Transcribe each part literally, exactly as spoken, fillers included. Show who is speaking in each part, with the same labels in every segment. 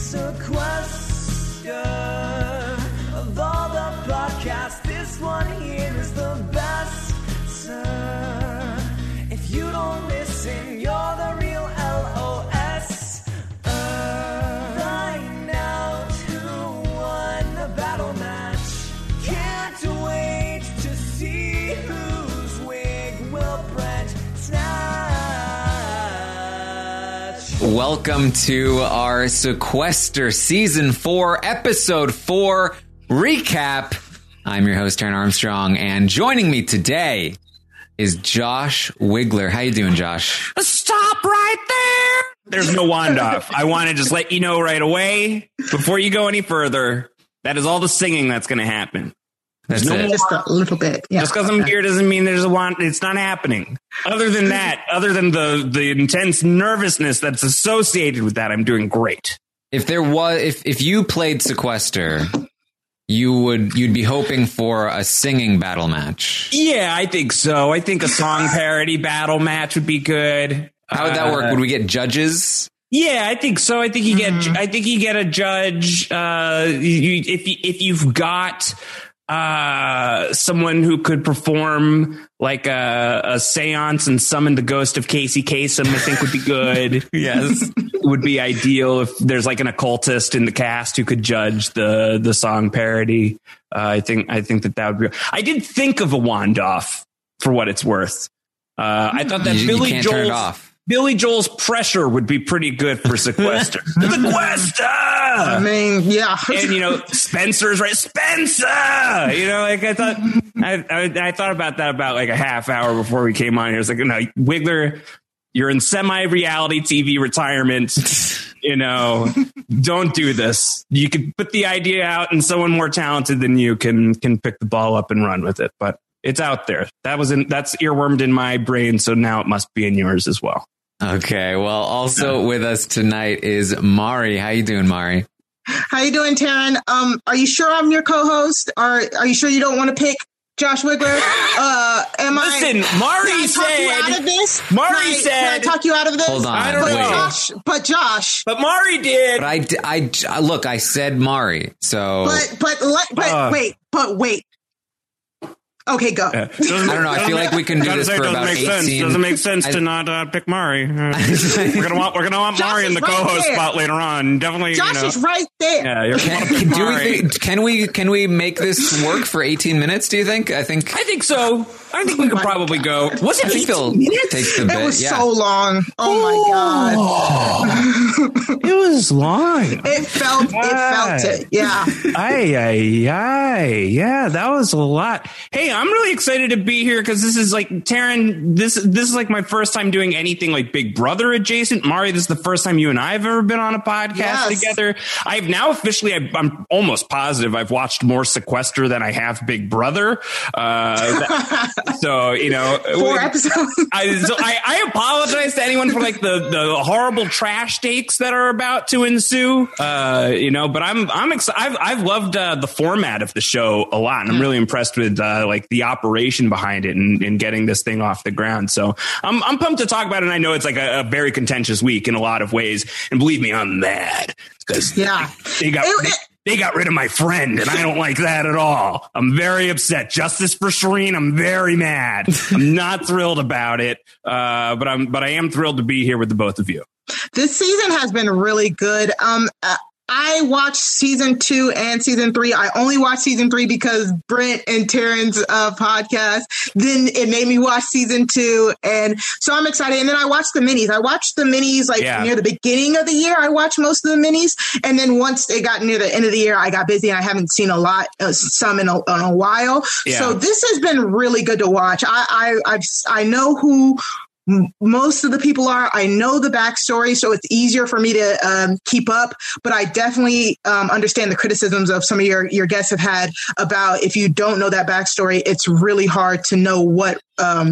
Speaker 1: Sequester. Of all the podcasts, this one here is the best, sir. If you don't listen, you're the real L O S. Uh, find out who won the battle match. Can't wait to see whose wig will Brent snatch.
Speaker 2: Welcome to our Sequester Season four, Episode four recap. I'm your host, Taryn Armstrong, and joining me today is Josh Wigler. How you doing, Josh?
Speaker 3: Stop right there! There's no wand-off. I want to just let you know right away, before you go any further, that is all the singing that's going to happen.
Speaker 2: That's
Speaker 3: no
Speaker 2: it.
Speaker 3: more.
Speaker 4: Just a little bit. Yeah.
Speaker 3: Just because I'm here doesn't mean there's a wand. It's not happening. Other than that, other than the, the intense nervousness that's associated with that, I'm doing great.
Speaker 2: If there was, if if you played Sequester, you would you'd be hoping for a singing battle match.
Speaker 3: Yeah, I think so. I think a song parody battle match would be good.
Speaker 2: How would that
Speaker 3: Uh,
Speaker 2: work? Would we get judges?
Speaker 3: Yeah, I think so. I think you get.
Speaker 4: Mm-hmm.
Speaker 3: I think you get a judge. Uh, you, if you, if you've got uh, someone who could perform like a, a seance and summon the ghost of Casey Kasem, I think would be good.
Speaker 2: Yes,
Speaker 3: would be ideal if there's like an occultist in the cast who could judge the the song parody. Uh, I think I think that that would be. I did think of a wand off for what it's worth. Uh, I thought that
Speaker 2: you,
Speaker 3: Billy
Speaker 2: you can't turn it
Speaker 3: Joel's
Speaker 2: off.
Speaker 3: Billy Joel's Pressure would be pretty good for Sequester. Sequester!
Speaker 4: I mean, yeah.
Speaker 3: And, you know, Spencer's right. Spencer! You know, like I thought, I, I, I thought about that about like a half hour before we came on here. I was like, no, Wigler, you're in semi-reality T V retirement. You know, don't do this. You could put the idea out and someone more talented than you can, can pick the ball up and run with it. But it's out there. That was in, that's earwormed in my brain. So now it must be in yours as well.
Speaker 2: Okay. Well, also with us tonight is Mari. How you doing, Mari?
Speaker 4: How you doing, Taryn? Um, are you sure I'm your co-host? Or are you sure you don't want to pick Josh Wigler? Uh, am
Speaker 3: Listen,
Speaker 4: I?
Speaker 3: Mari
Speaker 4: can I talk
Speaker 3: said.
Speaker 4: you out of this?
Speaker 3: Mari
Speaker 4: can I,
Speaker 3: said.
Speaker 4: Can I talk you out of this?
Speaker 2: Hold on.
Speaker 3: I don't
Speaker 4: But
Speaker 3: know.
Speaker 2: Wait.
Speaker 4: Josh, but Josh.
Speaker 3: But Mari did.
Speaker 2: But I, I, I look. I said Mari. So
Speaker 4: But but let, but
Speaker 3: Uh.
Speaker 4: wait. But wait. Okay, go.
Speaker 3: Yeah.
Speaker 2: I don't know. I feel like we can do
Speaker 3: Gotta
Speaker 2: this
Speaker 3: say,
Speaker 2: for
Speaker 3: doesn't
Speaker 2: about
Speaker 3: make sense.
Speaker 2: eighteen.
Speaker 3: Doesn't make sense
Speaker 2: I-
Speaker 3: to not uh, pick Mari. Uh, we're gonna want we're gonna want
Speaker 4: Josh
Speaker 3: Mari in
Speaker 4: is
Speaker 3: the
Speaker 4: right
Speaker 3: co-host
Speaker 4: there.
Speaker 3: spot later on. Definitely,
Speaker 4: Josh
Speaker 3: you know.
Speaker 4: is right there.
Speaker 3: Yeah, you're
Speaker 2: Can,
Speaker 3: gonna pick
Speaker 2: do we
Speaker 3: Mari.
Speaker 2: think, can we can we make this work for eighteen minutes? Do you think? I think.
Speaker 3: I think so. I think we could
Speaker 4: my
Speaker 3: probably go. Was it
Speaker 2: I think they'll
Speaker 3: eighteen minutes?
Speaker 2: take the
Speaker 4: It
Speaker 2: bit.
Speaker 4: was
Speaker 2: Yeah.
Speaker 4: so long. Oh my god.
Speaker 3: It was long.
Speaker 4: It felt it felt it. Yeah.
Speaker 3: Ay, ay, ay. Yeah, that was a lot. Hey, I'm really excited to be here because this is like, Taryn, this this is like my first time doing anything like Big Brother adjacent. Mari, this is the first time you and I have ever been on a podcast
Speaker 4: Yes.
Speaker 3: together. I've now officially, I, I'm almost positive I've watched more Sequester than I have Big Brother. Uh, that- so, you know.
Speaker 4: Four episodes.
Speaker 3: I, so I, I apologize to anyone for like the, the horrible trash takes that are about to ensue. Uh, you know, but I'm I'm excited. I've I've loved uh, the format of the show a lot, and I'm really impressed with uh, like the operation behind it and, and getting this thing off the ground. So I'm I'm pumped to talk about it. And I know it's like a, a very contentious week in a lot of ways, and believe me, I'm mad because
Speaker 4: Yeah.
Speaker 3: they got.
Speaker 4: It-
Speaker 3: they, They got rid of my friend, and I don't like that at all. I'm very upset. Justice for Shireen. I'm very mad. I'm not thrilled about it, uh, but I'm but I am thrilled to be here with the both of you.
Speaker 4: This season has been really good. Um, uh, I watched season two and season three. I only watched season three because Brent and Taryn's uh, podcast. Then it made me watch season two. And so I'm excited. And then I watched the minis. I watched the minis like
Speaker 3: Yeah.
Speaker 4: near the beginning of the year. I watched most of the minis. And then once it got near the end of the year, I got busy and I haven't seen a lot, uh, some in a, in a while.
Speaker 3: Yeah.
Speaker 4: So this has been really good to watch. I, I, I've, I know who most of the people are. I know the backstory, so it's easier for me to um, keep up, but I definitely um, understand the criticisms of some of your, your guests have had about if you don't know that backstory, it's really hard to know what um,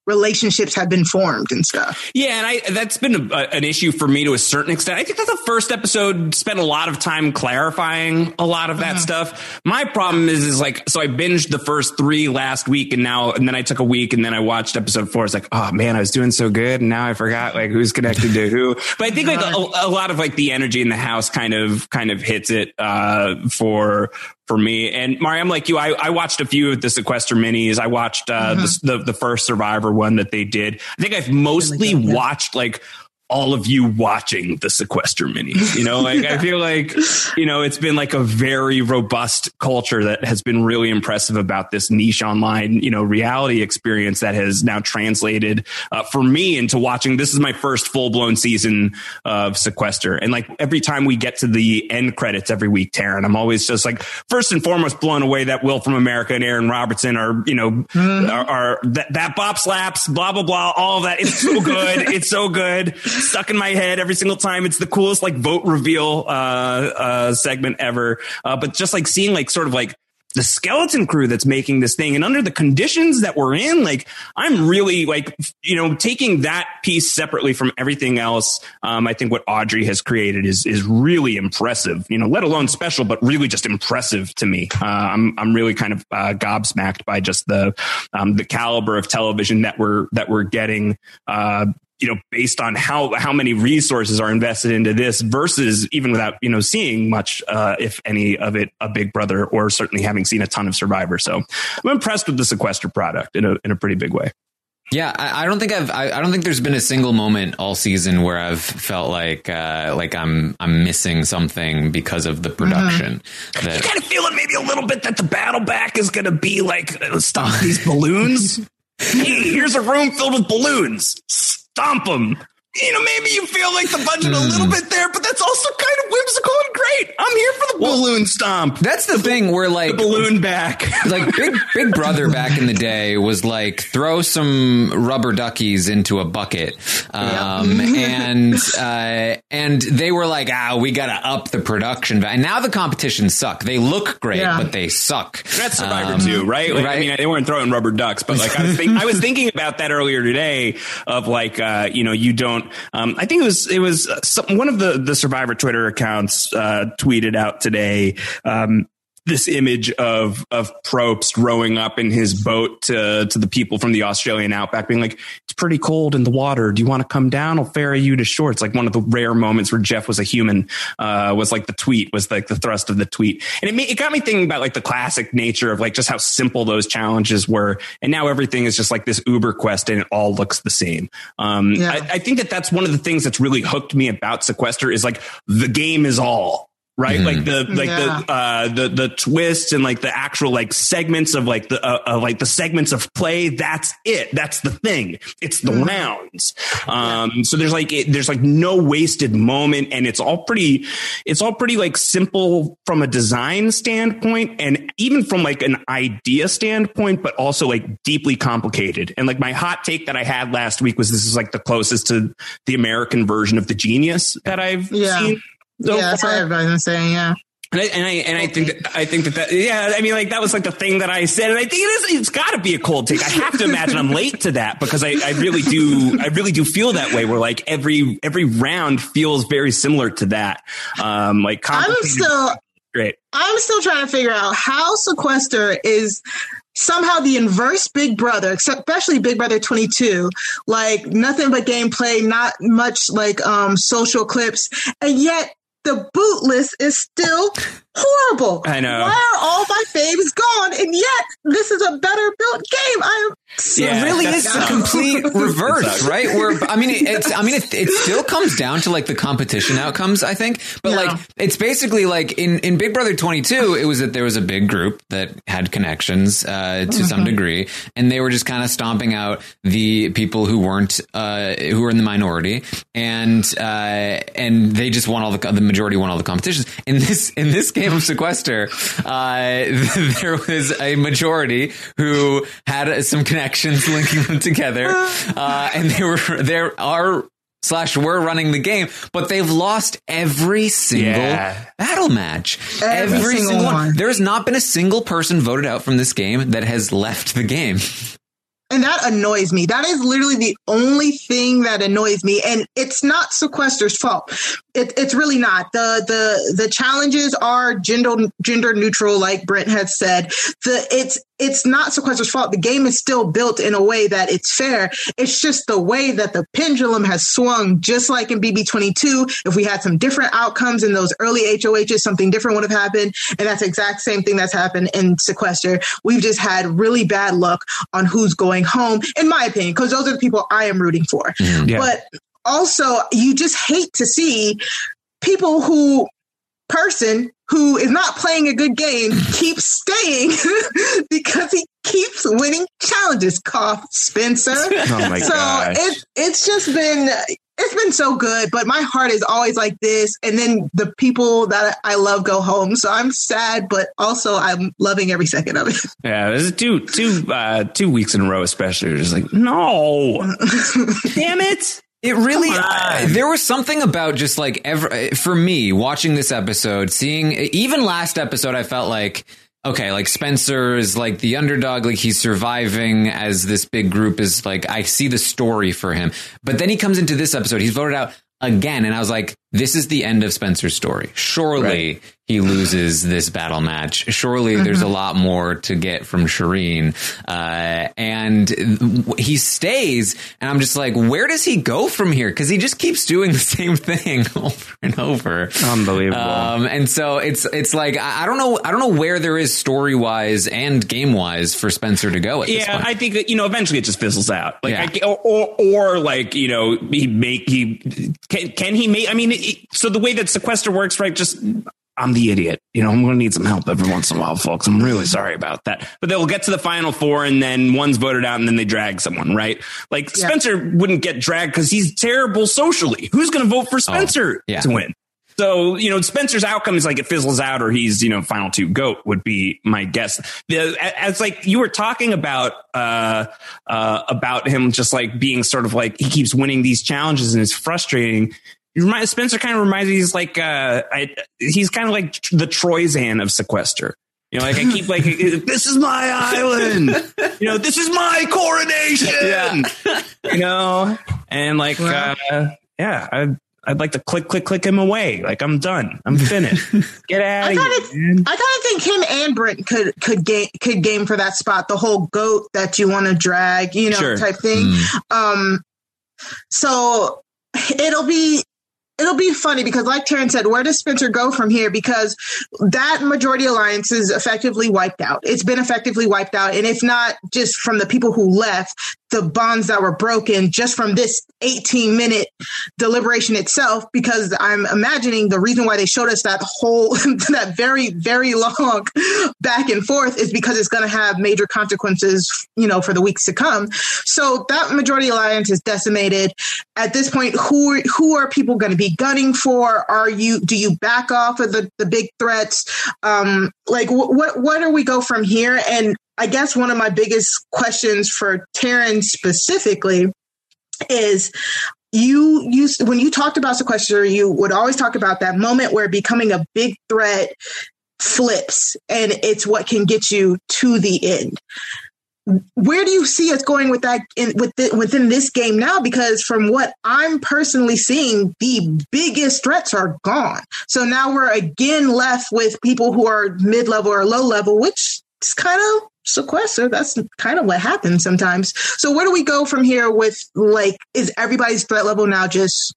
Speaker 4: relationships have been formed and stuff.
Speaker 3: Yeah, and I that's been a, an issue for me to a certain extent. I think that the first episode spent a lot of time clarifying a lot of that mm-hmm. stuff. My problem is, is like, so I binged the first three last week, and now, and then I took a week, and then I watched episode four. It's like, oh man, I was doing so good, and now I forgot like who's connected to who. But I think like a, a lot of like the energy in the house kind of kind of hits it uh, for. For me. And Mari, I'm like you. I, I watched a few of the Sequester minis. I watched uh, mm-hmm. the, the the first Survivor one that they did. I think I've mostly really good, yeah. watched like all of you watching the Sequester minis. You know, like yeah. I feel like, you know, it's been like a very robust culture that has been really impressive about this niche online, you know, reality experience that has now translated uh, for me into watching. This is my first full blown season of Sequester. And like every time we get to the end credits every week, Taryn, I'm always just like, first and foremost, blown away that Will from America and Aaron Robertson are, you know, mm. are, are that, that bop slaps, blah, blah, blah, all of that. It's so good. It's so good. Stuck in my head every single time. It's the coolest like vote reveal uh, uh, segment ever. Uh, but just like seeing like sort of like the skeleton crew that's making this thing and under the conditions that we're in, like I'm really like, you know, taking that piece separately from everything else. Um, I think what Audrey has created is is really impressive, you know, let alone special, but really just impressive to me. Uh, I'm I'm really kind of uh, gobsmacked by just the um, the caliber of television that we're that we're getting. Uh, you know, based on how, how many resources are invested into this versus even without, you know, seeing much, uh, if any of it, a Big Brother, or certainly having seen a ton of Survivor. So I'm impressed with the Sequester product in a, in a pretty big way.
Speaker 2: Yeah, I, I don't think I've, I, I don't think there's been a single moment all season where I've felt like, uh, like I'm, I'm missing something because of the production. Mm-hmm. That,
Speaker 3: you kind of feeling maybe a little bit that the battle back is going to be like, stop these balloons. Hey, here's a room filled with balloons. Stomp them. You know, maybe you feel like the budget mm. a little bit there, but that's also kind of whimsical and great. I'm here for the well, balloon stomp.
Speaker 2: That's the, the thing where like
Speaker 3: the balloon back,
Speaker 2: like Big Big Brother back in the day was like throw some rubber duckies into a bucket, um, yep. and uh, and they were like, ah, we got to up the production. And now the competitions suck. They look great, yeah. but they suck.
Speaker 3: That's Survivor
Speaker 2: um,
Speaker 3: too, right? Like, right? I mean, they weren't throwing rubber ducks, but like I was, think, I was thinking about that earlier today. Of like, uh, you know, you don't. Um, I think it was it was some, one of the, the Survivor Twitter accounts uh, tweeted out today um, this image of of Probst rowing up in his boat to to the people from the Australian outback, being like, "It's pretty cold in the water. Do you want to come down? I'll ferry you to shore." It's like one of the rare moments where Jeff was a human. Uh, was like the tweet was like the thrust of the tweet, and it made, it got me thinking about like the classic nature of like just how simple those challenges were, and now everything is just like this Uber quest, and it all looks the same. Um, yeah. I, I think that that's one of the things that's really hooked me about Sequester is like the game is all. Right. Mm-hmm. Like the like yeah. the uh, the the twists and like the actual like segments of like the uh, uh, like the segments of play. That's it. That's the thing. It's the mm-hmm. rounds. Um, yeah. So there's like it, there's like no wasted moment. And it's all pretty it's all pretty like simple from a design standpoint and even from like an idea standpoint, but also like deeply complicated. And like my hot take that I had last week was this is like the closest to the American version of The Genius that I've
Speaker 4: yeah.
Speaker 3: seen. So
Speaker 4: yeah, that's what everybody's saying. Yeah,
Speaker 3: and I and I, and I think that I think that, that yeah, I mean, like that was like the thing that I said, and I think it is. It's got to be a cold take. I have to imagine I'm late to that because I, I really do. I really do feel that way. Where like every every round feels very similar to that. Um, like
Speaker 4: I'm still
Speaker 3: great.
Speaker 4: I'm still trying to figure out how Sequester is somehow the inverse Big Brother, especially Big Brother twenty-two, like nothing but gameplay, not much like um, social clips, and yet the boot list is still horrible.
Speaker 3: I know.
Speaker 4: Why are all my faves gone? And yet this is a better built game. I am. So
Speaker 2: yeah, it really is the complete reverse, right? Where I mean, it's I mean, it, it still comes down to like the competition outcomes, I think. But yeah. like, it's basically like in, in Big Brother twenty-two, it was that there was a big group that had connections uh, to mm-hmm. some degree, and they were just kind of stomping out the people who weren't uh, who were in the minority, and uh, and they just won all the the majority won all the competitions. In this in this game of Sequester, uh, there was a majority who had some connections. Connections linking them together, uh, and they were there are slash were running the game, but they've lost every single yeah. battle match.
Speaker 4: Every, every single, single one.
Speaker 2: There has not been a single person voted out from this game that has left the game.
Speaker 4: And that annoys me. That is literally the only thing that annoys me. And it's not Sequester's fault. It, it's really not. The the the challenges are gender gender neutral, like Brent had said. The it's it's not Sequester's fault. The game is still built in a way that it's fair. It's just the way that the pendulum has swung, just like in B B twenty-two. If we had some different outcomes in those early H O Hs, something different would have happened. And that's the exact same thing that's happened in Sequester. We've just had really bad luck on who's going home, in my opinion, because those are the people I am rooting for. Yeah. But also, you just hate to see people who, person who is not playing a good game keep staying because he keeps winning challenges. Cough, Spencer.
Speaker 3: Oh my
Speaker 4: so
Speaker 3: gosh.
Speaker 4: it, it's just been, it's been so good, but my heart is always like this. And then the people that I love go home. So I'm sad, but also I'm loving every second of it.
Speaker 3: Yeah, there's two, two, uh, two weeks in a row, especially. Just like, no, damn it.
Speaker 2: It really, uh, there was something about just like every, for me watching this episode, seeing even last episode, I felt like, okay, like Spencer is like the underdog, like he's surviving as this big group is like, I see the story for him. But then he comes into this episode, he's voted out again. And I was like, this is the end of Spencer's story. Surely right. he loses this battle match. Surely mm-hmm. there's a lot more to get from Shireen. Uh, and he stays. And I'm just like, where does he go from here? Because he just keeps doing the same thing over and over.
Speaker 3: Unbelievable.
Speaker 2: Um, and so it's it's like, I don't know. I don't know where there is story wise and game wise for Spencer to go at
Speaker 3: yeah,
Speaker 2: this point.
Speaker 3: I think that, you know, eventually it just fizzles out. Like,
Speaker 2: yeah.
Speaker 3: I, or, or, or like, you know, he make, he, can, can he make, I mean, it, so the way that Sequester works, right? Just, I'm the idiot. You know, I'm going to need some help every once in a while, folks. I'm really sorry about that. But they'll get to the final four and then one's voted out and then they drag someone, right? Like yeah. Spencer wouldn't get dragged because he's terrible socially. Who's going to vote for Spencer oh, yeah. to win? So, you know, Spencer's outcome is like it fizzles out or he's, you know, final two GOAT would be my guess. The, as like you were talking about, uh, uh, about him just like being sort of like he keeps winning these challenges and it's frustrating. Spencer kind of reminds me, he's like, uh, I, he's kind of like the Troyzan of Sequester. You know, like I keep like, this is my island. You know, this is my coronation. Yeah. You know, and like, well, uh, yeah, I'd, I'd like to click, click, click him away. Like I'm done. I'm finished. Get out of here.
Speaker 4: I kind of think him and Brent could could game could game for that spot. The whole GOAT that you want to drag, you know, sure. type thing. Mm. Um, so it'll be. It'll be funny because like Terrence said, where does Spencer go from here? Because that majority alliance is effectively wiped out. It's been effectively wiped out. And if not just from the people who left, the bonds that were broken just from this eighteen minute deliberation itself, because I'm imagining the reason why they showed us that whole, that very, very long back and forth is because it's going to have major consequences, you know, for the weeks to come. So that majority alliance is decimated. At this point, who are, who are people going to be gunning for? Are you, do you back off of the, the big threats? Um, like wh- what, where do we go from here? And I guess one of my biggest questions for Terrence specifically is you used, when you talked about Sequester, you would always talk about that moment where becoming a big threat flips and it's what can get you to the end. Where do you see us going with that in, with the, within this game now? Because from what I'm personally seeing, the biggest threats are gone. So now we're again left with people who are mid-level or low-level, which is kind of Sequester. That's kind of what happens sometimes. So where do we go from here with, like, is everybody's threat level now just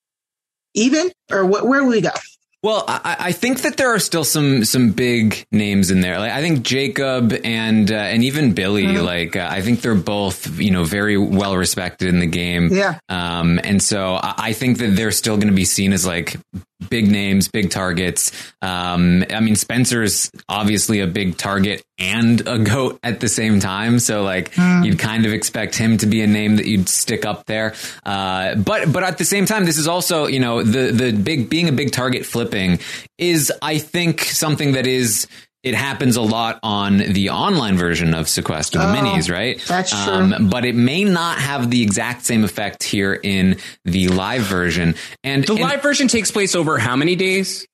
Speaker 4: even? Or what, where do we go?
Speaker 2: Well, I, I think that there are still some some big names in there. Like I think Jacob and uh, and even Billy. Mm-hmm. Like uh, I think they're both, you know, very well respected in the game.
Speaker 4: Yeah.
Speaker 2: Um. And so I, I think that they're still going to be seen as like big names, big targets. Um. I mean, Spencer's obviously a big target and a GOAT at the same time. So like mm. you'd kind of expect him to be a name that you'd stick up there. Uh. But but at the same time, this is also, you know, the the big being a big target flipping is, I think, something that is, it happens a lot on the online version of Sequester, the oh, minis, right?
Speaker 4: That's true.
Speaker 2: Um, but it may not have the exact same effect here in the live version. And
Speaker 3: the
Speaker 2: and,
Speaker 3: live version takes place over how many days?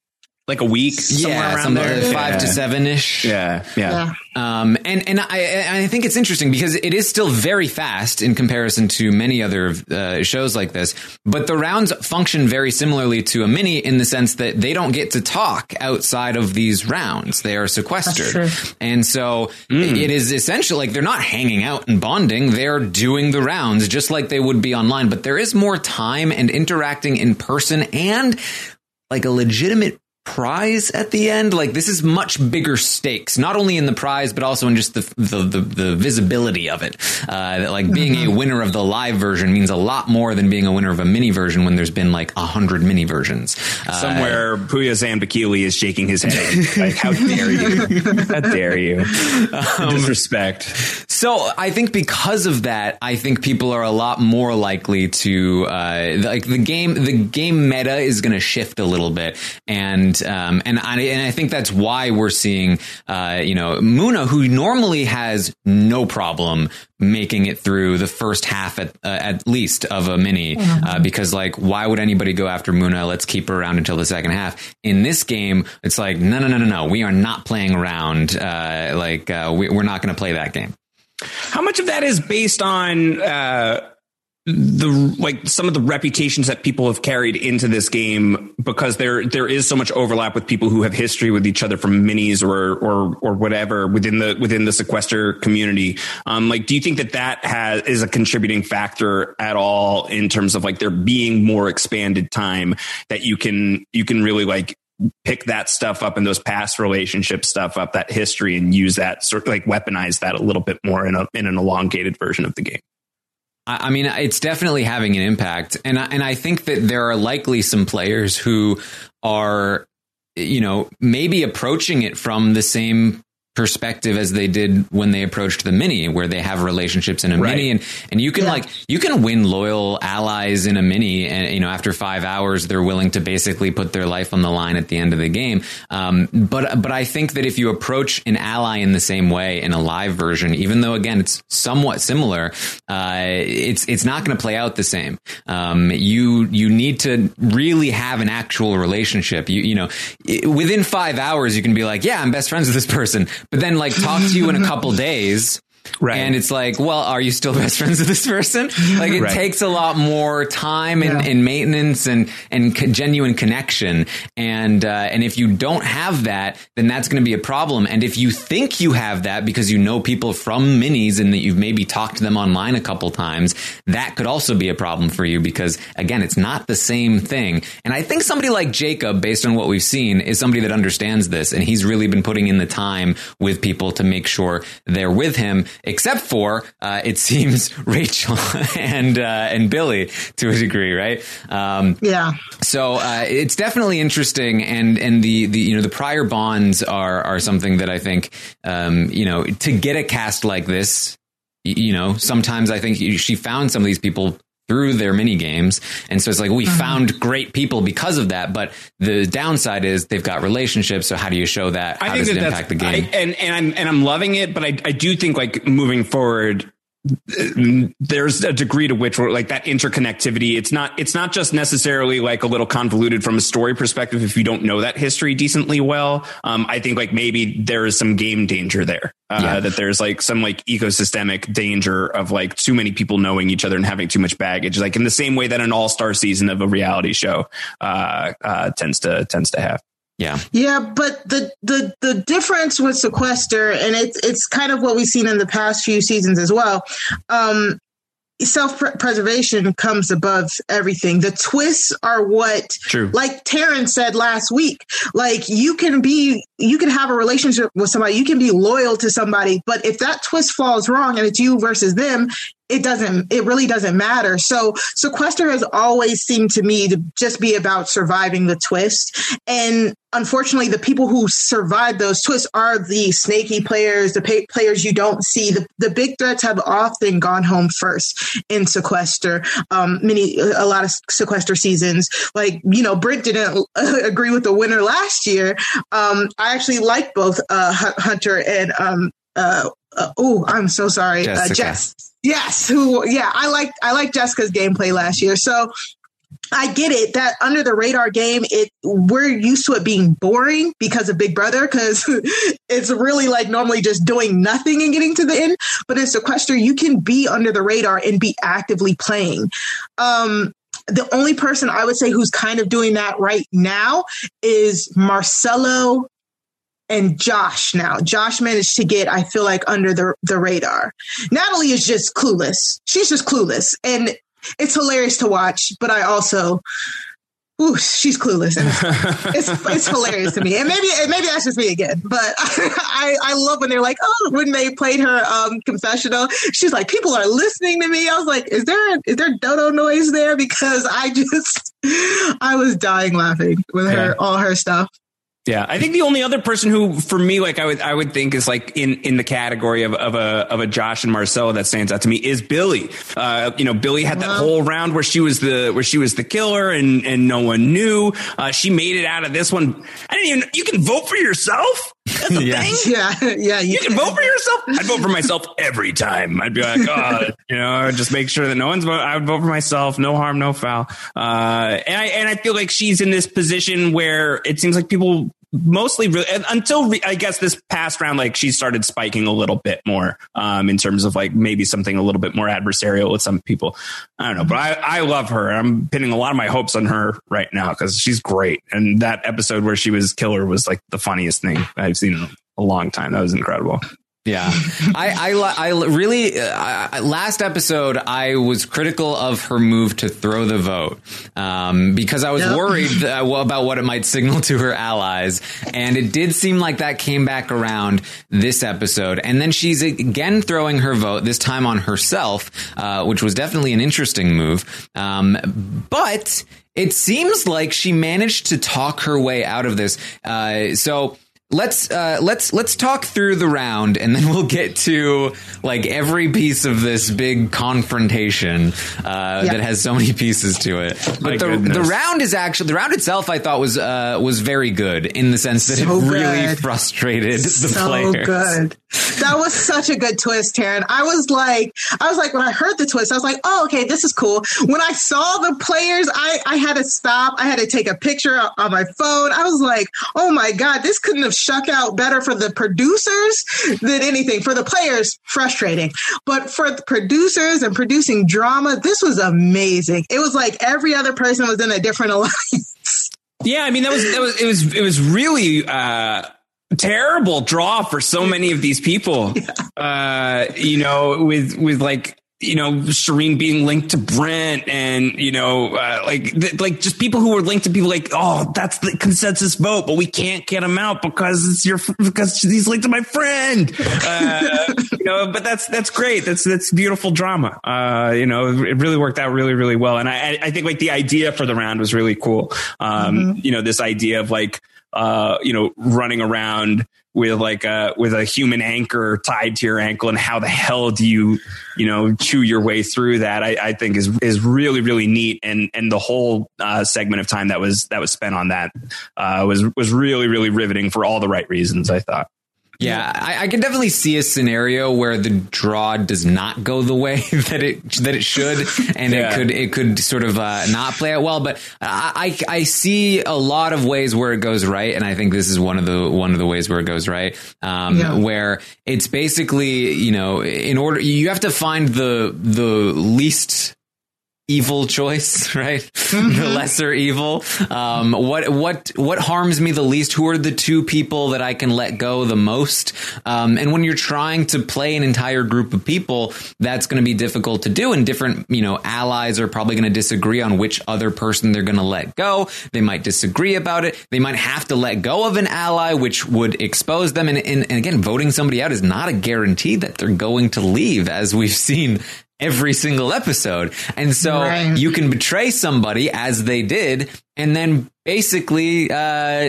Speaker 3: like a week, somewhere
Speaker 2: yeah,
Speaker 3: around
Speaker 2: somewhere
Speaker 3: there,
Speaker 2: five
Speaker 3: yeah.
Speaker 2: to seven ish.
Speaker 3: Yeah, yeah.
Speaker 4: Yeah.
Speaker 2: Um, and and I I think it's interesting because it is still very fast in comparison to many other uh, shows like this. But the rounds function very similarly to a mini in the sense that they don't get to talk outside of these rounds. They are sequestered, and so mm. it is essentially like they're not hanging out and bonding. They're doing the rounds just like they would be online. But there is more time and interacting in person and like a legitimate prize at the end. Like this is much bigger stakes, not only in the prize, but also in just the the, the, the visibility of it. Uh, that like being mm-hmm. a winner of the live version means a lot more than being a winner of a mini version when there's been like a hundred mini versions. Uh,
Speaker 3: Somewhere Puya Zambakili is shaking his head. Like, how dare you? How dare you? Um, Disrespect.
Speaker 2: So I think because of that, I think people are a lot more likely to uh, like the game. The game meta is going to shift a little bit, and Um, and I and I think that's why we're seeing, uh, you know, Muna, who normally has no problem making it through the first half at uh, at least of a mini, uh, because like, why would anybody go after Muna? Let's keep her around until the second half. In this game, it's like, no, no, no, no, no. We are not playing around. Uh, like uh, we, we're not going to play that game.
Speaker 3: How much of that is based on uh, the like some of the reputations that people have carried into this game, because there there is so much overlap with people who have history with each other from minis or or or whatever within the within the sequester community. Um, like, do you think that that has is a contributing factor at all in terms of like there being more expanded time that you can you can really like pick that stuff up and those past relationship stuff up, that history, and use that sort of like weaponize that a little bit more in a in an elongated version of the game?
Speaker 2: I mean, it's definitely having an impact. And I, and I think that there are likely some players who are, you know, maybe approaching it from the same perspective as they did when they approached the mini, where they have relationships in a right. mini, and and you can yeah. like you can win loyal allies in a mini, and you know after five hours they're willing to basically put their life on the line at the end of the game. Um, but but I think that if you approach an ally in the same way in a live version, even though again it's somewhat similar, uh, it's it's not going to play out the same. Um, you you need to really have an actual relationship. You you know within five hours you can be like, yeah, I'm best friends with this person. But then like talk to you in a couple days. Right. And it's like, well, are you still best friends with this person? Like it right. takes a lot more time and, yeah. and maintenance and, and co- genuine connection. And, uh, and if you don't have that, then that's going to be a problem. And if you think you have that because you know people from minis and that you've maybe talked to them online a couple times, that could also be a problem for you because again, it's not the same thing. And I think somebody like Jacob, based on what we've seen, is somebody that understands this. And he's really been putting in the time with people to make sure they're with him. Except for, uh, it seems, Rachel and uh, and Billy to a degree, right? Um,
Speaker 4: yeah.
Speaker 2: So uh, it's definitely interesting, and and the, the you know the prior bonds are are something that I think um, you know to get a cast like this, you know sometimes I think she found some of these people through their mini games. And so it's like, we mm-hmm. found great people because of that. But the downside is they've got relationships. So how do you show that? How I think does that it impact the game?
Speaker 3: I, and, and I'm, and I'm loving it, but I, I do think like moving forward, there's a degree to which we're like that interconnectivity. It's not, it's not just necessarily like a little convoluted from a story perspective. If you don't know that history decently well, um, I think like maybe there is some game danger there, uh, yeah. that there's like some like ecosystemic danger of like too many people knowing each other and having too much baggage, like in the same way that an all-star season of a reality show, uh, uh, tends to, tends to have.
Speaker 2: Yeah.
Speaker 4: Yeah. But the, the, the difference with Sequester, and it's, it's kind of what we've seen in the past few seasons as well. Um, self-preservation comes above everything. The twists are what,
Speaker 3: True.
Speaker 4: Like Taryn said last week, like you can be, you can have a relationship with somebody, you can be loyal to somebody, but if that twist falls wrong and it's you versus them, it doesn't, it really doesn't matter. So Sequester has always seemed to me to just be about surviving the twist. And unfortunately, the people who survive those twists are the snaky players, the pay- players you don't see. The, the big threats have often gone home first in Sequester. Um, many, a lot of Sequester seasons, like, you know, Britt didn't agree with the winner last year. Um, I actually like both uh, Hunter and, um, uh, uh, oh, I'm so sorry, uh, Jess. Yes, who? Yeah, I like I like Jessica's gameplay last year. So I get it that under the radar game, it we're used to it being boring because of Big Brother, because it's really like normally just doing nothing and getting to the end. But in Sequester, you can be under the radar and be actively playing. Um, the only person I would say who's kind of doing that right now is Marcelo and Josh. Now, Josh managed to get, I feel like, under the, the radar. Natalie is just clueless. She's just clueless. And it's hilarious to watch, but I also, ooh, she's clueless. It's, it's it's hilarious to me, and maybe and maybe that's just me again. But I, I love when they're like, oh, when they played her um, confessional, she's like, people are listening to me. I was like, is there is there dodo noise there? Because I just I was dying laughing with her yeah. all her stuff.
Speaker 3: Yeah, I think the only other person who, for me, like I would, I would think is like in, in the category of, of a of a Josh and Marcelo that stands out to me is Billy. Uh, you know, Billy had that uh-huh. whole round where she was the where she was the killer and and no one knew. Uh, she made it out of this one. I didn't even. You can vote for yourself. That's a
Speaker 4: yeah.
Speaker 3: thing.
Speaker 4: Yeah, yeah. You,
Speaker 3: you can vote for yourself. I'd vote for myself every time. I'd be like, oh, you know, just make sure that no one's vote. I would vote for myself. No harm, no foul. Uh, and I and I feel like she's in this position where it seems like people. Mostly really, until re, I guess this past round, like she started spiking a little bit more um, in terms of like maybe something a little bit more adversarial with some people. I don't know, but I, I love her. I'm pinning a lot of my hopes on her right now because she's great. And that episode where she was killer was like the funniest thing I've seen in a long time. That was incredible.
Speaker 2: Yeah, I, I, I really, uh, last episode, I was critical of her move to throw the vote um, because I was yep. worried uh, about what it might signal to her allies. And it did seem like that came back around this episode. And then she's again throwing her vote, this time on herself, uh, which was definitely an interesting move. Um, but it seems like she managed to talk her way out of this. Uh, so... Let's uh, let's let's talk through the round, and then we'll get to like every piece of this big confrontation uh, yeah. that has so many pieces to it. But the, the round is actually the round itself. I thought was uh, was very good in the sense that so it really good. frustrated the
Speaker 4: so
Speaker 2: players.
Speaker 4: Good. That was such a good twist, Taryn. I was like, I was like, when I heard the twist, I was like, oh, okay, this is cool. When I saw the players, I I had to stop. I had to take a picture on my phone. I was like, oh my God, this couldn't have shook out better for the producers than anything. For the players, frustrating. But for the producers and producing drama, this was amazing. It was like every other person was in a different alliance.
Speaker 3: Yeah, I mean, that was, that was, it was, it was really, uh, terrible draw for so many of these people, yeah. uh, you know, with, with like, you know, Shireen being linked to Brent and, you know, uh, like, th- like just people who were linked to people like, oh, that's the consensus vote, but we can't get him out because it's your, because he's linked to my friend. Uh, you know, but that's, that's great. That's, that's beautiful drama. Uh, you know, it really worked out really, really well. And I, I think like the idea for the round was really cool. Um, mm-hmm. You know, this idea of like, uh, you know, running around with like a, with a human anchor tied to your ankle, and how the hell do you, you know, chew your way through that? I, I think is, is really, really neat. And, and the whole, uh, segment of time that was, that was spent on that, uh, was, was really, really riveting for all the right reasons, I thought.
Speaker 2: Yeah, I, I can definitely see a scenario where the draw does not go the way that it that it should, and yeah. it could it could sort of uh, not play out well. But I I see a lot of ways where it goes right, and I think this is one of the one of the ways where it goes right. Um, yeah. Where it's basically, you know, in order you have to find the the least evil choice, right? Mm-hmm. The lesser evil. Um, what, what, what harms me the least? Who are the two people that I can let go the most? Um, and when you're trying to play an entire group of people, that's going to be difficult to do. And different, you know, allies are probably going to disagree on which other person they're going to let go. They might disagree about it. They might have to let go of an ally, which would expose them. And, and, and again, voting somebody out is not a guarantee that they're going to leave, as we've seen every single episode. And so right. you can betray somebody, as they did, and then basically uh,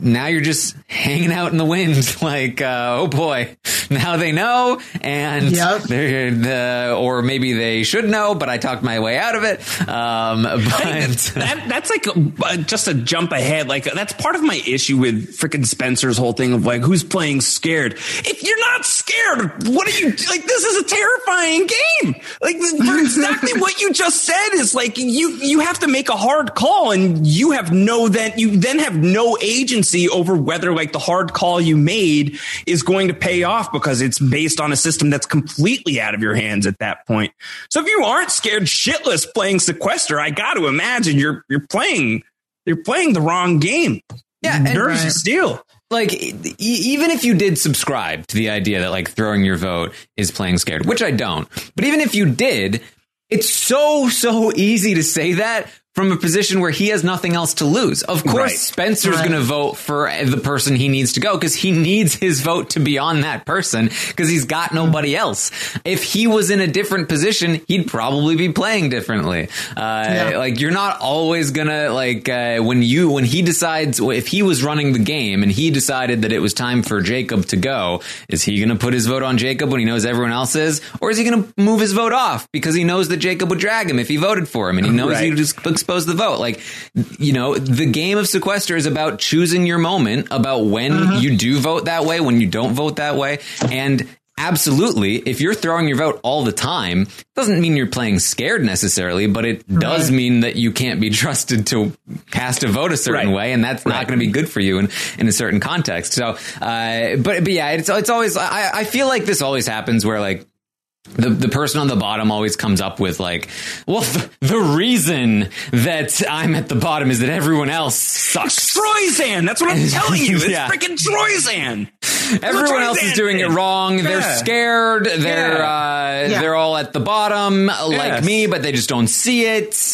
Speaker 2: now you're just hanging out in the wind. Like, uh, oh boy, now they know. And
Speaker 4: Yep.
Speaker 2: they're the, or maybe they should know, but I talked my way out of it. Um, but
Speaker 3: that, that's like uh, just a jump ahead. Like that's part of my issue with freaking Spencer's whole thing of like, who's playing scared? If you're not scared, what are you like? This is a terrifying game. Like for exactly what you just said is like, you, you have to make a hard call and you have no, then you then have no agency over whether like the hard call you made is going to pay off because it's based on a system that's completely out of your hands at that point. So if you aren't scared shitless playing Sequester, I got to imagine you're you're playing you're playing the wrong game.
Speaker 2: Yeah, and
Speaker 3: nerves
Speaker 2: right.
Speaker 3: of steel.
Speaker 2: Like, e- even if you did subscribe to the idea that like throwing your vote is playing scared, which I don't, but even if you did, it's so, so easy to say that from a position where he has nothing else to lose. Of course,
Speaker 3: Right.
Speaker 2: Spencer's
Speaker 4: Right.
Speaker 2: going to vote for the person he needs to go because he needs his vote to be on that person because he's got nobody else. If he was in a different position, he'd probably be playing differently. Uh,
Speaker 4: Yeah.
Speaker 2: Like, you're not always going to, like, uh, when you, when he decides, if he was running the game and he decided that it was time for Jacob to go, is he going to put his vote on Jacob when he knows everyone else is? Or is he going to move his vote off because he knows that Jacob would drag him if he voted for him and he knows
Speaker 3: Right.
Speaker 2: he would just expose the vote? Like, you know, the game of Sequester is about choosing your moment, about when
Speaker 4: Mm-hmm.
Speaker 2: you do vote that way, when you don't vote that way. And absolutely, if you're throwing your vote all the time, doesn't mean you're playing scared necessarily, but it does mean that you can't be trusted to cast a vote a certain
Speaker 3: Right.
Speaker 2: way, and that's not
Speaker 3: Right.
Speaker 2: going to be good for you in, in a certain context. So, uh, but, but yeah, it's, it's always, I, I feel like this always happens where like, The the person on the bottom always comes up with like, well, th- the reason that I'm at the bottom is that everyone else sucks.
Speaker 3: Troyzan, that's what I'm telling you. It's
Speaker 2: Yeah.
Speaker 3: freaking Troyzan.
Speaker 2: Everyone else is doing it wrong. They're
Speaker 3: Yeah.
Speaker 2: scared. They're
Speaker 3: Yeah.
Speaker 2: uh,
Speaker 4: Yeah.
Speaker 2: they're all at the bottom like
Speaker 3: Yes.
Speaker 2: me, but they just don't see it.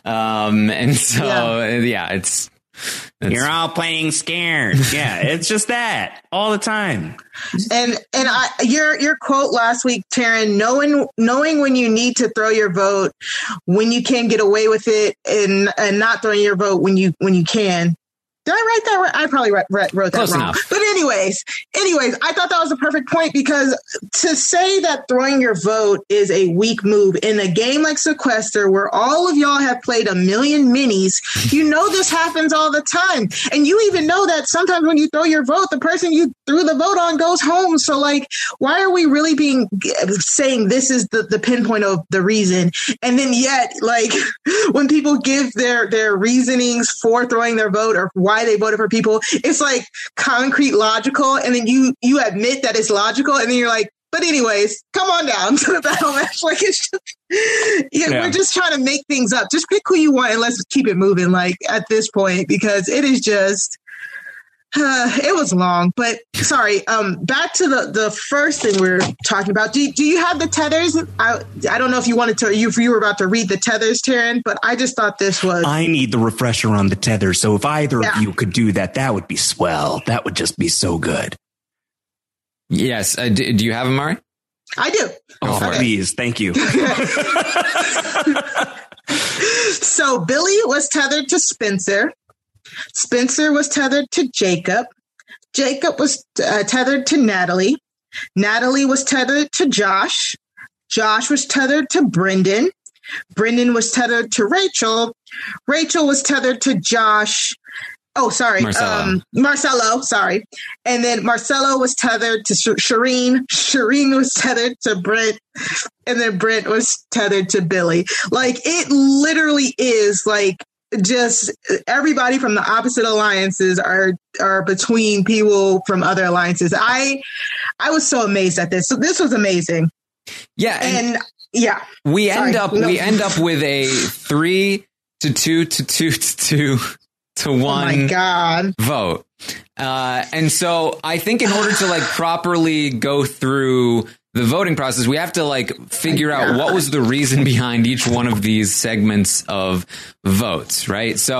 Speaker 2: Um, and so yeah,
Speaker 4: Yeah.
Speaker 2: it's. it's
Speaker 3: You're all playing scared. Yeah, it's just that all the time.
Speaker 4: And and I your your quote last week, Taryn, knowing knowing when you need to throw your vote, when you can get away with it, and and not throwing your vote when you when you can. Did I write that right? I probably wrote, wrote that
Speaker 2: Close
Speaker 4: wrong.
Speaker 2: enough.
Speaker 4: But anyways, anyways, I thought that was a perfect point because to say that throwing your vote is a weak move in a game like Sequester, where all of y'all have played a million minis, you know this happens all the time. And you even know that sometimes when you throw your vote, the person you threw the vote on goes home. So like, why are we really being saying this is the, the pinpoint of the reason? And then yet, like when people give their, their reasonings for throwing their vote or why they voted for people, it's like concrete, logical, and then you you admit that it's logical, and then you're like, but anyways, come on down to the battle match. Like it's just, yeah,
Speaker 3: Yeah.
Speaker 4: we're just trying to make things up. Just pick who you want and let's keep it moving. Like at this point, because it is just. Uh, it was long, but sorry. Um, back to the, the first thing we were talking about. Do do you have the tethers? I I don't know if you wanted to. You you were about to read the tethers, Taryn, but I just thought this was.
Speaker 3: I need the refresher on the tether. So if either
Speaker 4: Yeah.
Speaker 3: of you could do that, that would be swell. That would just be so good.
Speaker 2: Yes. Uh, do, do you have them, Mari?
Speaker 4: I do.
Speaker 3: Oh,
Speaker 2: for it.
Speaker 3: please. Thank you.
Speaker 4: So Billy was tethered to Spencer. Spencer was tethered to Jacob. Jacob was uh, tethered to Natalie. Natalie was tethered to Josh. Josh was tethered to Brendan. Brendan was tethered to Rachel. Rachel was tethered to Josh. Oh, sorry.
Speaker 2: Marcelo.
Speaker 4: Um, Marcelo, sorry. And then Marcelo was tethered to Sh- Shireen. Shireen was tethered to Brent. And then Brent was tethered to Billy. Like, it literally is like just everybody from the opposite alliances are are between people from other alliances. I I was so amazed at this. So this was amazing.
Speaker 2: Yeah. And,
Speaker 4: And yeah.
Speaker 2: we
Speaker 4: sorry.
Speaker 2: end up
Speaker 4: No.
Speaker 2: we end up with a three to two to two to two to
Speaker 4: Oh my
Speaker 2: one
Speaker 4: God.
Speaker 2: vote. Uh, and so I think in order to like properly go through the voting process, we have to like figure out what was the reason behind each one of these segments of votes, right? So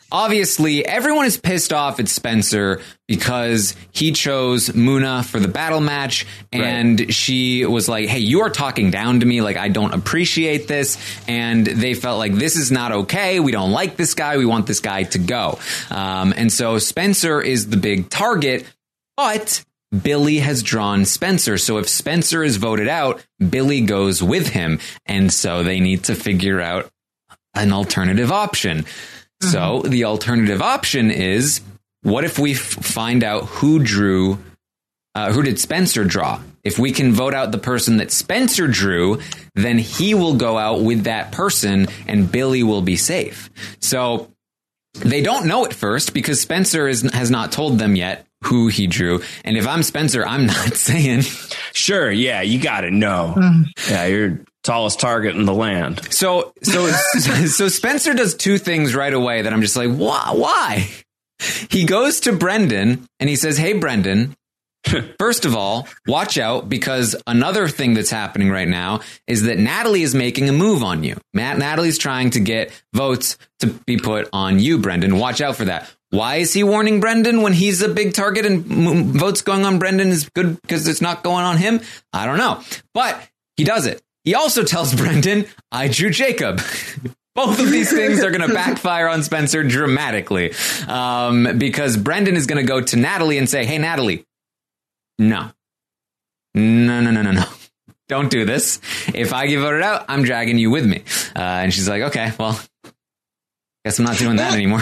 Speaker 2: obviously everyone is pissed off at Spencer because he chose Muna for the battle match, and right. she was like, hey, you are talking down to me, like I don't appreciate this, and they felt like this is not okay, we don't like this guy, we want this guy to go. Um, and so Spencer is the big target, but Billy has drawn Spencer. So if Spencer is voted out, Billy goes with him. And so they need to figure out an alternative option. Mm-hmm. So the alternative option is, what if we f- find out who drew, uh, who did Spencer draw? If we can vote out the person that Spencer drew, then he will go out with that person and Billy will be safe. So they don't know at first because Spencer is, has not told them yet who he drew. And if I'm Spencer, I'm not saying.
Speaker 3: Sure. Yeah, you got to know. Mm. Yeah, you're tallest target in the land.
Speaker 2: So, so, so Spencer does two things right away that I'm just like, why? Why? He goes to Brendan and he says, hey, Brendan, first of all, watch out, because another thing that's happening right now is that Natalie is making a move on you. Matt, Natalie's trying to get votes to be put on you, Brendan. Watch out for that. Why is he warning Brendan when he's a big target and m- votes going on Brendan is good because it's not going on him? I don't know. But he does it. He also tells Brendan, I drew Jacob. Both of these things are going to backfire on Spencer dramatically, um, because Brendan is going to go to Natalie and say, hey, Natalie, no, no, no, no, no, no. Don't do this. If I get voted out, I'm dragging you with me. Uh, and she's like, okay, well, guess I'm not doing that anymore.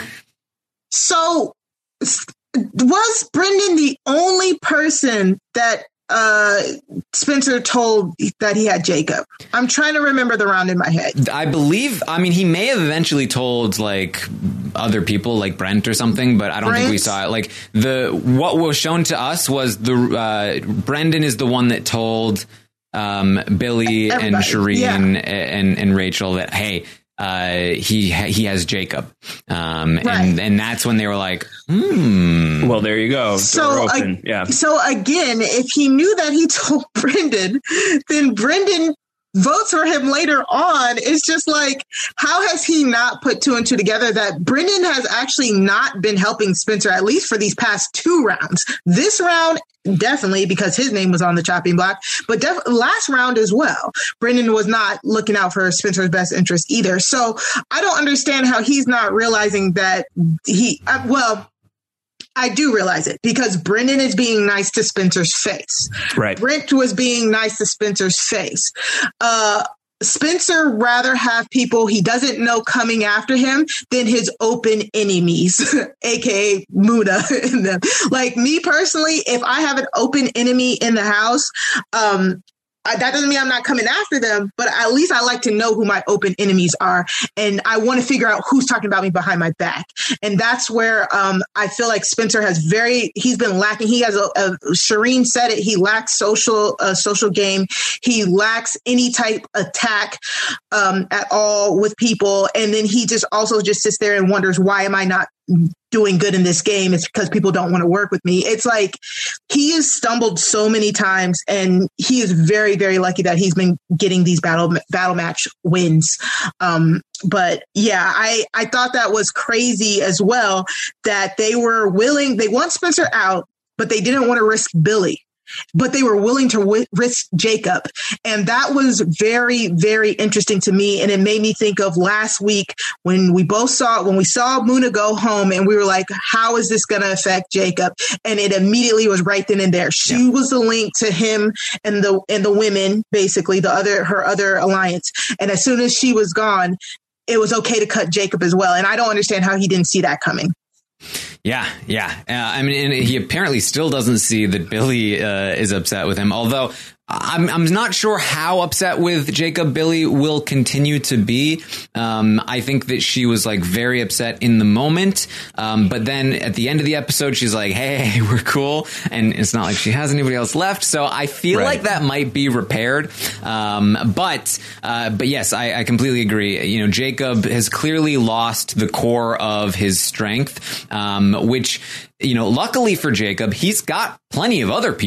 Speaker 4: So was Brendan the only person that uh, Spencer told that he had Jacob? I'm trying to remember the round in my head.
Speaker 2: I believe, I mean, he may have eventually told like other people like Brent or something, but I don't Brent? think we saw it. Like the, what was shown to us was the, uh, Brendan is the one that told, um, Billy Everybody. and Shireen yeah. and, and Rachel that, hey, Uh, he he has Jacob, um, right. and and that's when they were like, hmm.
Speaker 3: Well, there you go.
Speaker 4: So
Speaker 3: open.
Speaker 4: Uh,
Speaker 3: yeah.
Speaker 4: So again, if he knew that he told Brendan, then Brendan votes for him later on. It's just like, how has he not put two and two together that Brendan has actually not been helping Spencer, at least for these past two rounds? This round, definitely, because his name was on the chopping block, but def- last round as well, Brendan was not looking out for Spencer's best interest either. So I don't understand how he's not realizing that he, uh, well, I do realize it because Brendan is being nice to Spencer's face.
Speaker 3: Right.
Speaker 4: Brent was being nice to Spencer's face. Uh, Spencer rather have people he doesn't know coming after him than his open enemies, aka Muna. In them. Like me personally, if I have an open enemy in the house, um, I, that doesn't mean I'm not coming after them, but at least I like to know who my open enemies are. And I want to figure out who's talking about me behind my back. And that's where um, I feel like Spencer has very, he's been lacking. He has a, a Shireen said it. He lacks social, uh, social game. He lacks any type attack um, at all with people. And then he just also just sits there and wonders, why am I not doing good in this game? It's because people don't want to work with me. It's like he has stumbled so many times, and he is very, very lucky that he's been getting these battle battle match wins. Um, but yeah, I, I thought that was crazy as well, that they were willing, they want Spencer out, but they didn't want to risk Billy. But they were willing to w- risk Jacob. And that was very, very interesting to me. And it made me think of last week when we both saw, when we saw Muna go home and we were like, how is this going to affect Jacob? And it immediately was right then and there. She yeah. was the link to him and the, and the women, basically the other, her other alliance. And as soon as she was gone, it was okay to cut Jacob as well. And I don't understand how he didn't see that coming.
Speaker 2: Yeah, yeah. Uh, I mean, and he apparently still doesn't see that Billy uh, is upset with him, although I'm I'm not sure how upset with Jacob Billy will continue to be. Um, I think that she was like very upset in the moment. Um, but then at the end of the episode, she's like, hey, we're cool. And it's not like she has anybody else left. So I feel right. like that might be repaired. Um, but uh, but yes, I, I completely agree. You know, Jacob has clearly lost the core of his strength, um, which, you know, luckily for Jacob, he's got plenty of other people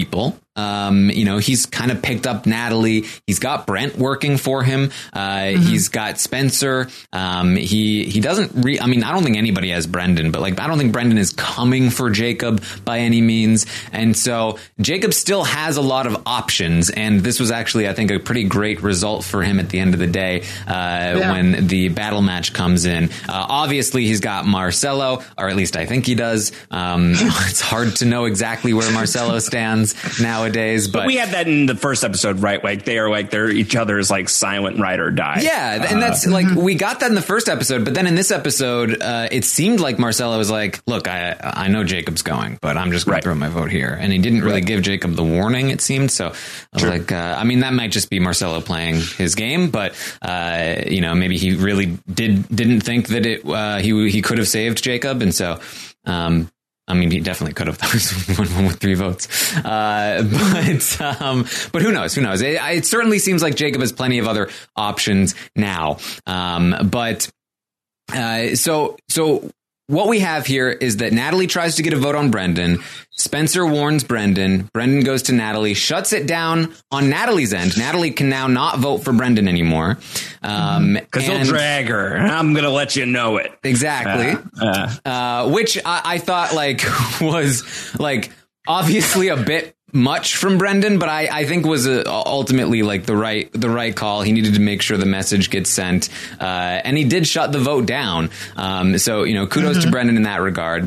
Speaker 2: Um, you know, he's kind of picked up Natalie. He's got Brent working for him. Uh, mm-hmm. He's got Spencer. Um, he he doesn't. Re- I mean, I don't think anybody has Brendan, but like, I don't think Brendan is coming for Jacob by any means. And so Jacob still has a lot of options. And this was actually, I think, a pretty great result for him at the end of the day uh, yeah. when the battle match comes in. Uh, obviously, he's got Marcelo, or at least I think he does. Um, it's hard to know exactly where Marcelo stands nowadays, but,
Speaker 3: but we had that in the first episode, right? Like they are like they're each other's like silent ride or die.
Speaker 2: Yeah, and that's uh, like we got that in the first episode, but then in this episode, uh, it seemed like Marcelo was like, "Look, I I know Jacob's going, but I'm just going right. to throw my vote here," and he didn't really right. give Jacob the warning. It seemed so. I was sure. like, uh, I mean, that might just be Marcelo playing his game, but uh, you know, maybe he really did didn't think that it uh, he he could have saved Jacob, and so. Um, I mean, he definitely could have. That was one with three votes. Uh, but um, but who knows? Who knows? It, it certainly seems like Jacob has plenty of other options now. Um, but uh, so so what we have here is that Natalie tries to get a vote on Brendan. Spencer warns Brendan. Brendan goes to Natalie, shuts it down on Natalie's end. Natalie can now not vote for Brendan anymore. Um,
Speaker 3: Because he'll drag her. I'm going to let you know it.
Speaker 2: Exactly. Uh, uh. Uh, which I, I thought like was like obviously a bit much from Brendan, but I, I think was a, ultimately like the right the right call. He needed to make sure the message gets sent, uh, and he did shut the vote down. Um, so, you know, kudos mm-hmm. to Brendan in that regard.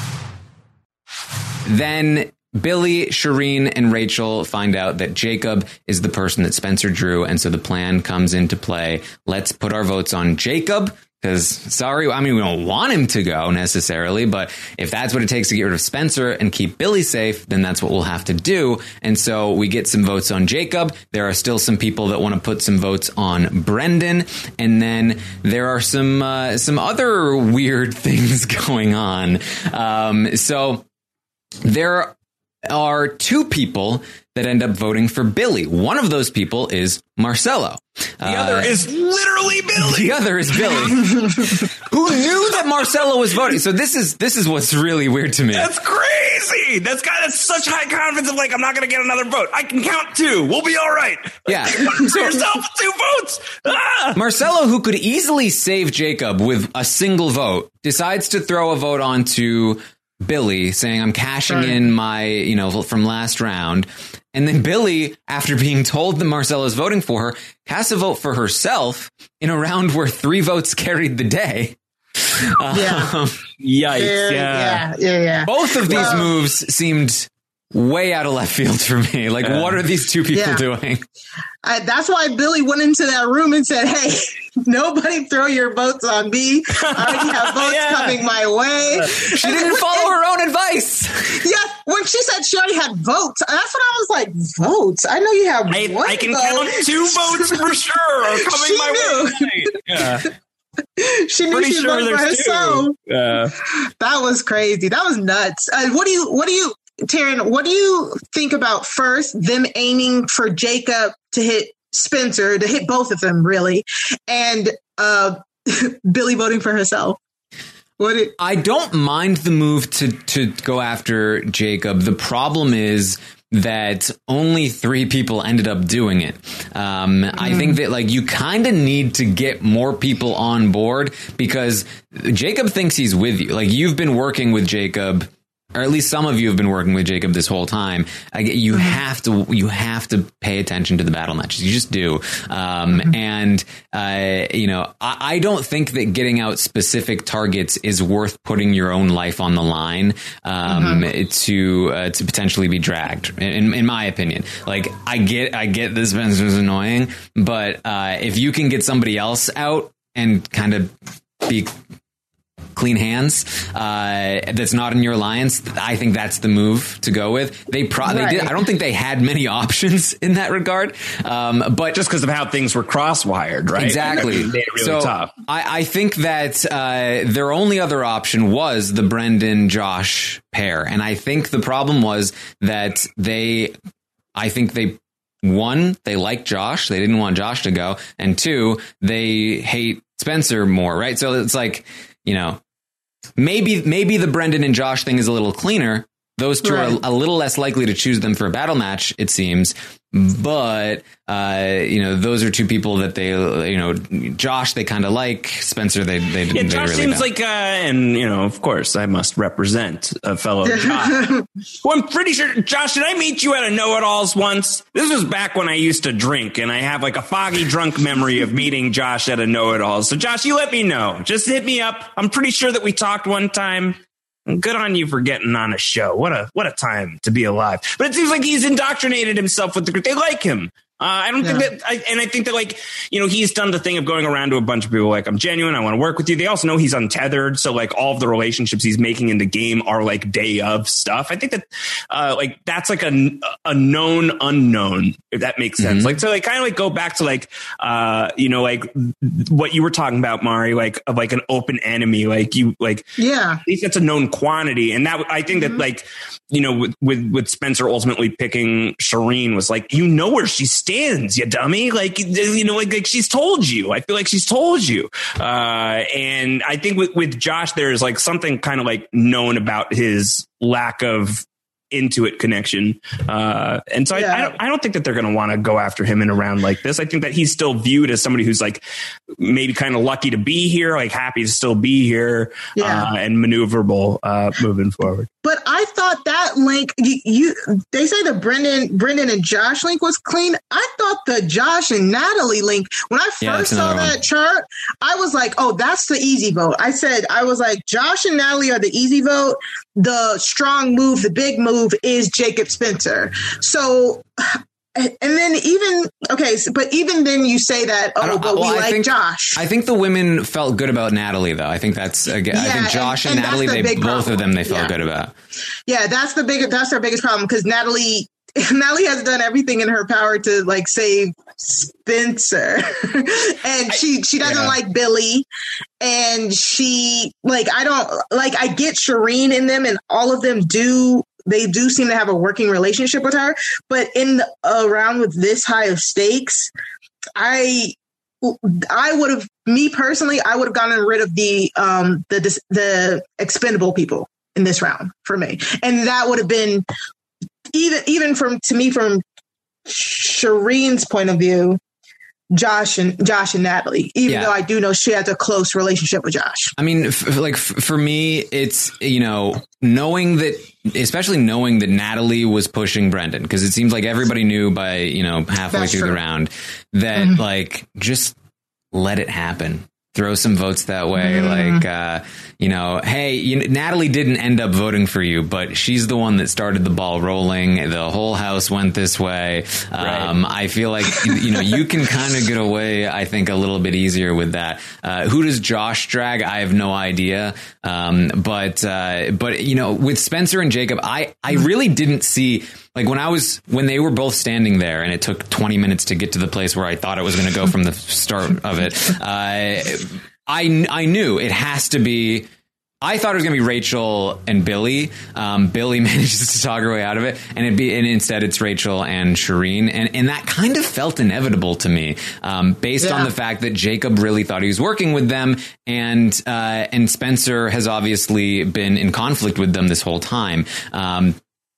Speaker 2: Then Billy, Shireen, and Rachel find out that Jacob is the person that Spencer drew, and so the plan comes into play. Let's put our votes on Jacob. Because, sorry, I mean, we don't want him to go necessarily, but if that's what it takes to get rid of Spencer and keep Billy safe, then that's what we'll have to do. And so we get some votes on Jacob. There are still some people that want to put some votes on Brendan. And then there are some uh, some other weird things going on. Um, so there are two people that end up voting for Billy. One of those people is Marcelo.
Speaker 3: The uh, other is literally Billy.
Speaker 2: The other is Billy, who knew that Marcelo was voting. So this is this is what's really weird to me.
Speaker 3: That's crazy. That's got that's such high confidence of like, I'm not going to get another vote. I can count two. We'll be all right.
Speaker 2: Yeah.
Speaker 3: Put so, yourself with two votes. Ah!
Speaker 2: Marcelo, who could easily save Jacob with a single vote, decides to throw a vote onto Billy, saying, I'm cashing right. in my, you know, from last round. And then Billy, after being told that Marcelo is voting for her, casts a vote for herself in a round where three votes carried the day.
Speaker 4: Yeah.
Speaker 2: Um,
Speaker 3: Yikes. Yeah.
Speaker 4: Yeah. Yeah. yeah.
Speaker 2: Both of these
Speaker 4: well,
Speaker 2: moves seemed way out of left field for me. Like, uh, what are these two people
Speaker 4: yeah.
Speaker 2: doing?
Speaker 4: I, that's why Billy went into that room and said, hey, nobody throw your votes on me. I already have votes yeah. coming my way.
Speaker 2: She
Speaker 4: and
Speaker 2: didn't
Speaker 4: when,
Speaker 2: follow
Speaker 4: and,
Speaker 2: her own advice.
Speaker 4: Yeah, when she said she already had votes, that's when I was like, votes? I know you have
Speaker 3: I,
Speaker 4: one
Speaker 3: I can
Speaker 4: vote.
Speaker 3: count two votes for sure are coming
Speaker 4: she
Speaker 3: my
Speaker 4: knew.
Speaker 3: way. Yeah.
Speaker 4: She knew
Speaker 3: Pretty
Speaker 4: she
Speaker 3: sure
Speaker 4: voted for herself.
Speaker 3: Yeah.
Speaker 4: That was crazy. That was nuts. Uh, what do you, what do you, Taryn, what do you think about first them aiming for Jacob to hit Spencer, to hit both of them, really, and uh, Billy voting for herself? What it-
Speaker 2: I don't mind the move to to go after Jacob. The problem is that only three people ended up doing it. Um, mm. I think that like you kind of need to get more people on board because Jacob thinks he's with you. Like you've been working with Jacob. Or at least some of you have been working with Jacob this whole time. I, you mm-hmm. have to, you have to pay attention to the battle matches. You just do. Um, mm-hmm. and, uh, you know, I, I don't think that getting out specific targets is worth putting your own life on the line, um, mm-hmm. to, uh, to potentially be dragged, in, in my opinion. Like, I get, I get this Spencer's annoying, but, uh, if you can get somebody else out and kind of be clean hands, uh, that's not in your alliance, I think that's the move to go with. They pro- right. they did. I don't think they had many options in that regard, um, but
Speaker 3: just because of how things were cross-wired, right?
Speaker 2: Exactly.
Speaker 3: Made it really
Speaker 2: so
Speaker 3: tough.
Speaker 2: I, I think that uh, their only other option was the Brendan Josh pair, and I think the problem was that they, I think they. One, they like Josh. They didn't want Josh to go. And two, they hate Spencer more, right? So it's like, you know, maybe maybe the Brendan and Josh thing is a little cleaner, those two
Speaker 4: Right.
Speaker 2: are a little less likely to choose them for a battle match, it seems. But, uh, you know, those are two people that they, you know, Josh, they kind of like. Spencer, they, they,
Speaker 3: Yeah,
Speaker 2: they
Speaker 3: Josh
Speaker 2: really
Speaker 3: seems
Speaker 2: don't.
Speaker 3: like, uh, and you know, of course, I must represent a fellow Josh. Well, I'm pretty sure, Josh, did I meet you at a know-it-alls once? This was back when I used to drink, and I have like a foggy drunk memory of meeting Josh at a know-it-alls. So, Josh, you let me know. Just hit me up. I'm pretty sure that we talked one time. Good on you for getting on a show. What a what a time to be alive. But it seems like he's indoctrinated himself with the group. They like him. Uh, I don't
Speaker 4: Yeah.
Speaker 3: think that, I, and I think that, like, you know, he's done the thing of going around to a bunch of people like, I'm genuine, I want to work with you. They also know he's untethered. So, like, all of the relationships he's making in the game are like day of stuff. I think that, uh, like, that's like a, a known unknown, if that makes sense.
Speaker 2: Mm-hmm.
Speaker 3: Like, so, like, kind of like go back to, like, uh, you know, like what you were talking about, Mari, like, of like an open enemy, like, you, like,
Speaker 4: Yeah.
Speaker 3: at least that's a known quantity. And that, I think
Speaker 4: Mm-hmm.
Speaker 3: that, like, you know, with, with, with Spencer ultimately picking Shireen was like, you know where she stands, you dummy. Like, you know, like, like she's told you. I feel like she's told you. Uh, and I think with, with Josh, there's like something kind of like known about his lack of Intuit connection. Uh, and so
Speaker 4: Yeah.
Speaker 3: I, I, don't, I don't think that they're going to want to go after him in a round like this. I think that he's still viewed as somebody who's like maybe kind of lucky to be here, like happy to still be here,
Speaker 4: Yeah.
Speaker 3: uh, and maneuverable uh, moving forward.
Speaker 4: But I thought that link, you, you they say the Brendan, Brendan and Josh link was clean. I thought the Josh and Natalie link, when I
Speaker 2: Yeah,
Speaker 4: first
Speaker 2: that's
Speaker 4: saw
Speaker 2: another
Speaker 4: that
Speaker 2: one.
Speaker 4: chart, I was like, oh, that's the easy vote. I said, I was like, Josh and Natalie are the easy vote. The strong move, the big move is Jacob Spencer. So, and then even, okay, so, but even then you say that,
Speaker 2: I
Speaker 4: oh,
Speaker 2: don't-
Speaker 4: but
Speaker 2: well,
Speaker 4: we
Speaker 2: I
Speaker 4: like
Speaker 2: think-
Speaker 4: Josh.
Speaker 2: I think the women felt good about Natalie, though. I think that's, again, I
Speaker 4: Yeah,
Speaker 2: think Josh and,
Speaker 4: and- and
Speaker 2: Natalie,
Speaker 4: that's the
Speaker 2: they
Speaker 4: big
Speaker 2: both
Speaker 4: problem.
Speaker 2: of them, they felt
Speaker 4: Yeah.
Speaker 2: good about.
Speaker 4: Yeah, that's the big that's their biggest problem because Natalie Natalie has done everything in her power to like save Spencer. And she she doesn't
Speaker 3: yeah.
Speaker 4: like Billy, and she like I don't like I get Shireen in them, and all of them do they do seem to have a working relationship with her, but in the, around with this high of stakes, I I would have, me personally, I would have gotten rid of the um the the expendable people in this round for me, and that would have been even even from to me from Shireen's point of view, Josh and Josh and Natalie. Even
Speaker 2: Yeah.
Speaker 4: though I do know she has a close relationship with Josh.
Speaker 2: I mean, f- like f- for me, it's, you know, knowing that, especially knowing that Natalie was pushing Brendan, because it seems like everybody knew by, you know, halfway
Speaker 4: That's
Speaker 2: through the
Speaker 4: true.
Speaker 2: round that
Speaker 4: Mhm.
Speaker 2: like just let it happen. Throw some votes that way.
Speaker 4: Mm.
Speaker 2: Like, uh, you know, hey, you, Natalie didn't end up voting for you, but she's the one that started the ball rolling. The whole house went this way. Um, I feel like, you know, you can kind of get away, I think, a little bit easier with that. Uh, who does Josh drag? I have no idea. Um, but, uh, but, you know, with Spencer and Jacob, I, I really didn't see, like when I was, when they were both standing there and it took twenty minutes to get to the place where I thought it was going to go from the start of it. Uh, I, I knew it has to be, I thought it was going to be Rachel and Billy. Um, Billy manages to talk her way out of it, and it be, and instead it's Rachel and Shireen, and and that kind of felt inevitable to me, um, based
Speaker 4: Yeah.
Speaker 2: on the fact that Jacob really thought he was working with them, and uh, and Spencer has obviously been in conflict with them this whole time. Um,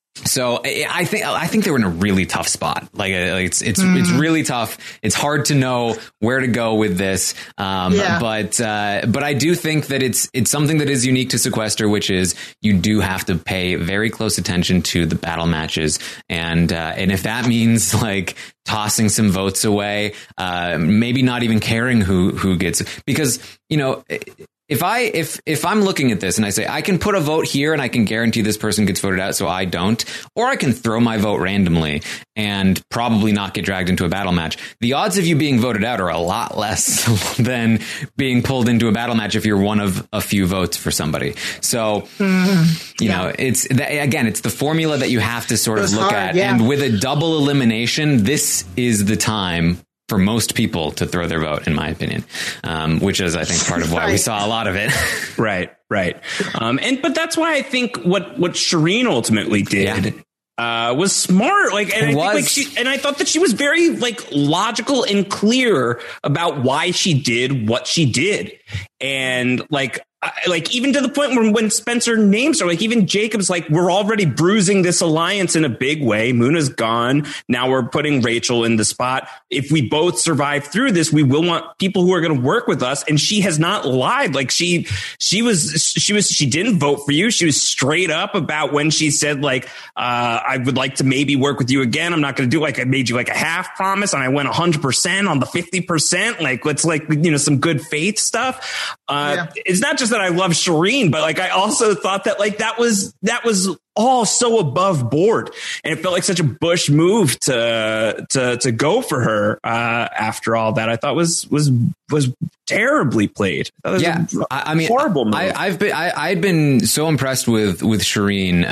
Speaker 2: So I I think I think they were in a really tough spot. Like uh, it's it's
Speaker 4: Mm.
Speaker 2: it's really tough. It's hard to know where to go with this. Um,
Speaker 4: Yeah.
Speaker 2: But uh, but I do think that it's it's something that is unique to Sequester, which is you do have to pay very close attention to the battle matches, and uh, and if that means like tossing some votes away, uh, maybe not even caring who who gets, because you know. If I if if I'm looking at this and I say I can put a vote here and I can guarantee this person gets voted out, so I don't, or I can throw my vote randomly and probably not get dragged into a battle match, the odds of you being voted out are a lot less than being pulled into a battle match if you're one of a few votes for somebody. So you
Speaker 4: Yeah.
Speaker 2: know, it's that, again, it's the formula that you have to sort
Speaker 4: It
Speaker 2: of
Speaker 4: was
Speaker 2: look
Speaker 4: hard,
Speaker 2: at,
Speaker 4: yeah.
Speaker 2: and with a double elimination, this is the time for most people to throw their vote, in my opinion, um, which is, I think, part of why we
Speaker 4: Right.
Speaker 2: saw a lot of it.
Speaker 3: Right, right. Um, and but that's why I think what what Shireen ultimately did uh, was smart. Like, and
Speaker 2: It
Speaker 3: I think
Speaker 2: was.
Speaker 3: like she and I thought that she was very like logical and clear about why she did what she did. And like Uh, like even to the point where when Spencer names her, like even Jacob's like, we're already bruising this alliance in a big way. Muna's gone. Now we're putting Rachel in the spot. If we both survive through this, we will want people who are going to work with us. And she has not lied. Like she, she was, she was, she didn't vote for you. She was straight up about when she said like, uh, I would like to maybe work with you again. I'm not going to do like, I made you like a half promise and I went a hundred percent on the fifty percent. Like, let's like, you know, some good faith stuff. Uh, yeah. It's not just that I love Shireen, but like I also thought that like that was that was all so above board, and it felt like such a Bush move to to to go for her uh, after all that. I thought was was was terribly played. Was
Speaker 2: yeah, I mean,
Speaker 3: horrible move.
Speaker 2: I, I've been I, I'd been so impressed with with Shireen,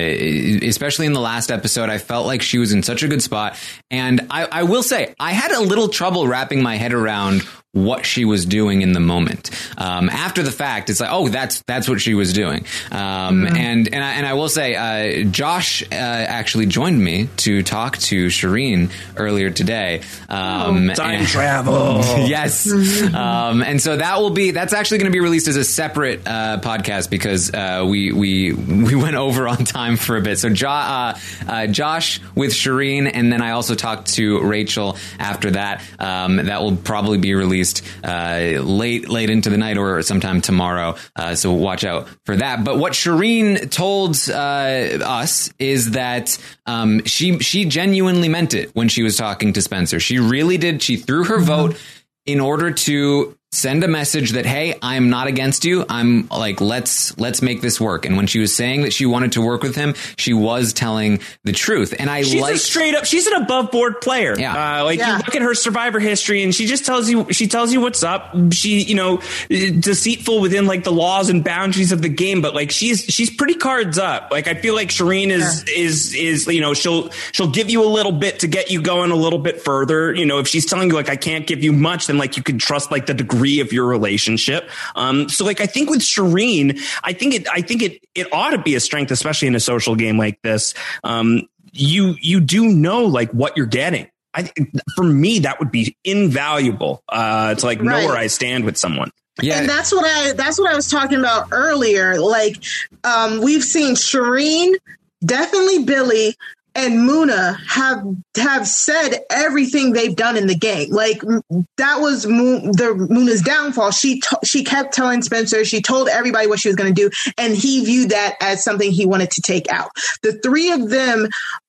Speaker 2: uh, especially in the last episode. I felt like she was in such a good spot, and I, I will say I had a little trouble wrapping my head around what she was doing in the moment. Um, after the fact, it's like, oh, that's that's what she was doing. Um, mm-hmm. And and I, and I will say, uh, Josh uh, actually joined me to talk to Shireen earlier today. Um,
Speaker 3: oh, time
Speaker 2: and,
Speaker 3: travel,
Speaker 2: yes. Um, and so that will be that's actually going to be released as a separate uh, podcast because uh, we we we went over on time for a bit. So jo- uh, uh, Josh with Shireen, and then I also talked to Rachel after that. Um, that will probably be released Uh, late, late into the night or sometime tomorrow. Uh, so watch out for that. But what Shireen told uh, us is that um, she she genuinely meant it when she was talking to Spencer. She really did. She threw her vote in order to send a message that, hey, I'm not against you. I'm like, let's let's make this work. And when she was saying that she wanted to work with him, she was telling the truth. And I
Speaker 3: she's
Speaker 2: like
Speaker 3: a straight up. She's an above board player.
Speaker 2: Yeah.
Speaker 3: Uh, like
Speaker 4: yeah.
Speaker 3: you look at her Survivor history, and she just tells you she tells you what's up. She, you know, deceitful within like the laws and boundaries of the game, but like she's she's pretty cards up. Like I feel like Shireen is yeah. is is you know she'll she'll give you a little bit to get you going a little bit further. You know, if she's telling you like I can't give you much, then like you can trust like the degree of your relationship. Um, so like, I think with Shireen, I think it, I think it, it ought to be a strength, especially in a social game like this. Um, you, you do know like what you're getting. I for me, that would be invaluable, uh, to like know
Speaker 4: right.
Speaker 3: where I stand with someone.
Speaker 2: Yeah.
Speaker 4: And that's what I, that's what I was talking about earlier. Like, um, we've seen Shireen, definitely Billy, and Muna have have said everything they've done in the game. Like that was Moon, the Muna's downfall. She t- she kept telling Spencer. She told everybody what she was going to do, and he viewed that as something he wanted to take out. The three of them,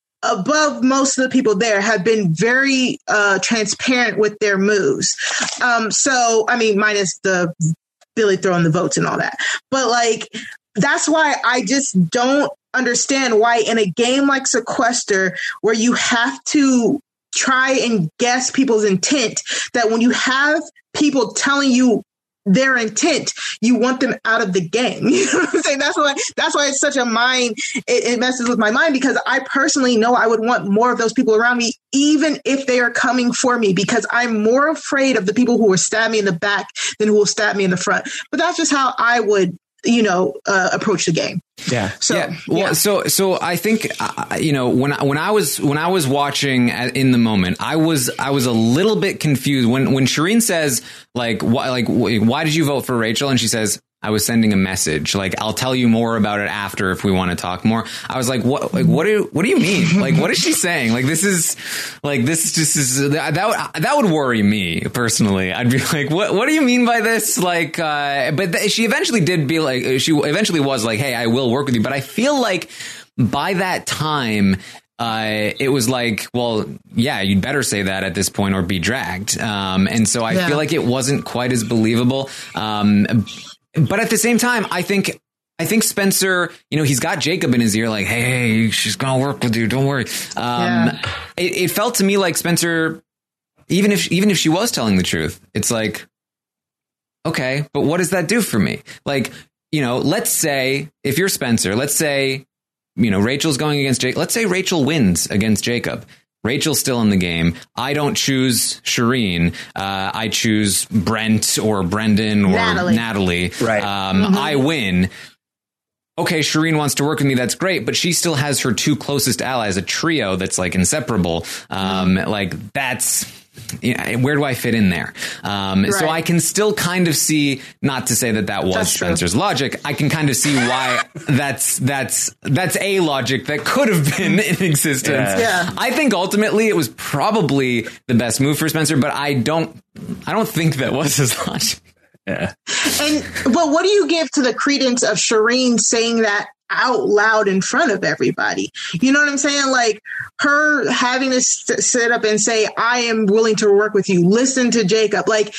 Speaker 4: above most of the people there, have been very uh, transparent with their moves. Um, so I mean, minus the Billy throwing the votes and all that, but like that's why I just don't understand why in a game like Sequester, where you have to try and guess people's intent, that when you have people telling you their intent, you want them out of the game. You know what I'm saying? That's why that's why it's such a mind, it, it messes with my mind, because I personally know I would want more of those people around me, even if they are coming for me, because I'm more afraid of the people who will stab me in the back than who will stab me in the front. But that's just how I would, you know, uh, approach the game.
Speaker 3: Yeah.
Speaker 2: So, yeah. Well, yeah. so, so I think, uh, you know, when I, when I was, when I was watching at, in the moment, I was, I was a little bit confused when, when Shireen says like, why, like, why did you vote for Rachel? And she says, I was sending a message. Like, I'll tell you more about it after if we want to talk more. I was like, what, like, what do, what do you mean? Like, what is she saying? Like, this is like, this just is, that, that, that would worry me personally. I'd be like, what, what do you mean by this? Like, uh, but th- she eventually did be like, she eventually was like, hey, I will work with you. But I feel like by that time, Uh, it was like, well, yeah, you'd better say that at this point or be dragged. Um, and so I yeah. feel like it wasn't quite as believable. Um, but at the same time, I think, I think Spencer, you know, he's got Jacob in his ear, like, hey, she's going to work with you. Don't worry. Um, yeah. it, it felt to me like Spencer, even if, even if she was telling the truth, it's like, okay, but what does that do for me? Like, you know, let's say if you're Spencer, let's say, you know, Rachel's going against Jacob. Let's say Rachel wins against Jacob. Rachel's still in the game. I don't choose Shireen. Uh, I choose Brent or Brendan or Natalie. Natalie. Right. Um, mm-hmm. I win. Okay, Shireen wants to work with me. That's great. But she still has her two closest allies, a trio that's like inseparable. Um, mm-hmm. Like that's you know, where do I fit in there? Um,
Speaker 4: Right.
Speaker 2: So I can still kind of see, not to say that that was
Speaker 4: That's true.
Speaker 2: Spencer's logic. I can kind of see why that's that's that's a logic that could have been in existence.
Speaker 3: Yeah.
Speaker 4: Yeah.
Speaker 2: I think ultimately it was probably the best move for Spencer, but I don't I don't think that was his logic.
Speaker 3: Yeah.
Speaker 4: And but what do you give to the credence of Shireen saying that out loud in front of everybody? You know what I'm saying? Like her having to st- sit up and say, I am willing to work with you. Listen to Jacob. Like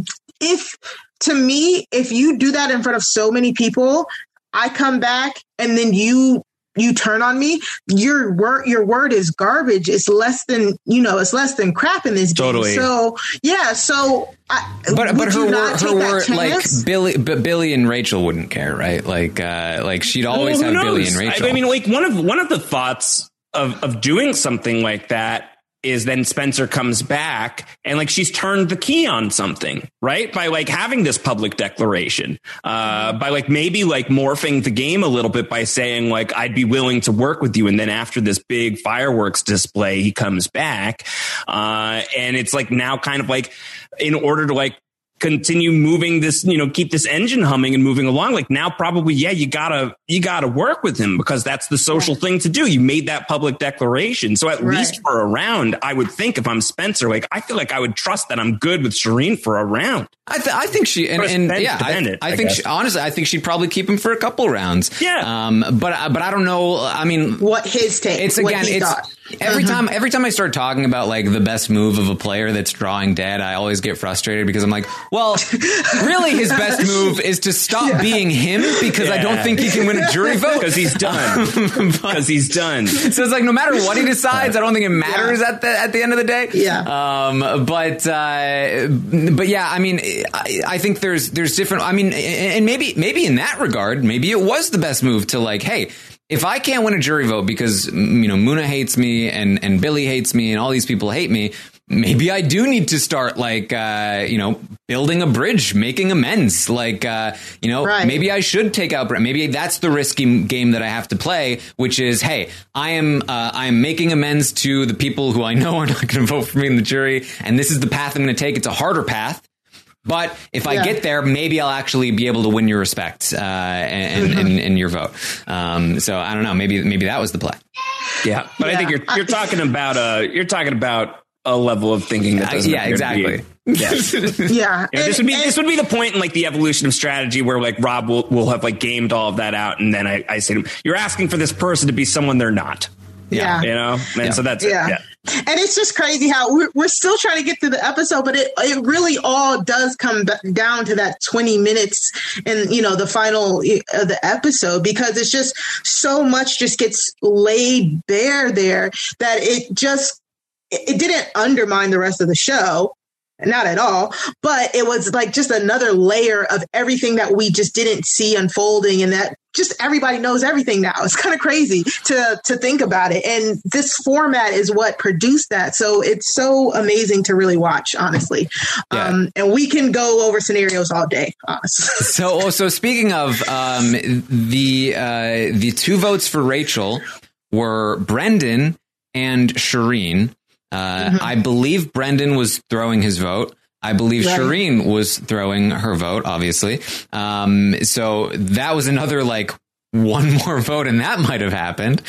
Speaker 4: if to me, if you do that in front of so many people, I come back and then you you turn on me, your word your word is garbage. It's less than, you know, it's less than crap in this game.
Speaker 3: Totally.
Speaker 4: So yeah, so I,
Speaker 2: But
Speaker 4: would
Speaker 2: but her
Speaker 4: you
Speaker 2: word,
Speaker 4: not
Speaker 2: her
Speaker 4: take that
Speaker 2: word, like
Speaker 4: chance?
Speaker 2: Billy, but Billy and Rachel wouldn't care, right? Like, uh, like she'd always
Speaker 3: Well, who
Speaker 2: have Billy
Speaker 3: knows?
Speaker 2: and Rachel.
Speaker 3: I, I mean, like one of one of the thoughts of of doing something like that is then Spencer comes back and like she's turned the key on something, right? By like having this public declaration, uh, by like maybe like morphing the game a little bit by saying like, I'd be willing to work with you. And then after this big fireworks display, he comes back. Uh, and it's like now kind of like in order to like continue moving this, you know, keep this engine humming and moving along. Like now, probably, yeah, you gotta, you gotta work with him because that's the social thing to do. You made that public declaration. So at
Speaker 4: Right.
Speaker 3: least for a round, I would think if I'm Spencer, like, I feel like I would trust that I'm good with Shireen for a round.
Speaker 2: I, th- I think she and,
Speaker 3: First
Speaker 2: and
Speaker 3: bench
Speaker 2: yeah, I,
Speaker 3: dependent,
Speaker 2: I
Speaker 3: I
Speaker 2: think
Speaker 3: guess.
Speaker 2: she, honestly, I think she'd probably keep him for a couple rounds.
Speaker 3: Yeah.
Speaker 2: Um, but but I don't know. I mean,
Speaker 4: What his take?
Speaker 2: it's
Speaker 4: what
Speaker 2: again,
Speaker 4: he
Speaker 2: it's
Speaker 4: thought.
Speaker 2: every
Speaker 4: Uh-huh.
Speaker 2: time every time I start talking about like the best move of a player that's drawing dead, I always get frustrated because I'm like, well, really, his best move is to stop being him because I don't
Speaker 3: Yeah.
Speaker 2: think he can win a jury vote
Speaker 3: Because he's done. Because he's done.
Speaker 2: So it's like no matter what he decides, I don't think it matters at the at the end of the day.
Speaker 4: Yeah.
Speaker 2: Um. But uh. But yeah. I mean, I, I think there's there's different. I mean, and maybe maybe in that regard, maybe it was the best move to like, hey, if I can't win a jury vote because you know Muna hates me and and Billy hates me and all these people hate me. Maybe I do need to start like, uh, you know, building a bridge, making amends. Like, uh, you know,
Speaker 4: Right.
Speaker 2: maybe I should take out Brent. Maybe that's the risky game that I have to play, which is, hey, I am uh, I am making amends to the people who I know are not going to vote for me in the jury. And this is the path I'm going to take. It's a harder path. But if I
Speaker 4: Yeah.
Speaker 2: get there, maybe I'll actually be able to win your respect uh, and, and, and your vote. Um, so I don't know. Maybe maybe that was the play.
Speaker 3: Yeah. But I
Speaker 4: Yeah.
Speaker 3: think you're, you're talking about, uh, you're talking about a level of thinking that
Speaker 2: Uh,
Speaker 3: doesn't
Speaker 2: yeah,
Speaker 3: appear to be-
Speaker 2: exactly.
Speaker 3: Yeah.
Speaker 4: Yeah.
Speaker 3: You know, this
Speaker 4: And-
Speaker 3: would be
Speaker 4: and-
Speaker 3: this would be the point in like the evolution of strategy where like Rob will, will have like gamed all of that out, and then I, I say to him, "You're asking for this person to be someone they're not."
Speaker 4: Yeah.
Speaker 3: You know, and
Speaker 2: Yeah.
Speaker 3: so that's
Speaker 4: Yeah.
Speaker 3: it. Yeah.
Speaker 4: And it's just crazy how we're, we're still trying to get through the episode, but it it really all does come b- down to that twenty minutes and, you know, the final of the episode, because it's just so much just gets laid bare there that it just, it, it didn't undermine the rest of the show. Not at all, but it was like just another layer of everything that we just didn't see unfolding, and that just everybody knows everything now. It's kind of crazy to to think about it. And this format is what produced that. So it's so amazing to really watch, honestly.
Speaker 2: Yeah.
Speaker 4: Um, and we can go over scenarios all day, honestly.
Speaker 2: So, so speaking of um, the uh, the two votes for Rachel were Brendan and Shireen. Uh,
Speaker 4: Mm-hmm.
Speaker 2: I believe Brendan was throwing his vote. I believe
Speaker 4: Right.
Speaker 2: Shireen was throwing her vote, obviously. Um, so that was another like one more vote, and that might have happened.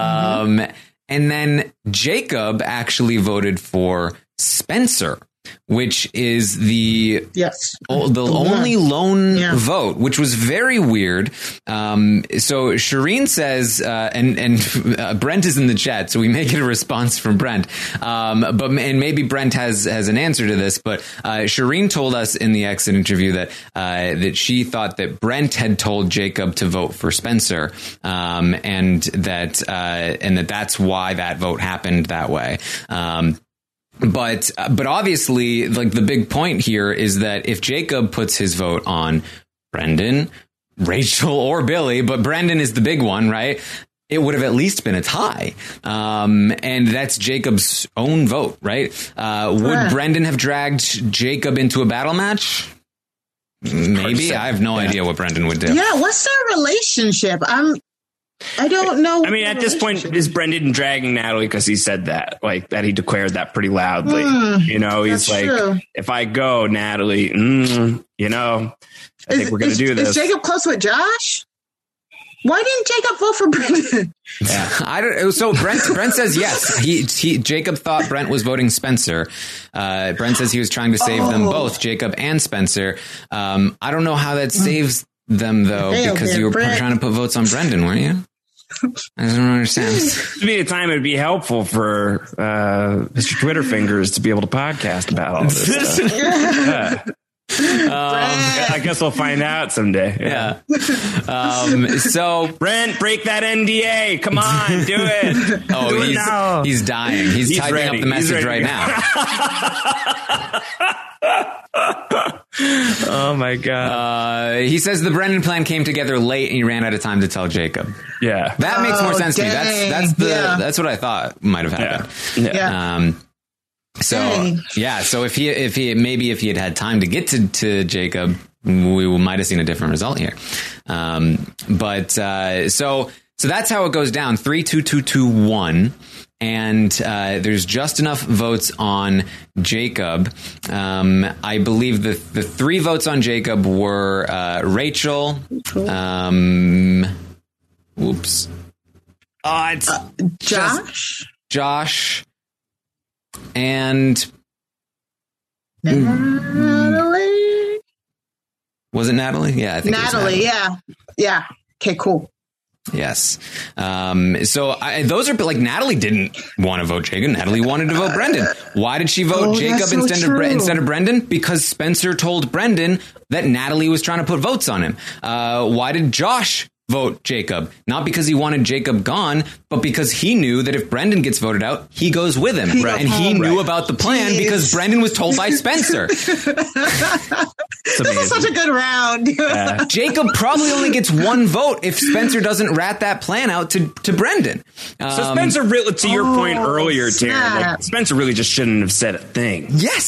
Speaker 2: Um, and then Jacob actually voted for Spencer, which is the
Speaker 4: Yes.
Speaker 2: Oh, the,
Speaker 4: The one.
Speaker 2: only lone
Speaker 4: Yeah.
Speaker 2: vote, which was very weird. Um, so Shireen says, uh, and and uh, Brent is in the chat, so we may get a response from Brent. Um, but and maybe Brent has has an answer to this. But uh, Shireen told us in the exit interview that uh, that she thought that Brent had told Jacob to vote for Spencer, um, and that uh, and that that's why that vote happened that way. Um, But but obviously, like the big point here is that if Jacob puts his vote on Brendan, Rachel, or Billy, but Brendan is the big one, right? It would have at least been a tie. Um, and that's Jacob's own vote, right? Uh, would
Speaker 4: Correct.
Speaker 2: Brendan have dragged Jacob into a battle match? Maybe. I have no
Speaker 3: Yeah.
Speaker 2: idea what Brendan would do.
Speaker 4: Yeah. What's their relationship? I'm. I don't know.
Speaker 3: I mean, at this point, is Brendan dragging Natalie because he said that, like that he declared that pretty loudly. Mm, you know, he's like, true. If I go, Natalie, mm, you know, I is, think we're going to do this.
Speaker 4: Is Jacob close with Josh? Why didn't Jacob vote for Brendan?
Speaker 2: Yeah, I don't. So Brent, Brent says yes. He, he, Jacob thought Brent was voting Spencer. Uh, Brent says he was trying to save oh. them both, Jacob and Spencer. Um, I don't know how that saves them though, Damn, because you were Brent. trying to put votes on Brendan, weren't you? I don't understand.
Speaker 3: To be a time, it'd be helpful for uh, Mister Twitter Fingers to be able to podcast about all this. yeah. Um, I guess we'll find out someday.
Speaker 2: Yeah. yeah. Um, so
Speaker 3: Brent, break that N D A. Come on, do it.
Speaker 2: Oh,
Speaker 3: do
Speaker 2: he's,
Speaker 3: it now.
Speaker 2: he's dying. He's, he's typing
Speaker 3: ready.
Speaker 2: up the message right now.
Speaker 3: Oh my god.
Speaker 2: Uh, he says the Brendan plan came together late and he ran out of time to tell Jacob.
Speaker 3: Yeah.
Speaker 2: That makes more
Speaker 4: oh,
Speaker 2: sense
Speaker 4: dang.
Speaker 2: to me. That's that's the
Speaker 4: yeah.
Speaker 2: that's what I thought might have happened.
Speaker 3: Yeah. yeah.
Speaker 2: Um So Dang. yeah, so if he if he maybe if he had had time to get to, to Jacob, we might have seen a different result here. Um, but uh, so so that's how it goes down: three, two, two, two, one, and uh, there's just enough votes on Jacob. Um, I believe the the three votes on Jacob were uh, Rachel. Um, whoops. Oh, it's
Speaker 4: uh, Josh.
Speaker 2: Josh. And
Speaker 4: Natalie?
Speaker 2: Was it Natalie? Yeah, I think
Speaker 4: Natalie,
Speaker 2: it was Natalie.
Speaker 4: yeah. Yeah. Okay, cool.
Speaker 2: Yes. Um, so I, those are like Natalie didn't want to vote Jacob. Natalie wanted to vote Brendan. Why did she vote
Speaker 4: oh,
Speaker 2: Jacob
Speaker 4: so
Speaker 2: instead
Speaker 4: true.
Speaker 2: of instead of Brendan? Because Spencer told Brendan that Natalie was trying to put votes on him. Uh, why did Josh vote Jacob? Not because he wanted Jacob gone, but because he knew that if Brendan gets voted out, he goes with him. Right. And he knew right. about the plan Jeez. because Brendan was told by Spencer.
Speaker 4: This is such a good round.
Speaker 2: uh, Jacob probably only gets one vote if Spencer doesn't rat that plan out to, to Brendan. Um,
Speaker 3: so Spencer, really, to your oh, point earlier, Taryn, like, Spencer really just shouldn't have said a thing.
Speaker 2: Yes.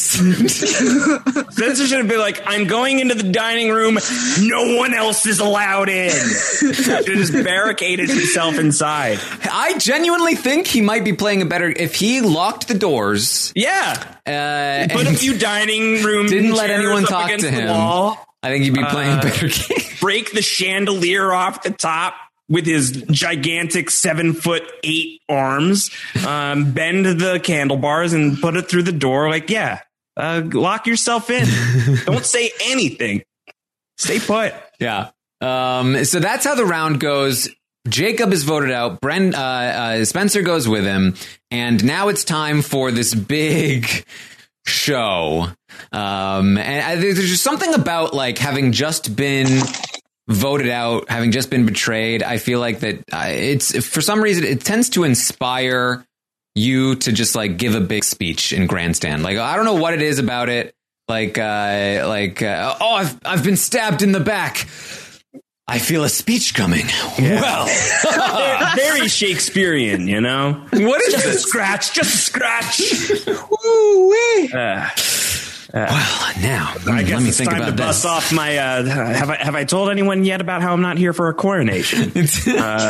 Speaker 3: Spencer should have been like, I'm going into the dining room. No one else is allowed in. Should have just barricaded himself inside.
Speaker 2: I genuinely think he might be playing a better if he locked the doors.
Speaker 3: Yeah.
Speaker 2: Uh,
Speaker 3: Put a few dining room
Speaker 2: didn't let anyone talk to him.
Speaker 3: Wall.
Speaker 2: I think he'd be playing uh, a better game.
Speaker 3: Break the chandelier off the top with his gigantic seven foot eight arms. Um, bend the candlebars and put it through the door. Like, yeah, uh, lock yourself in. Don't say anything. Stay put.
Speaker 2: Yeah. Um, so that's how the round goes. Jacob is voted out. Brent, uh, uh, Spencer goes with him. And now it's time for this big show. Um, and I, there's just something about like having just been voted out, having just been betrayed. I feel like that uh, it's for some reason it tends to inspire you to just like give a big speech in grandstand. Like, I don't know what it is about it. Like, uh, like, uh, oh, I've, I've been stabbed in the back. I feel a speech coming. Yeah. Well,
Speaker 3: very Shakespearean, you know.
Speaker 2: What is
Speaker 3: just
Speaker 2: this?
Speaker 3: a scratch? Just a scratch.
Speaker 4: Ooh-wee.
Speaker 3: Uh, Uh,
Speaker 2: well, now
Speaker 3: I guess
Speaker 2: let me
Speaker 3: it's
Speaker 2: think
Speaker 3: time
Speaker 2: about
Speaker 3: to
Speaker 2: this.
Speaker 3: bust off my. Uh, have I have I told anyone yet about how I'm not here for a coronation? Because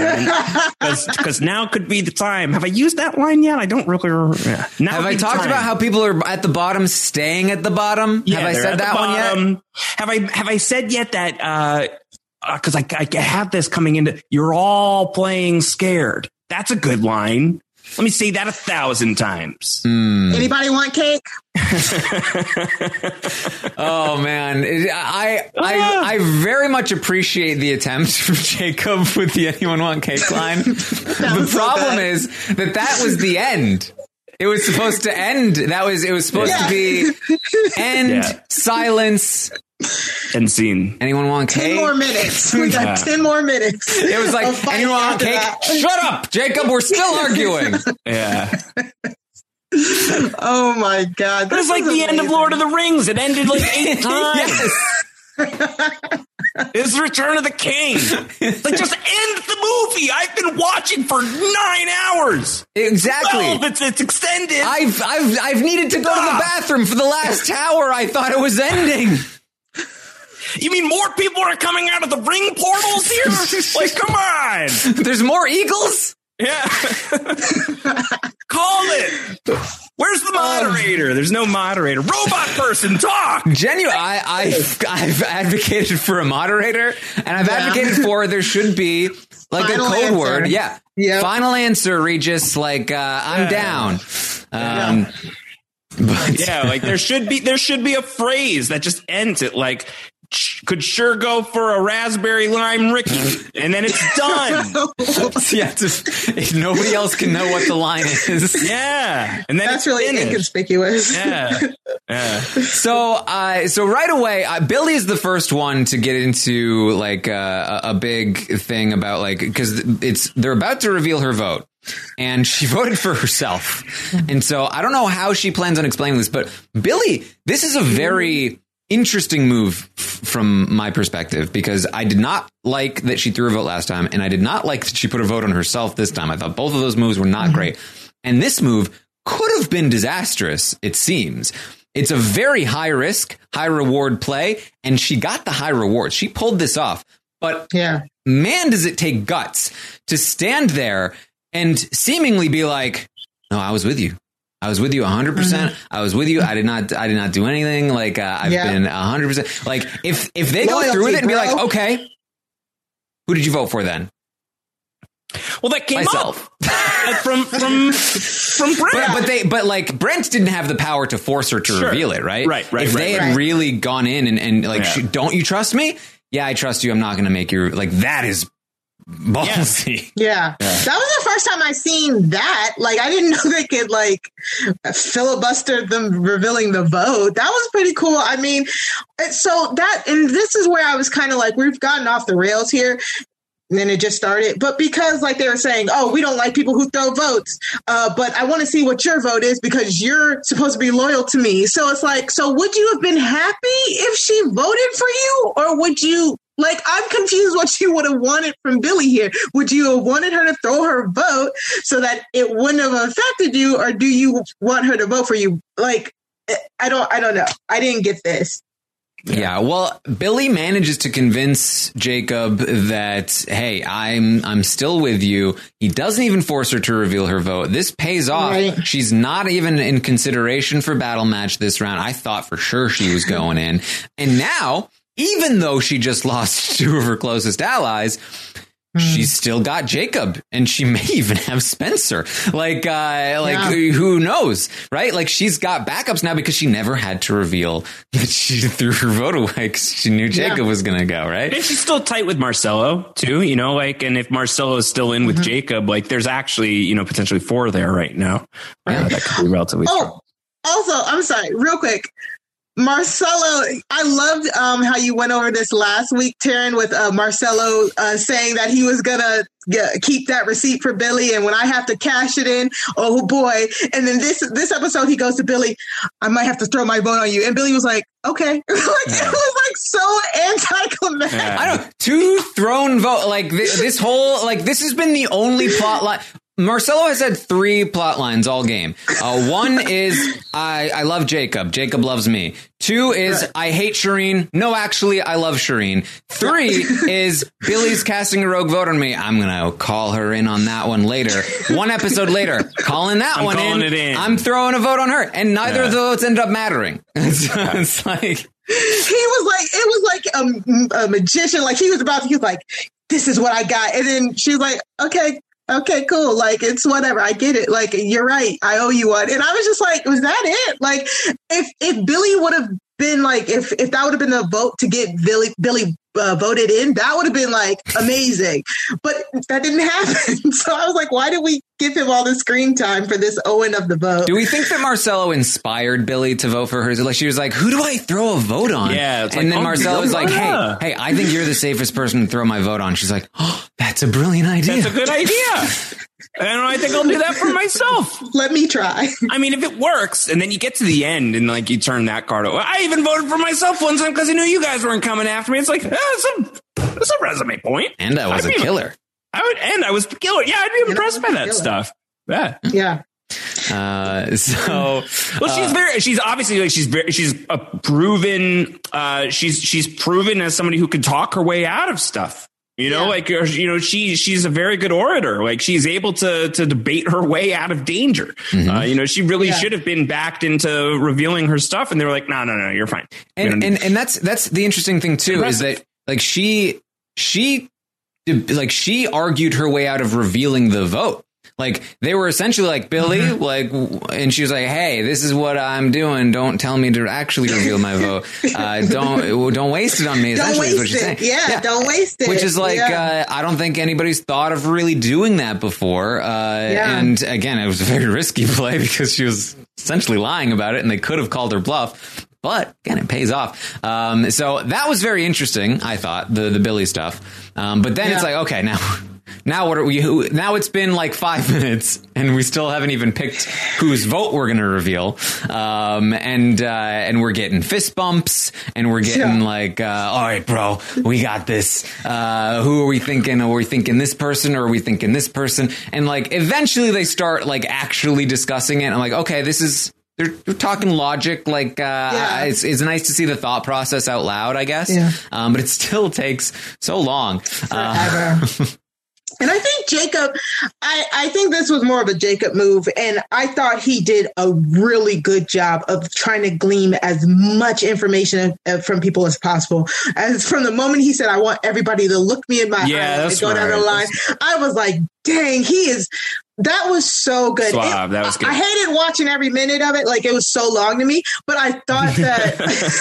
Speaker 3: uh, now could be the time. Have I used that line yet? I don't really. Yeah. Now
Speaker 2: have I talked about how people are at the bottom, staying at the bottom?
Speaker 3: Yeah,
Speaker 2: have I said that one yet?
Speaker 3: Have I have I said yet that? Because uh, I, I have this coming into. You're all playing scared. That's a good line. Let me say that a thousand times.
Speaker 2: Mm.
Speaker 4: Anybody want cake?
Speaker 2: Oh man, I I I very much appreciate the attempt from Jacob with the "anyone want cake" line. The problem so is that that was the end. It was supposed to end. That was it was supposed yeah. to be end yeah. silence.
Speaker 3: End scene.
Speaker 2: Anyone want cake?
Speaker 4: Ten more minutes. We got yeah. ten more minutes.
Speaker 2: It was like, anyone want cake? That. Shut up, Jacob. We're still arguing.
Speaker 3: Yeah.
Speaker 4: Oh my God.
Speaker 3: But it's like the amazing. End of Lord of the Rings. It ended like eight times. It's the Return of the King. Like, just end the movie. I've been watching for nine hours.
Speaker 2: Exactly.
Speaker 3: Well, it's, it's extended.
Speaker 2: I've I've I've needed to go ah. to the bathroom for the last hour. I thought it was ending.
Speaker 3: You mean more people are coming out of the ring portals here? Like, come on.
Speaker 2: There's more eagles?
Speaker 3: Yeah. Call it. Where's the moderator? There's no moderator. Robot person, talk.
Speaker 2: Genuine. I, I've, I've advocated for a moderator, and I've
Speaker 4: Yeah.
Speaker 2: advocated for there should be like
Speaker 4: Final
Speaker 2: a code
Speaker 4: answer.
Speaker 2: word. Yeah.
Speaker 4: Yep.
Speaker 2: Final answer, Regis. Like, uh, I'm
Speaker 3: Yeah.
Speaker 2: down. Um, but
Speaker 3: Yeah, like there should be there should be a phrase that just ends it like sh- could sure go for a raspberry lime Ricky, and then it's done.
Speaker 2: yeah, just, if nobody else can know what the line is.
Speaker 3: Yeah, and then
Speaker 4: That's
Speaker 3: it's
Speaker 4: really
Speaker 3: finished.
Speaker 4: inconspicuous.
Speaker 3: Yeah, yeah.
Speaker 2: So, uh, so right away, uh, Billy is the first one to get into like uh, a, a big thing about like because it's they're about to reveal her vote, and she voted for herself, and so I don't know how she plans on explaining this, but Billy, this is a very interesting move f- from my perspective because I did not like that she threw a vote last time, and I did not like that she put a vote on herself this time. I thought both of those moves were not great, and this move could have been disastrous. It seems. It's a very high risk, high reward play, and she got the high reward. She pulled this off. But
Speaker 4: Yeah.
Speaker 2: man, does it take guts to stand there and seemingly be like, no, I was with you. I was with you one hundred percent. I was with you. I did not I did not do anything. Like, uh, I've
Speaker 4: Yeah.
Speaker 2: been one hundred percent. Like, if, if they go
Speaker 4: Loyalty,
Speaker 2: through with it and be
Speaker 4: bro.
Speaker 2: like, okay, who did you vote for then?
Speaker 3: Well, that came
Speaker 2: Myself.
Speaker 3: up from from from Brent.
Speaker 2: But, but they, but like Brent didn't have the power to force her to
Speaker 3: Sure.
Speaker 2: reveal it, right?
Speaker 3: Right, right,
Speaker 2: If
Speaker 3: right,
Speaker 2: they
Speaker 4: right.
Speaker 2: had really gone in and, and like,
Speaker 3: Yeah.
Speaker 2: sh- don't you trust me? Yeah, I trust you. I'm not going to make you like that is ballsy.
Speaker 4: Yeah. That was the first time I seen that. Like, I didn't know they could like filibuster them revealing the vote. That was pretty cool. I mean, so that, and this is where I was kind of like, we've gotten off the rails here. And then it just started. But because like they were saying, oh, we don't like people who throw votes. Uh, but I want to see what your vote is because you're supposed to be loyal to me. So it's like, so would you have been happy if she voted for you? Or would you, like, I'm confused what you would have wanted from Billy here. Would you have wanted her to throw her vote so that it wouldn't have affected you? Or do you want her to vote for you? Like, I don't, I don't know. I didn't get this.
Speaker 2: Yeah. Well, Billy manages to convince Jacob that, hey, I'm I'm still with you. He doesn't even force her to reveal her vote. This pays off.
Speaker 4: Right.
Speaker 2: She's not even in consideration for battle match this round. I thought for sure she was going in. And now, even though she just lost two of her closest allies, she's still got Jacob, and she may even have Spencer. Like, uh, like
Speaker 4: Yeah.
Speaker 2: who knows, right? Like, she's got backups now because she never had to reveal that she threw her vote away because she knew Jacob
Speaker 4: Yeah.
Speaker 2: was going to go, right?
Speaker 3: And she's still tight with Marcelo too, you know, like, and if Marcelo is still in with
Speaker 4: Mm-hmm.
Speaker 3: Jacob, like there's actually, you know, potentially four there right now.
Speaker 2: Yeah.
Speaker 3: Uh, that could be relatively strong.
Speaker 4: Oh, also, I'm sorry, real quick. Marcelo, I loved um, how you went over this last week, Taryn, with uh, Marcelo uh, saying that he was going to keep that receipt for Billy. And when I have to cash it in, oh boy. And then this this episode, he goes to Billy, I might have to throw my vote on you. And Billy was like, okay. like,
Speaker 3: Yeah.
Speaker 4: It was like so anticlimactic.
Speaker 3: Yeah.
Speaker 2: I don't two throne vote like this, this whole like this has been the only plot line. Marcelo has had three plot lines all game. Uh, one is I, I love Jacob. Jacob loves me. Two is
Speaker 4: Right.
Speaker 2: I hate Shireen. No, actually, I love Shireen. Three is Billy's casting a rogue vote on me. I'm going to call her in on that one later. One episode later, calling that
Speaker 3: I'm
Speaker 2: one
Speaker 3: calling
Speaker 2: in.
Speaker 3: it in.
Speaker 2: I'm throwing a vote on her. And neither
Speaker 3: Yeah.
Speaker 2: of the votes end up mattering. So it's like...
Speaker 4: He was like, it was like a, a magician. Like he was about to, he was like, this is what I got. And then she was like, okay, okay, cool. Like, it's whatever. I get it. Like, you're right. I owe you one. And I was just like, was that it? Like, if, if Billy would have been like, if, if that would have been the vote to get Billy, Billy uh, voted in, that would have been like amazing. But that didn't happen. So I was like, why did we give him all the screen time for this Owen of the vote?
Speaker 2: Do we think that Marcelo inspired Billy to vote for her? Like she was like, "Who do I throw a vote on?"
Speaker 3: Yeah, it's
Speaker 2: and
Speaker 3: like,
Speaker 2: then
Speaker 3: oh,
Speaker 2: Marcelo was like,
Speaker 3: yeah.
Speaker 2: "Hey, hey, I think you're the safest person to throw my vote on." She's like, "Oh, that's a brilliant idea."
Speaker 3: That's a good idea. And I think I'll do that for myself.
Speaker 4: Let me try.
Speaker 3: I mean, if it works, and then you get to the end and like you turn that card over. I even voted for myself one time because I knew you guys weren't coming after me. It's like, that's a, that's a resume point.
Speaker 2: And I was
Speaker 3: I'd
Speaker 2: a
Speaker 3: be-
Speaker 2: killer.
Speaker 3: I would, and I was the killer. Yeah, I'd be
Speaker 4: I
Speaker 3: impressed
Speaker 4: was
Speaker 3: by
Speaker 4: the
Speaker 3: that
Speaker 4: killer.
Speaker 3: stuff. Yeah.
Speaker 4: Yeah.
Speaker 2: Uh, so
Speaker 3: well, she's
Speaker 2: uh,
Speaker 3: very, she's obviously like, she's very, she's a proven, uh, she's, she's proven as somebody who can talk her way out of stuff. You know, yeah. like, you know, she she's a very good orator. Like, she's able to to debate her way out of danger. Mm-hmm. Uh, you know, she really yeah. should have been backed into revealing her stuff. And they were like, no, no, no, you're fine.
Speaker 2: And and, and that's that's the interesting thing, too, impressive. Is that like she she like she argued her way out of revealing the vote. Like, they were essentially like, Billy, mm-hmm. like, and she was like, hey, this is what I'm doing. Don't tell me to actually reveal my vote. Uh, don't don't waste it on me.
Speaker 4: Don't waste
Speaker 2: is what she's saying.
Speaker 4: it. Yeah, yeah, don't waste it.
Speaker 2: Which is like,
Speaker 4: yeah.
Speaker 2: uh, I don't think anybody's thought of really doing that before. Uh, yeah. And again, it was a very risky play because she was essentially lying about it and they could have called her bluff. But again, it pays off. Um, so that was very interesting, I thought, the, the Billy stuff. Um, but then yeah. it's like, okay, now... Now what are we? Now it's been like five minutes, and we still haven't even picked whose vote we're going to reveal. Um, and uh, and we're getting fist bumps, and we're getting yeah. like, uh, all right, bro, we got this. Uh, who are we thinking? Are we thinking this person, or are we thinking this person? And like, eventually, they start like actually discussing it. I'm like, okay, this is. They're, they're talking logic, like uh, yeah. it's, it's nice to see the thought process out loud, I guess. Yeah. Um, but it still takes so long.
Speaker 4: Forever. Uh, And I think Jacob, I, I think this was more of a Jacob move. And I thought he did a really good job of trying to glean as much information from people as possible. As from the moment he said, I want everybody to look me in my
Speaker 3: yeah,
Speaker 4: eyes and go down the line, I was like, dang, he is... That was so good.
Speaker 3: Suave,
Speaker 4: it,
Speaker 3: that was good.
Speaker 4: I, I hated watching every minute of it. Like, it was so long to me, but I thought that,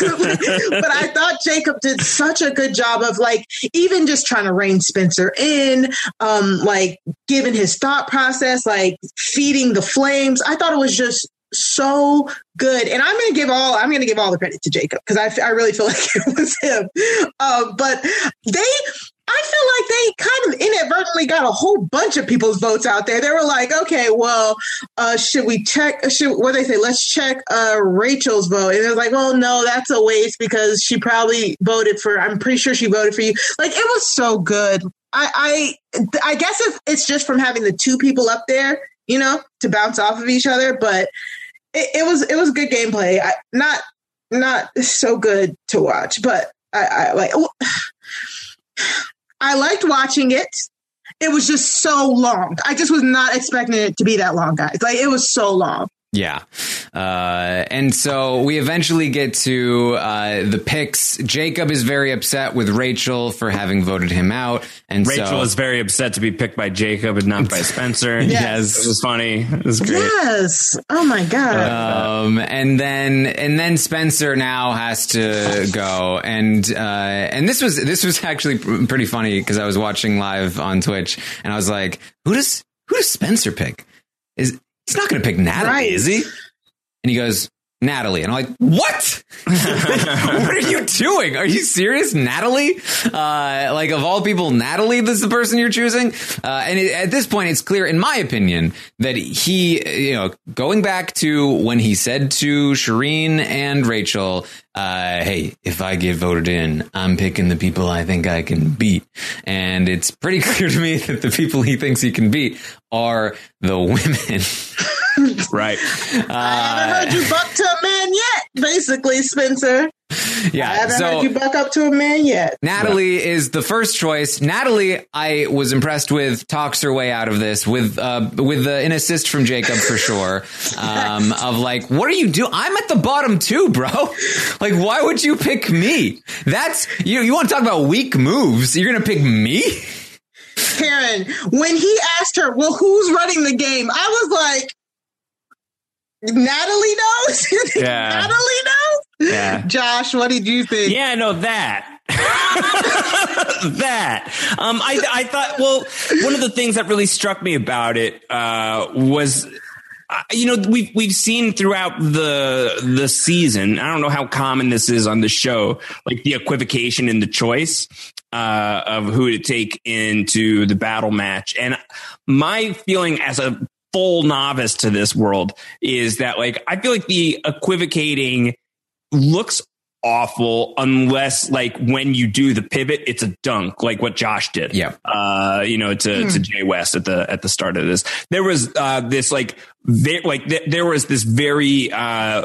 Speaker 4: but I thought Jacob did such a good job of like, even just trying to rein Spencer in, um, like giving his thought process, like feeding the flames. I thought it was just so good. And I'm going to give all, I'm going to give all the credit to Jacob because I, I really feel like it was him. Um, but they, I feel like they kind of inadvertently got a whole bunch of people's votes out there. They were like, okay, well, uh, should we check? Should, what do they say? Let's check uh, Rachel's vote. And they're like, well, no, that's a waste because she probably voted for, I'm pretty sure she voted for you. Like, it was so good. I, I, I guess if it's just from having the two people up there, you know, to bounce off of each other, but it, it was, it was good gameplay. I, not, not so good to watch, but I, I like, I liked watching it. It was just so long. I just was not expecting it to be that long, guys. Like, it was so long.
Speaker 2: Yeah. Uh, and so we eventually get to uh, the picks. Jacob is very upset with Rachel for having voted him out. And
Speaker 3: Rachel
Speaker 2: so,
Speaker 3: is very upset to be picked by Jacob and not by Spencer.
Speaker 2: Yes.
Speaker 3: It was funny. It was great.
Speaker 4: Yes. Oh, my God.
Speaker 2: Um, and then and then Spencer now has to go. And uh, and this was this was actually pretty funny because I was watching live on Twitch and I was like, who does who does Spencer pick? Is He's not going to pick Natalie, right. is he? And he goes, Natalie. And I'm like, what? What are you doing? Are you serious? Natalie? Uh, like, of all people, Natalie, this is the person you're choosing? Uh, and it, at this point, it's clear, in my opinion, that he, you know, going back to when he said to Shireen and Rachel, uh, hey, if I get voted in, I'm picking the people I think I can beat. And it's pretty clear to me that the people he thinks he can beat are the women.
Speaker 3: Right.
Speaker 4: Uh, I haven't heard you buck to a man yet, basically, Spencer.
Speaker 2: Yeah.
Speaker 4: I haven't
Speaker 2: so,
Speaker 4: heard you buck up to a man yet.
Speaker 2: Natalie yeah. is the first choice. Natalie, I was impressed with, talks her way out of this with uh, with uh, an assist from Jacob for sure. Um, of like, what are you doing? I'm at the bottom too, bro. Like, why would you pick me? That's you. You want to talk about weak moves? You're gonna pick me?
Speaker 4: Karen, when he asked her, well, who's running the game? I was like, Natalie knows?
Speaker 3: Yeah.
Speaker 4: Natalie knows?
Speaker 3: Yeah.
Speaker 4: Josh, what did you think?
Speaker 3: Yeah, no, that. that. Um, I, I thought, well, one of the things that really struck me about it uh, was, uh, you know, we've, we've seen throughout the the season, I don't know how common this is on the show, like the equivocation in the choice uh, of who to take into the battle match. And my feeling as a full novice to this world is that, like, I feel like the equivocating looks awful unless like when you do the pivot, it's a dunk, like what Josh did.
Speaker 2: Yeah.
Speaker 3: Uh, you know, to, mm. to Jay West at the, at the start of this, there was, uh, this like, there, like th- there was this very, uh,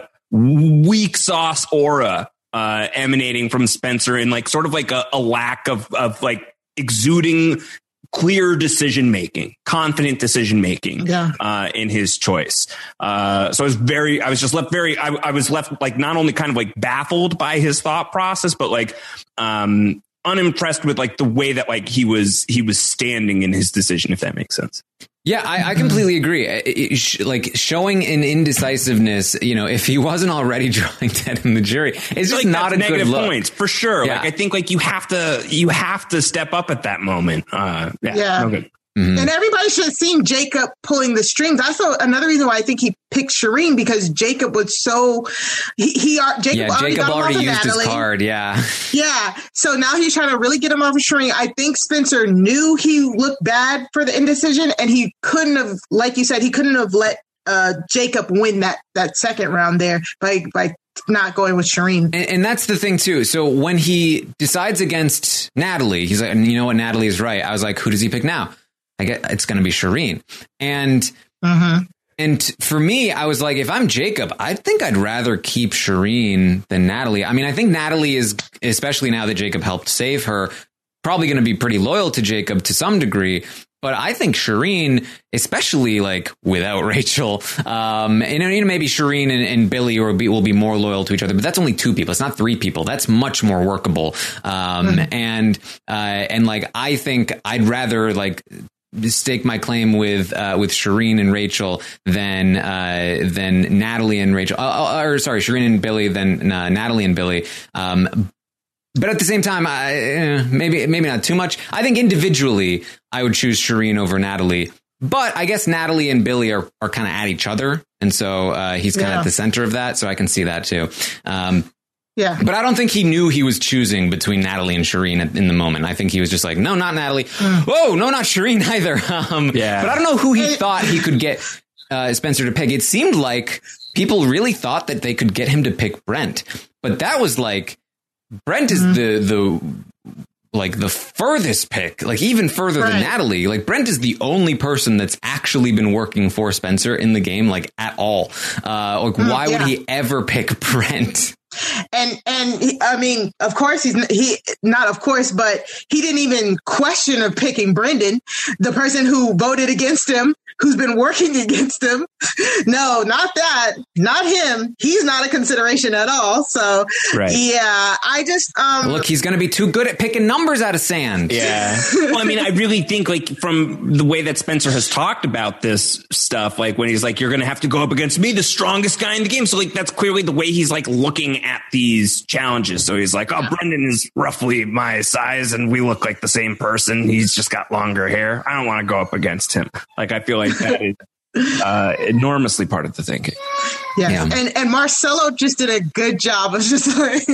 Speaker 3: weak sauce aura, uh, emanating from Spencer and like sort of like a, a lack of, of like exuding clear decision making, confident decision making,
Speaker 4: yeah.
Speaker 3: uh, in his choice. Uh, so I was very, I was just left very, I, I was left like not only kind of like baffled by his thought process, but like, um, unimpressed with like the way that like he was, he was standing in his decision, if that makes sense.
Speaker 2: Yeah, I, I completely agree. It, it, sh- like showing an indecisiveness, you know, if he wasn't already drawing dead in the jury, it's just
Speaker 3: like
Speaker 2: not a good look.
Speaker 3: Points for sure.
Speaker 2: Yeah.
Speaker 3: Like I think like you have to, you have to step up at that moment. Uh, yeah.
Speaker 4: yeah.
Speaker 3: Okay.
Speaker 2: Mm-hmm.
Speaker 4: And everybody should have seen Jacob pulling the strings. I saw another reason why I think he picked Shireen because Jacob was so he, he Jacob
Speaker 2: yeah,
Speaker 4: already,
Speaker 2: Jacob
Speaker 4: got
Speaker 2: already
Speaker 4: him
Speaker 2: used
Speaker 4: Natalie.
Speaker 2: his card. Yeah,
Speaker 4: yeah. So now he's trying to really get him off of Shireen. I think Spencer knew he looked bad for the indecision, and he couldn't have, like you said, he couldn't have let uh, Jacob win that that second round there by by. not going with Shireen.
Speaker 2: And, and that's the thing too. So when he decides against Natalie, he's like, and you know what? Natalie is right. I was like, who does he pick now? I get it's going to be Shireen. And,
Speaker 4: uh-huh.
Speaker 2: and for me, I was like, if I'm Jacob, I think I'd rather keep Shireen than Natalie. I mean, I think Natalie is, especially now that Jacob helped save her, probably going to be pretty loyal to Jacob to some degree. But I think Shireen, especially like without Rachel, um, and you know, maybe Shireen and, and Billy will be, will be more loyal to each other. But that's only two people. It's not three people. That's much more workable. Um, mm-hmm. And uh, and like I think I'd rather like stake my claim with uh, with Shireen and Rachel than uh, than Natalie and Rachel. Uh, or sorry, Shireen and Billy than uh, Natalie and Billy. Um, But at the same time, I, maybe maybe not too much. I think individually, I would choose Shireen over Natalie. But I guess Natalie and Billy are, are kind of at each other. And so uh, he's kind of
Speaker 4: yeah.
Speaker 2: at the center of that. So I can see that, too. Um,
Speaker 4: yeah.
Speaker 2: But I don't think he knew he was choosing between Natalie and Shireen in the moment. I think he was just like, no, not Natalie. Whoa, no, not Shireen either. Um,
Speaker 3: yeah.
Speaker 2: But I don't know who he thought he could get uh, Spencer to pick. It seemed like people really thought that they could get him to pick Brent. But that was like... Brent is mm-hmm. the the like the furthest pick, like even further right. than Natalie. Like Brent is the only person that's actually been working for Spencer in the game, like at all. Uh, like mm, why yeah. would he ever pick Brent?
Speaker 4: And and he, I mean, of course he's he not of course, but he didn't even question of picking Brendan, the person who voted against him, who's been working against him. No, not that, not him. He's not a consideration at all. So
Speaker 3: right.
Speaker 4: yeah, I just um,
Speaker 2: look, he's going to be too good at picking numbers out of sand.
Speaker 3: Yeah. Well, I mean, I really think like from the way that Spencer has talked about this stuff, like when he's like, you're going to have to go up against me, the strongest guy in the game. So like that's clearly the way he's like looking at these challenges. So he's like, oh, Brendan is roughly my size and we look like the same person. He's just got longer hair. I don't want to go up against him. Like, I feel like that is uh, enormously part of the thinking.
Speaker 4: Yes. Yeah. And and Marcelo just did a good job of just like,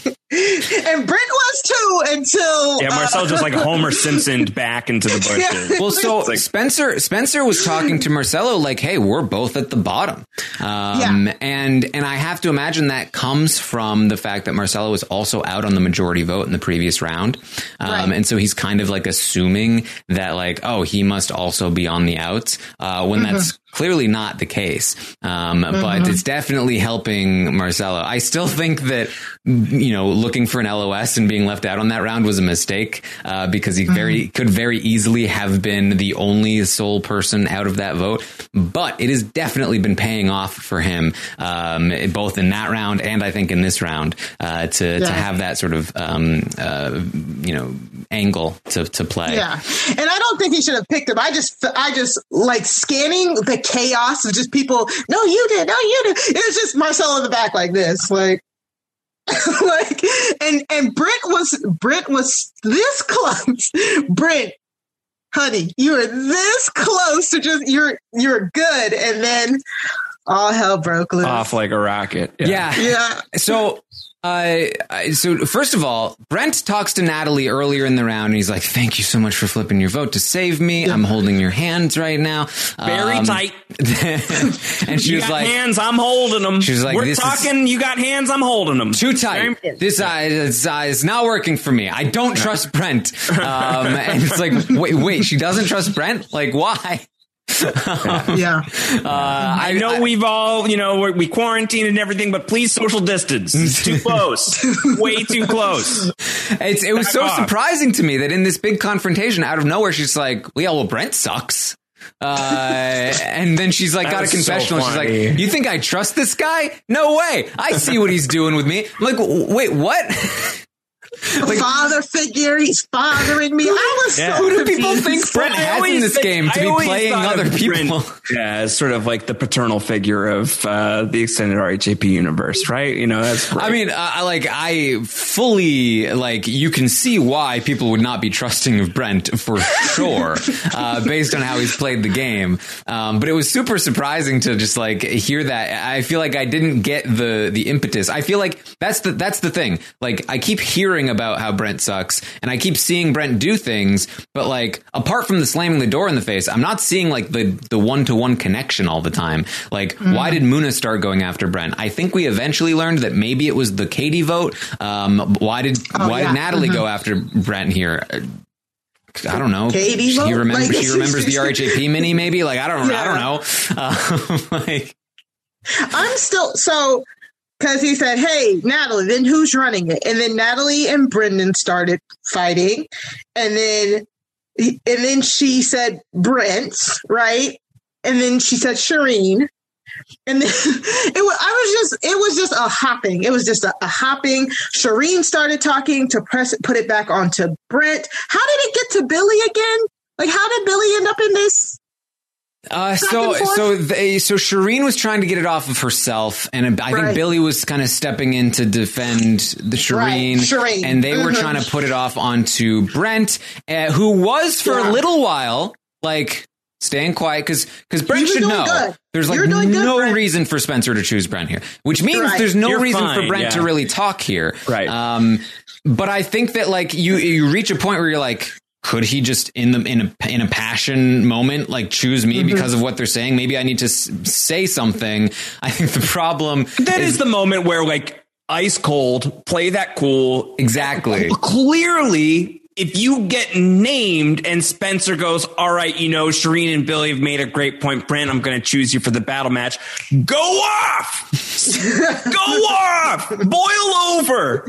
Speaker 4: and Brent was too until
Speaker 3: yeah, Marcelo uh, just like Homer Simpsoned back into the bushes.
Speaker 2: Yeah. Well, so like, Spencer Spencer was talking to Marcelo like, "Hey, we're both at the bottom," um, yeah. and and I have to imagine that comes from the fact that Marcelo was also out on the majority vote in the previous round, um, right. and so he's kind of like assuming that like, oh, he must also be on the outs uh, when mm-hmm. that's clearly not the case, um, mm-hmm. but it's definitely helping Marcelo. I still think that, you know, looking for an L O S and being left out on that round was a mistake uh, because he very mm-hmm. could very easily have been the only sole person out of that vote. But it has definitely been paying off for him, um, both in that round and I think in this round uh, to, yeah. to have that sort of, um, uh, you know, angle to, to play.
Speaker 4: Yeah. And I don't think he should have picked him. I just, I just like scanning the chaos of just people. No, you did. No, you did. It was just Marcelo in the back like this, like, like, and and Brent was Brent was this close. Brent, honey, you were this close to just you're you're good, and then all hell broke loose.
Speaker 3: Off like a rocket.
Speaker 2: Yeah,
Speaker 4: yeah. yeah.
Speaker 2: So. Uh, Uh, so first of all, Brent talks to Natalie earlier in the round, and he's like, "Thank you so much for flipping your vote to save me. Yeah. I'm holding your hands right now,
Speaker 3: very um, tight."
Speaker 2: And she
Speaker 3: you
Speaker 2: was
Speaker 3: got
Speaker 2: like,
Speaker 3: "Hands, I'm holding them."
Speaker 2: She was like,
Speaker 3: "We're
Speaker 2: this
Speaker 3: talking.
Speaker 2: Is
Speaker 3: you got hands, I'm holding them."
Speaker 2: Too tight. This uh, is, uh, is not working for me. I don't trust Brent. Um, and it's like, wait, wait, she doesn't trust Brent? Like, why?
Speaker 4: um, yeah.
Speaker 3: Uh, I, I know I, we've all, you know, we quarantined and everything, but please social distance. It's too close. Way too close.
Speaker 2: It's, it was Back so off. surprising to me that in this big confrontation, out of nowhere, she's like, well, yeah, well, Brent sucks. Uh, and then she's like, got a confessional. So she's like, you think I trust this guy? No way. I see what he's doing with me. I'm like, wait, what?
Speaker 4: Like, father figure, he's fathering me. I was
Speaker 2: yeah.
Speaker 4: so
Speaker 2: Who do people think Brent has in this think, game to I be playing other people?
Speaker 3: Brent, yeah, as sort of like the paternal figure of uh, the extended R H A P universe, right? You know, that's great.
Speaker 2: I mean, uh, like, I fully, like, you can see why people would not be trusting of Brent for sure, uh, based on how he's played the game. Um, but it was super surprising to just, like, hear that. I feel like I didn't get the, the impetus. I feel like that's the, that's the thing. Like, I keep hearing about how Brent sucks, and I keep seeing Brent do things, but like apart from the slamming the door in the face, I'm not seeing like the the one to one connection all the time. Like, mm. why did Muna start going after Brent? I think we eventually learned that maybe it was the Katie vote. Um, why did oh, why yeah. did Natalie mm-hmm. go after Brent here? I don't know.
Speaker 4: Katie
Speaker 2: she
Speaker 4: vote?
Speaker 2: remembers.
Speaker 4: Like,
Speaker 2: she remembers the R H A P mini. Maybe like I don't.
Speaker 4: Yeah.
Speaker 2: I don't know. Uh, like,
Speaker 4: I'm still so. Because he said, hey, Natalie, then who's running it? And then Natalie and Brendan started fighting. And then and then she said Brent, right? And then she said Shireen. And then it was, I was just, it was just a hopping. It was just a, a hopping. Shireen started talking to press it, put it back onto Brent. How did it get to Billy again? Like, how did Billy end up in this?
Speaker 2: Uh, so, so, they, so Shireen was trying to get it off of herself, and I think right. Billy was kind of stepping in to defend the Shireen,
Speaker 4: right. Shireen.
Speaker 2: and they
Speaker 4: mm-hmm.
Speaker 2: were trying to put it off onto Brent, uh, who was for yeah. a little while, like, staying quiet, because because Brent should know good. there's like
Speaker 4: good,
Speaker 2: no
Speaker 4: Brent.
Speaker 2: reason for Spencer to choose Brent here, which means
Speaker 4: right.
Speaker 2: there's no
Speaker 3: You're
Speaker 2: reason
Speaker 3: fine,
Speaker 2: for Brent
Speaker 3: yeah.
Speaker 2: to really talk here.
Speaker 3: Right.
Speaker 2: Um, but I think that like you you reach a point where you're like, could he just in the in a in a passion moment like choose me mm-hmm. because of what they're saying? Maybe I need to s- say something. I think the problem
Speaker 3: that
Speaker 2: is,
Speaker 3: is the moment where like ice cold, play that cool.
Speaker 2: Exactly.
Speaker 3: Clearly, if you get named and Spencer goes, all right, you know, Shireen and Billy have made a great point. Brent, I'm going to choose you for the battle match. Go off! Go off! Boil over!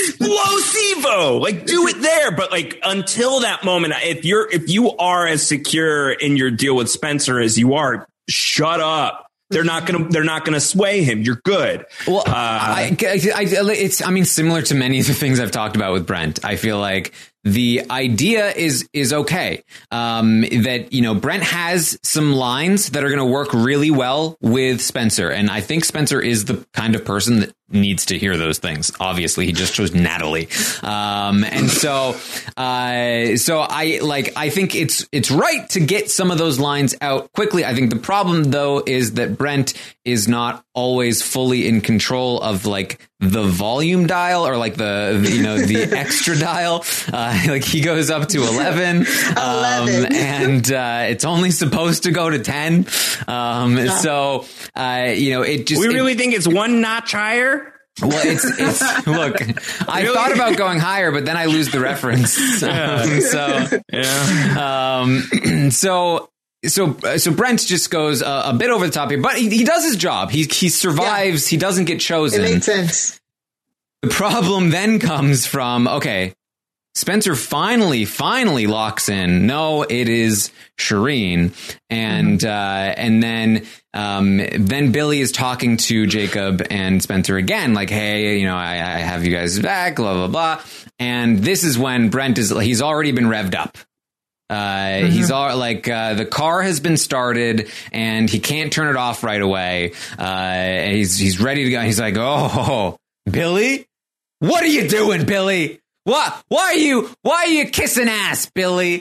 Speaker 3: Explosivo! Like, do it there. But like, until that moment, if you're, if you are as secure in your deal with Spencer as you are, shut up. They're not gonna. They're not gonna sway him. You're good.
Speaker 2: Well,
Speaker 3: uh,
Speaker 2: I, I, I, it's. I mean, similar to many of the things I've talked about with Brent. I feel like the idea is is okay. Um, that you know, Brent has some lines that are going to work really well with Spencer, and I think Spencer is the kind of person that needs to hear those things. Obviously, he just chose Natalie, um, and so, uh, so I like. I think it's it's right to get some of those lines out quickly. I think the problem though is that Brent is not always fully in control of like the volume dial or like the, the you know the extra dial. Uh, like he goes up to eleven, um, eleven. and uh, it's only supposed to go to ten. Um, yeah. So uh, you know it just.
Speaker 3: We really
Speaker 2: it,
Speaker 3: think it's one notch higher.
Speaker 2: Well, it's, it's look, I really? thought about going higher, but then I lose the reference.
Speaker 3: Yeah.
Speaker 2: Um, so, yeah. Um, so, so, so Brent just goes a, a bit over the top here, but he, he does his job. He, he survives. Yeah. He doesn't get chosen.
Speaker 4: It makes sense.
Speaker 2: The problem then comes from, okay, Spencer finally, finally locks in. No, it is Shireen. And, mm-hmm. uh, and then, um, then Billy is talking to Jacob and Spencer again, like, hey, you know, I, I have you guys back, blah, blah, blah. And this is when Brent is, he's already been revved up. Uh, mm-hmm. he's all like, uh, the car has been started and he can't turn it off right away. Uh, he's, he's ready to go. He's like, oh, Billy, what are you doing, Billy? Why, why are you, why are you kissing ass, Billy?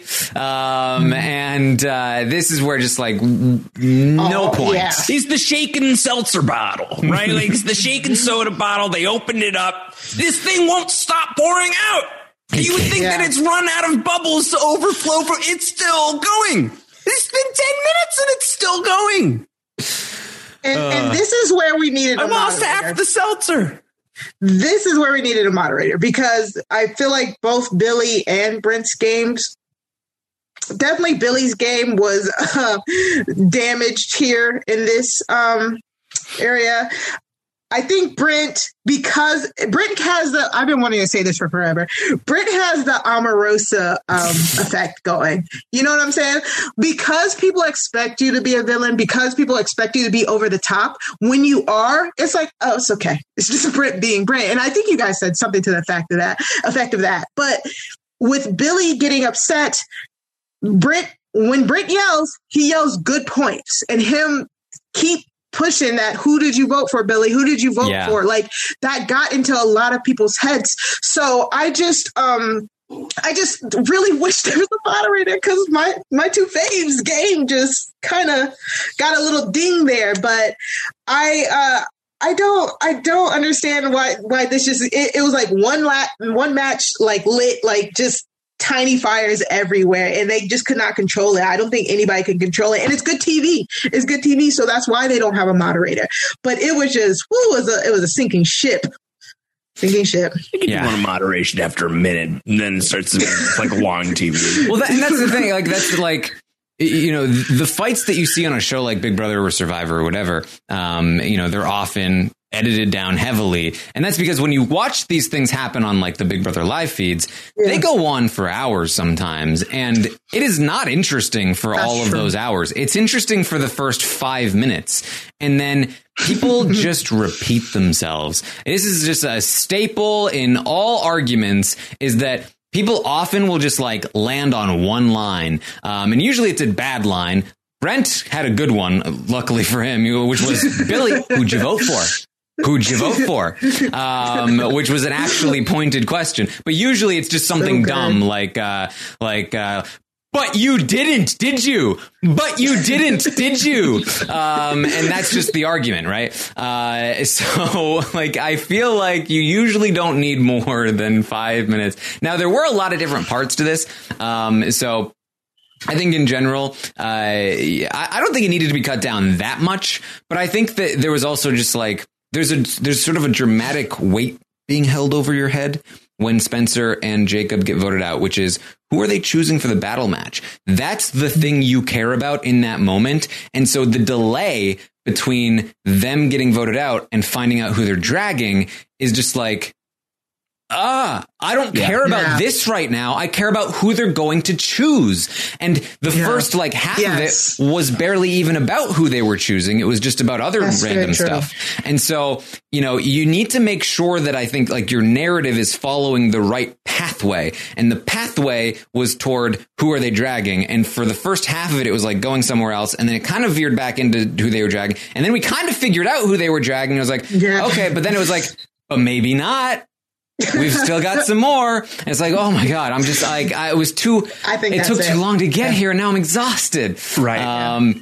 Speaker 2: Um, and, uh, this is where just like, n- no
Speaker 4: Oh,
Speaker 2: point.
Speaker 4: yeah.
Speaker 3: He's the shaken seltzer bottle, right? Like it's the shaken soda bottle. They opened it up. This thing won't stop pouring out. You would think
Speaker 4: Yeah.
Speaker 3: that it's run out of bubbles to overflow. For it's still going. It's been ten minutes and it's still going.
Speaker 4: And, and this is where we needed a
Speaker 3: I lost
Speaker 4: moderator.
Speaker 3: half the seltzer.
Speaker 4: This is where we needed a moderator because I feel like both Billy and Brent's games, definitely Billy's game was uh, damaged here in this um, area. I think Brent, because Brent has the, I've been wanting to say this for forever. Brent has the Omarosa um, effect going. You know what I'm saying? Because people expect you to be a villain, because people expect you to be over the top, when you are, it's like, oh, it's okay. It's just Brent being Brent. And I think you guys said something to the fact of that, effect of that. But with Billy getting upset, Brent, when Brent yells, he yells good points, and him keep pushing that, who did you vote for, Billy? Who did you vote
Speaker 2: Yeah.
Speaker 4: for? Like that got into a lot of people's heads. So I just um I just really wish there was a moderator because my my two faves game just kind of got a little ding there. But I uh I don't I don't understand why why this just it, it was like one lap one match like lit like just tiny fires everywhere and they just could not control it. I don't think anybody can control it. And it's good T V. It's good T V. So that's why they don't have a moderator. But it was just, woo, it was a, it was a sinking ship. Sinking ship.
Speaker 3: You can
Speaker 2: Yeah.
Speaker 3: do one moderation after a minute and then it starts to it's like long T V.
Speaker 2: Well, that, and that's the thing. Like, that's like, you know, the fights that you see on a show like Big Brother or Survivor or whatever, um, you know, they're often edited down heavily. And that's because when you watch these things happen on like the Big Brother live feeds,
Speaker 4: Yeah.
Speaker 2: they go on for hours sometimes. And it is not interesting for
Speaker 4: That's
Speaker 2: all of
Speaker 4: true.
Speaker 2: those hours. It's interesting for the first five minutes. And then people just repeat themselves. This is just a staple in all arguments is that people often will just like land on one line. Um, and usually it's a bad line. Brent had a good one, luckily for him, which was, Billy, who'd you vote for? Who'd you vote for? Um, which was an actually pointed question. But usually it's just something
Speaker 4: So good.
Speaker 2: dumb like, uh, like, uh, but you didn't, did you? But you didn't, did you? Um, and that's just the argument, right? Uh, so like, I feel like you usually don't need more than five minutes. Now, there were a lot of different parts to this. Um, so I think in general, uh, I, I don't think it needed to be cut down that much, but I think that there was also just like, there's a, there's sort of a dramatic weight being held over your head when Spencer and Jacob get voted out, which is, who are they choosing for the battle match? That's the thing you care about in that moment. And so the delay between them getting voted out and finding out who they're dragging is just like, ah, I don't
Speaker 3: Yeah.
Speaker 2: care about
Speaker 4: Yeah.
Speaker 2: this right now. I care about who they're going to choose. And the
Speaker 4: Yeah.
Speaker 2: first like half
Speaker 4: Yes.
Speaker 2: of it was barely even about who they were choosing. It was just about other
Speaker 4: That's very
Speaker 2: random
Speaker 4: true.
Speaker 2: stuff. And so, you know, you need to make sure that I think like your narrative is following the right pathway. And the pathway was toward who are they dragging? And for the first half of it, it was like going somewhere else. And then it kind of veered back into who they were dragging. And then we kind of figured out who they were dragging. I was like,
Speaker 4: Yeah.
Speaker 2: okay, but then it was like, but maybe not. We've still got some more. And it's like, oh my God, I'm just like, I it was too,
Speaker 4: I think
Speaker 2: it
Speaker 4: that's
Speaker 2: took
Speaker 4: it.
Speaker 2: too long to get here. And now I'm exhausted.
Speaker 3: Right.
Speaker 2: Um,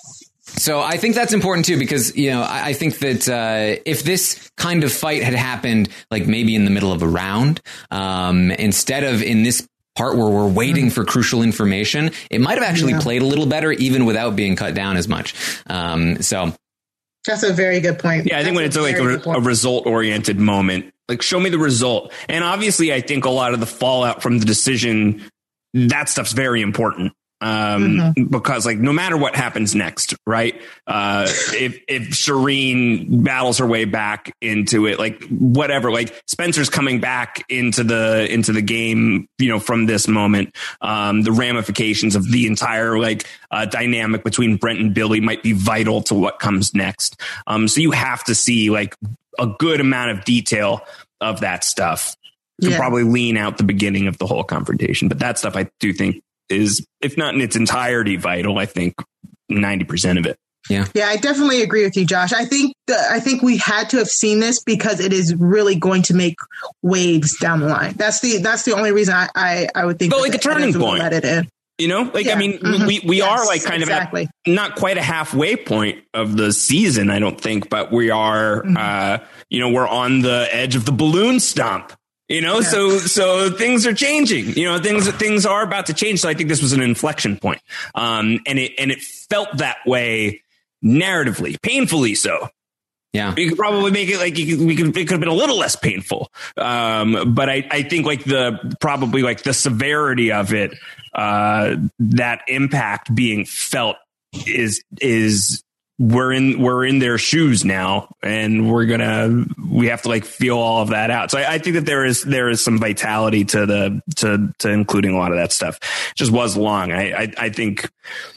Speaker 2: so I think that's important too, because, you know, I, I think that, uh, if this kind of fight had happened, like maybe in the middle of a round, um, instead of in this part where we're waiting for crucial information, it might have actually
Speaker 4: Yeah.
Speaker 2: played a little better, even without being cut down as much. Um, so
Speaker 4: That's a very good point.
Speaker 3: Yeah, I think
Speaker 4: That's
Speaker 3: when it's like
Speaker 4: very
Speaker 3: a,
Speaker 4: good point.
Speaker 3: a result oriented moment, like show me the result. And obviously, I think a lot of the fallout from the decision, that stuff's very important. Um,
Speaker 4: Mm-hmm.
Speaker 3: because like no matter what happens next, right? Uh, if, if Shireen battles her way back into it, like whatever, like Spencer's coming back into the, into the game, you know, from this moment, um, the ramifications of the entire like, uh, dynamic between Brent and Billy might be vital to what comes next. Um, so you have to see like a good amount of detail of that stuff to
Speaker 4: Yeah.
Speaker 3: probably lean out the beginning of the whole confrontation. But that stuff I do think is, if not in its entirety, vital. I think ninety percent of it.
Speaker 2: Yeah.
Speaker 4: Yeah, I definitely agree with you, Josh. I think the, I think we had to have seen this because it is really going to make waves down the line. That's the that's the only reason I I, I would think.
Speaker 3: But like a turning point.
Speaker 4: Let it in.
Speaker 3: You know, like,
Speaker 4: Yeah.
Speaker 3: I mean,
Speaker 4: Mhm.
Speaker 3: we, we
Speaker 4: Yes,
Speaker 3: are like kind
Speaker 4: exactly.
Speaker 3: of at not quite a halfway point of the season, I don't think, but we are,
Speaker 4: Mhm.
Speaker 3: uh, you know, we're on the edge of the balloon stump, you know,
Speaker 4: Yeah.
Speaker 3: so, so things are changing, you know, things, things are about to change. So I think this was an inflection point. Um, and it, and it felt that way narratively, painfully so.
Speaker 2: Yeah.
Speaker 3: We could probably make it like you could, we could, it could have been a little less painful. Um, but I, I think like the, probably like the severity of it, uh, that impact being felt is, is we're in, we're in their shoes now, and we're gonna, we have to like feel all of that out. So I, I think that there is, there is some vitality to the, to, to including a lot of that stuff. It just was long. I, I, I think,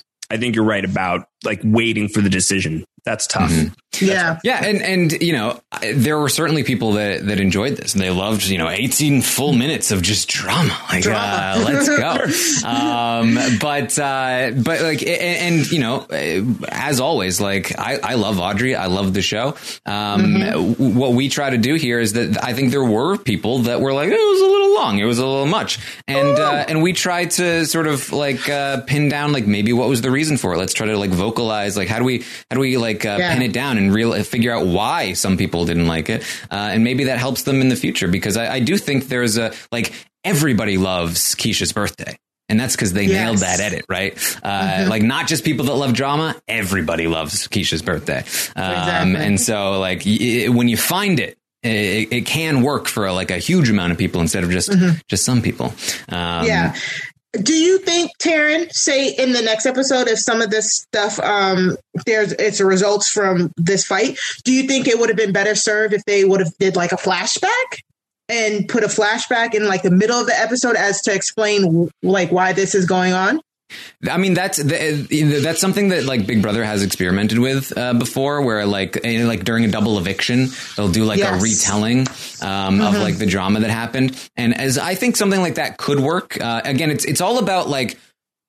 Speaker 3: I think you're right about like waiting for the decision. That's tough.
Speaker 2: Mhm.
Speaker 4: Yeah.
Speaker 2: Yeah, and and you know, I- there were certainly people that that enjoyed this, and they loved, you know, eighteen full minutes of just drama. Like,
Speaker 4: Drama.
Speaker 2: Uh, let's go. um, but uh, but like, and, and you know, as always, like I, I love Audrey. I love the show. Um, mm-hmm. What we try to do here is that I think there were people that were like, it was a little long, it was a little much, and uh, and we tried to sort of like uh, pin down like maybe what was the reason for it. Let's try to like vocalize like how do we how do we like uh,
Speaker 4: Yeah.
Speaker 2: pin it down and real figure out why some people didn't like it, uh, and maybe that helps them in the future, because I, I do think there's a like everybody loves Keisha's birthday. And that's because they
Speaker 4: Yes.
Speaker 2: nailed that edit, right? Uh,
Speaker 4: Mm-hmm.
Speaker 2: Like not just people that love drama, everybody loves Keisha's birthday. Um,
Speaker 4: Exactly.
Speaker 2: And so like y- when you find it, it, it can work for like a huge amount of people instead of just
Speaker 4: Mm-hmm.
Speaker 2: just some people. Um,
Speaker 4: Yeah. Do you think, Taryn, say in the next episode, if some of this stuff, um, there's it's a results from this fight, do you think it would have been better served if they would have did like a flashback and put a flashback in like the middle of the episode as to explain like why this is going on?
Speaker 2: I mean, that's the, that's something that like Big Brother has experimented with uh, before, where like eh, like during a double eviction, they'll do like
Speaker 4: Yes.
Speaker 2: a retelling um,
Speaker 4: Mm-hmm.
Speaker 2: of like the drama that happened. And as I think something like that could work. Uh, again, it's it's all about like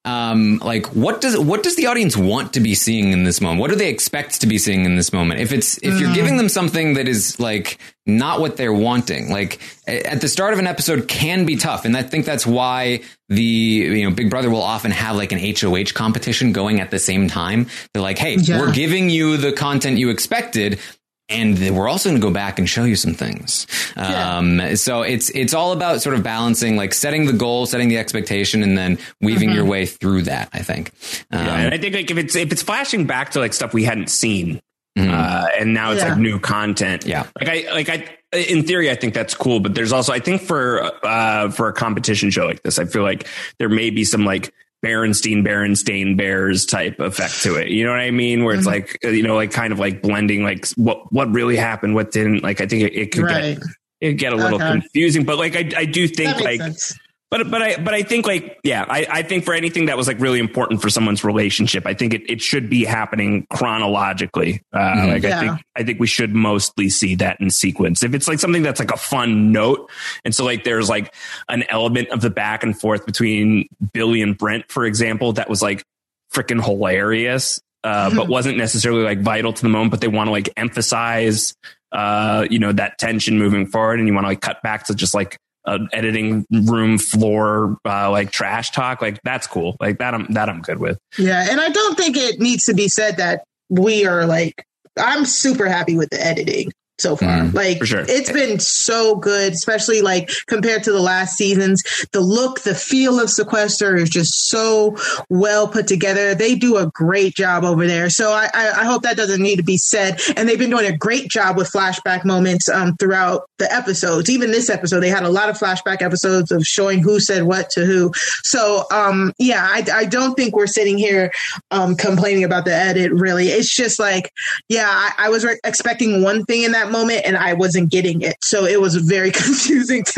Speaker 2: um, like what does what does the audience want to be seeing in this moment? What do they expect to be seeing in this moment? If it's if you're giving them something that is like not what they're wanting, like at the start of an episode can be tough. And I think that's why the, you know, Big Brother will often have like an H O H competition going at the same time. They're like, hey,
Speaker 4: Yeah.
Speaker 2: we're giving you the content you expected, and we're also going to go back and show you some things.
Speaker 4: Yeah.
Speaker 2: Um, so it's it's all about sort of balancing, like setting the goal, setting the expectation, and then weaving
Speaker 4: Mm-hmm.
Speaker 2: your way through that, I think. Um,
Speaker 3: Yeah, and I think like if it's if it's flashing back to like stuff we hadn't seen,
Speaker 2: Mhm.
Speaker 3: uh, and now it's
Speaker 4: Yeah.
Speaker 3: like new content.
Speaker 2: Yeah.
Speaker 3: like I like I in theory I think that's cool, but there's also I think for uh for a competition show like this, I feel like there may be some like Berenstein, Berenstain Bears type effect to it. You know what I mean? Where it's
Speaker 4: Mhm.
Speaker 3: like you know like kind of like blending like what what really happened, what didn't. Like I think it, it could
Speaker 4: Right.
Speaker 3: get it get a little
Speaker 4: Okay.
Speaker 3: confusing, but like I I do think
Speaker 4: That makes
Speaker 3: like.
Speaker 4: sense.
Speaker 3: But but I but I think like yeah I, I think for anything that was like really important for someone's relationship, I think it, it should be happening chronologically. Uh,
Speaker 2: Mhm.
Speaker 3: Like
Speaker 4: Yeah.
Speaker 3: I think I think we should mostly see that in sequence. If it's like something that's like a fun note, and so like there's like an element of the back and forth between Billy and Brent, for example, that was like freaking hilarious, uh, but wasn't necessarily like vital to the moment. But they want to like emphasize uh, you know that tension moving forward, and you want to like cut back to just like. Uh, editing room floor uh, like trash talk, like that's cool, like that I'm that I'm good with.
Speaker 4: Yeah, and I don't think it needs to be said that we are like, I'm super happy with the editing so far.
Speaker 2: Mm,
Speaker 4: like
Speaker 3: for sure.
Speaker 4: It's been so good, especially like compared to the last seasons. The look, the feel of Sequester is just so well put together. They do a great job over there. So I, I, I hope that doesn't need to be said. And they've been doing a great job with flashback moments um, throughout the episodes. Even this episode, they had a lot of flashback episodes of showing who said what to who. So um, yeah, I, I don't think we're sitting here um, complaining about the edit, really. It's just like, yeah, I, I was re- expecting one thing in that moment and I wasn't getting it. So it was very confusing to me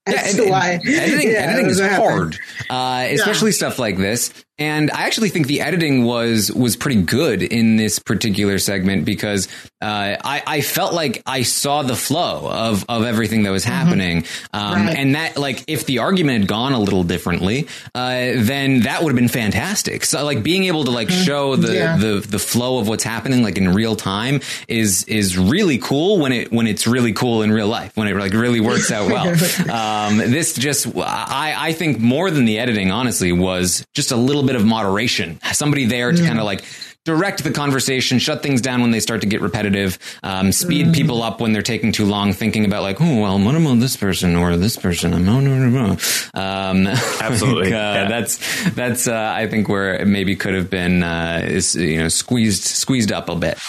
Speaker 4: That's
Speaker 2: ed-
Speaker 4: why.
Speaker 2: Editing,
Speaker 4: Yeah,
Speaker 2: editing
Speaker 4: it
Speaker 2: is
Speaker 4: was
Speaker 2: hard, uh, especially yeah. stuff like this. And I actually think the editing was was pretty good in this particular segment because uh, I, I felt like I saw the flow of, of everything that was happening. Mm-hmm. Um, right. And that, like, if the argument had gone a little differently, uh, then that would have been fantastic. So, like, being able to, like, show the, yeah. the, the flow of what's happening, like, in real time is is really cool when it when it's really cool in real life, when it, like, really works out well. um, this just, I, I think more than the editing, honestly, was just a little bit of moderation, somebody there to mm. kind of like direct the conversation, shut things down when they start to get repetitive, um, speed mm. people up when they're taking too long, thinking about like, oh, well, what about this person or this person? I'm no, no, no. Um,
Speaker 3: Absolutely.
Speaker 2: like, uh,
Speaker 3: yeah.
Speaker 2: That's, that's, uh, I think where it maybe could have been, uh, is, you know, squeezed, squeezed up a bit.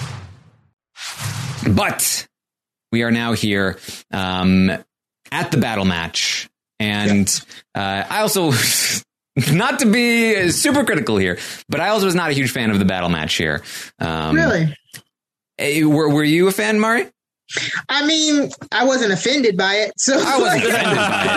Speaker 2: But we are now here, um, at the battle match. And, uh, I also, not to be super critical here, but I also was not a huge fan of the battle match here. Um,
Speaker 4: really?
Speaker 2: Were, were you a fan, Mari?
Speaker 4: I mean, I wasn't offended by it. So
Speaker 2: I wasn't offended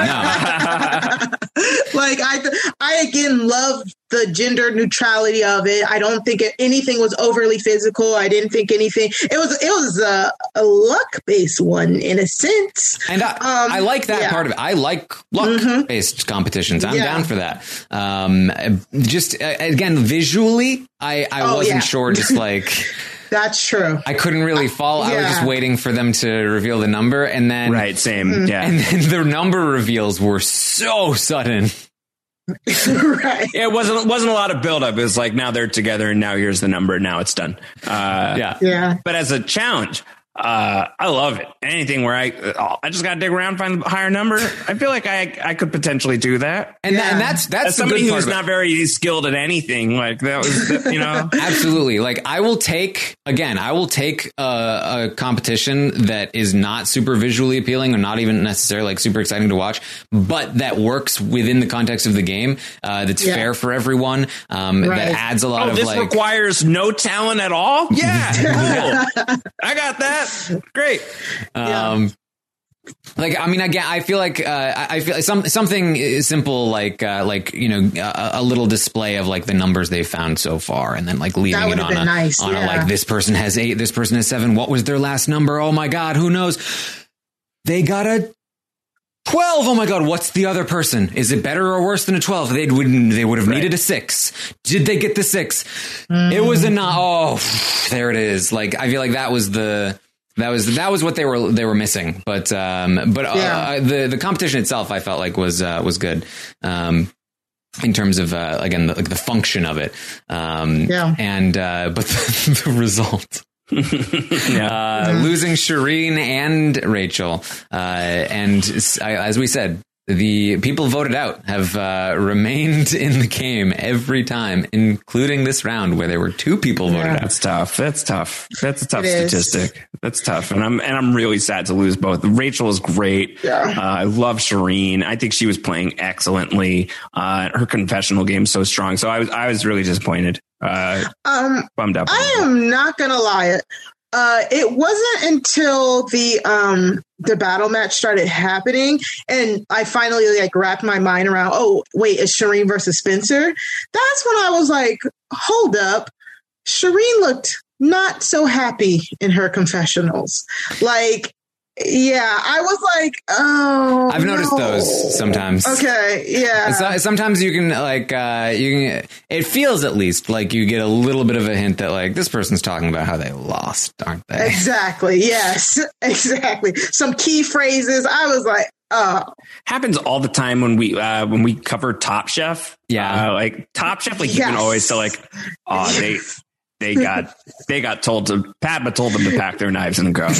Speaker 2: by it, no.
Speaker 4: Like, I, I again love the gender neutrality of it. I don't think it, anything was overly physical. I didn't think anything. It was it was a, a luck based one in a sense,
Speaker 2: and I, um, I like that
Speaker 4: yeah. part
Speaker 2: of it. I like luck mm-hmm. based competitions. I'm yeah. down for that. Um, just uh, again, visually, I I oh, wasn't yeah. sure. Just like.
Speaker 4: That's true.
Speaker 2: I couldn't really follow. Yeah. I was just waiting for them to reveal the number, and then
Speaker 3: right, same, mm-hmm. yeah.
Speaker 2: And then the number reveals were so sudden.
Speaker 4: Right.
Speaker 3: It wasn't wasn't a lot of buildup. It was like now they're together, and now here's the number. Now it's done. Uh,
Speaker 2: yeah,
Speaker 4: yeah.
Speaker 3: But as a challenge, uh, I love it. Anything where I oh, I just got to dig around, find a higher number. I feel like I I could potentially do that.
Speaker 2: And, yeah. that, and that's that's
Speaker 3: As somebody
Speaker 2: the good
Speaker 3: who's
Speaker 2: part
Speaker 3: not very skilled at anything. Like that was, you know,
Speaker 2: absolutely. Like I will take again. I will take a, a competition that is not super visually appealing or not even necessarily like super exciting to watch, but that works within the context of the game. Uh, that's yeah. fair for everyone. Um, right. That adds a lot
Speaker 3: oh,
Speaker 2: of
Speaker 3: this
Speaker 2: like
Speaker 3: requires no talent at all. Yeah, cool. I got that. Great.
Speaker 2: Um, yeah. Like, I mean, again, I feel like, uh, I feel like some, something simple, like, uh, like, you know, a, a little display of like the numbers they've found so far. And then like leaving it on a,
Speaker 4: nice.
Speaker 2: on
Speaker 4: yeah.
Speaker 2: a, like, this person has eight, this person has seven. What was their last number? Oh my God. Who knows? They got a twelve. Oh my God. What's the other person? Is it better or worse than a twelve? They would, they would have right. needed a six. Did they get the six? Mm. It was a nine. Oh, there it is. Like, I feel like that was the, That was that was what they were they were missing, but um, but uh, yeah. the the competition itself I felt like was uh, was good um, in terms of uh, again the, like the function of it, um,
Speaker 4: yeah.
Speaker 2: And uh, but the, the result. yeah. uh, mm-hmm. Losing Shireen and Rachel, uh, and as we said, the people voted out have uh, remained in the game every time, including this round where there were two people voted
Speaker 4: yeah.
Speaker 2: out.
Speaker 3: That's tough. That's tough. That's a tough it statistic. Is. That's tough. And I'm and I'm really sad to lose both. Rachel is great.
Speaker 4: Yeah.
Speaker 3: Uh, I love Shireen. I think she was playing excellently. Uh, her confessional game is so strong. So I was I was really disappointed. Uh,
Speaker 4: um,
Speaker 3: bummed out.
Speaker 4: I am not gonna lie. Uh, it wasn't until the um, the battle match started happening and I finally like wrapped my mind around, oh, wait, it's Shireen versus Spencer. That's when I was like, hold up. Shireen looked not so happy in her confessionals. Like, yeah, I was like, oh,
Speaker 2: I've noticed
Speaker 4: no.
Speaker 2: those sometimes.
Speaker 4: Okay, yeah.
Speaker 2: So, sometimes you can like, uh, you can. It feels at least like you get a little bit of a hint that like this person's talking about how they lost, aren't they?
Speaker 4: Exactly. Yes. Exactly. Some key phrases. I was like, oh.
Speaker 3: Happens all the time when we uh, when we cover Top Chef.
Speaker 2: Yeah,
Speaker 3: uh, like Top Chef, like
Speaker 4: yes.
Speaker 3: you can always say like, oh, they. They got they got told to Padma told them to pack their knives and go.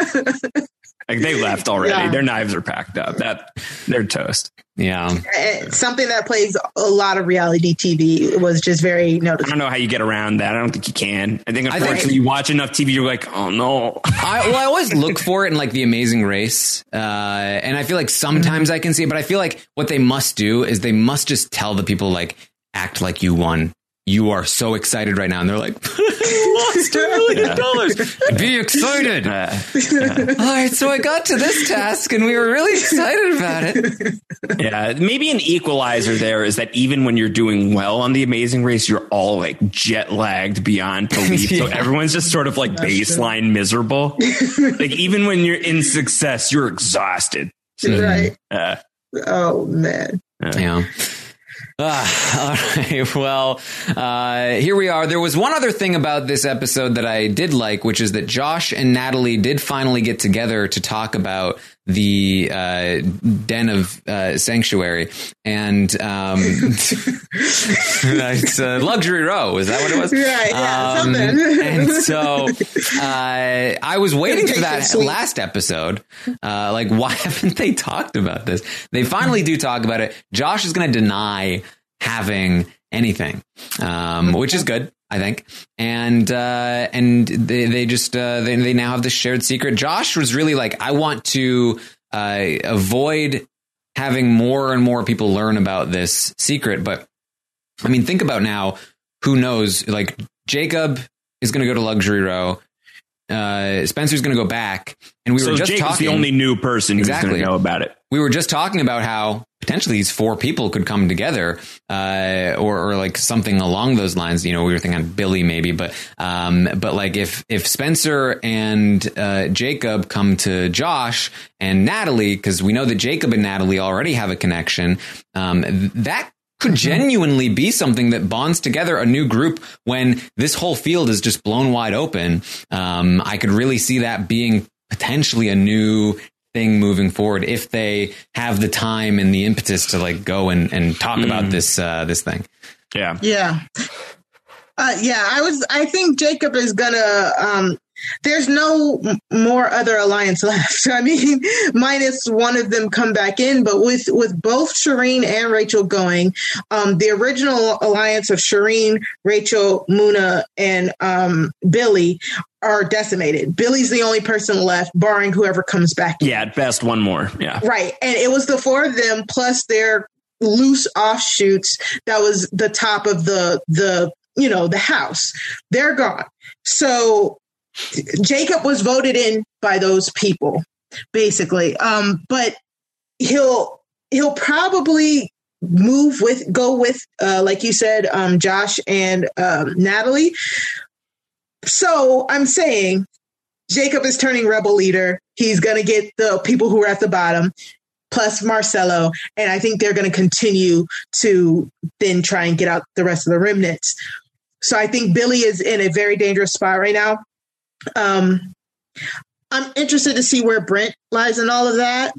Speaker 3: Like they left already. Yeah. Their knives are packed up. That they're toast.
Speaker 2: Yeah.
Speaker 4: Something that plays a lot of reality T V was just very noticeable.
Speaker 3: I don't know how you get around that. I don't think you can. I think unfortunately I think, you watch enough T V, you're like, oh no.
Speaker 2: I, well, I always look for it in like The Amazing Race. Uh, and I feel like sometimes I can see it, but I feel like what they must do is they must just tell the people like, act like you won. you are so excited right now. And they're like, lost a million dollars. Be excited.
Speaker 3: Uh,
Speaker 2: All right. So I got to this task and we were really excited about it.
Speaker 3: yeah, maybe an equalizer there is that even when you're doing well on The Amazing Race, you're all like jet lagged beyond belief.
Speaker 2: Yeah.
Speaker 3: So everyone's just sort of like baseline miserable. Like even when you're in success, you're exhausted. So,
Speaker 4: Right.
Speaker 3: uh,
Speaker 4: Oh man.
Speaker 2: Yeah. Ah, all right. Well, uh, here we are. There was one other thing about this episode that I did like, which is that Josh and Natalie did finally get together to talk about the uh, Den of uh, Sanctuary. And um, it's a luxury row. Is that what it was?
Speaker 4: Right. Yeah.
Speaker 2: Um,
Speaker 4: Something.
Speaker 2: and so uh, I was waiting for that last episode. Uh, like, why haven't they talked about this? They finally do talk about it. Josh is going to deny having anything, um, which is good, I think. And uh, and they, they just uh, they, they now have this shared secret. Josh was really like, I want to uh, avoid having more and more people learn about this secret. But I mean, think about now, who knows? Like, Jacob is going to go to Luxury Row. Uh, Spencer's going to go back. And we
Speaker 3: so
Speaker 2: were just
Speaker 3: Jacob's
Speaker 2: talking.
Speaker 3: the only new person who's
Speaker 2: Exactly.
Speaker 3: going to know about it.
Speaker 2: We were just talking about how potentially these four people could come together, uh, or, or like something along those lines. You know, we were thinking Billy maybe, but, um, but like if, if Spencer and, uh, Jacob come to Josh and Natalie, cause we know that Jacob and Natalie already have a connection, um, that could genuinely be something that bonds together a new group when this whole field is just blown wide open. Um, I could really see that being potentially a new thing moving forward if they have the time and the impetus to like go and, and talk mm. about this, uh, this thing.
Speaker 3: Yeah.
Speaker 4: Yeah. Uh, yeah, I was, I think Jacob is gonna, um, there's no m- more other alliance left. I mean, minus one of them come back in, but with, with both Shireen and Rachel going, um, the original alliance of Shireen, Rachel, Muna, and um, Billy are decimated. Billy's the only person left, barring whoever comes back in.
Speaker 3: Yeah, at best one more. Yeah.
Speaker 4: Right. And it was the four of them plus their loose offshoots that was the top of the, the, you know, the house. They're gone. So Jacob was voted in by those people, basically. Um, but he'll he'll probably move with go with, uh, like you said, um, Josh and um, Natalie. So I'm saying Jacob is turning rebel leader. He's going to get the people who are at the bottom, plus Marcelo. And I think they're going to continue to then try and get out the rest of the remnants. So I think Billy is in a very dangerous spot right now. Um, I'm interested to see where Brent lies in all of that.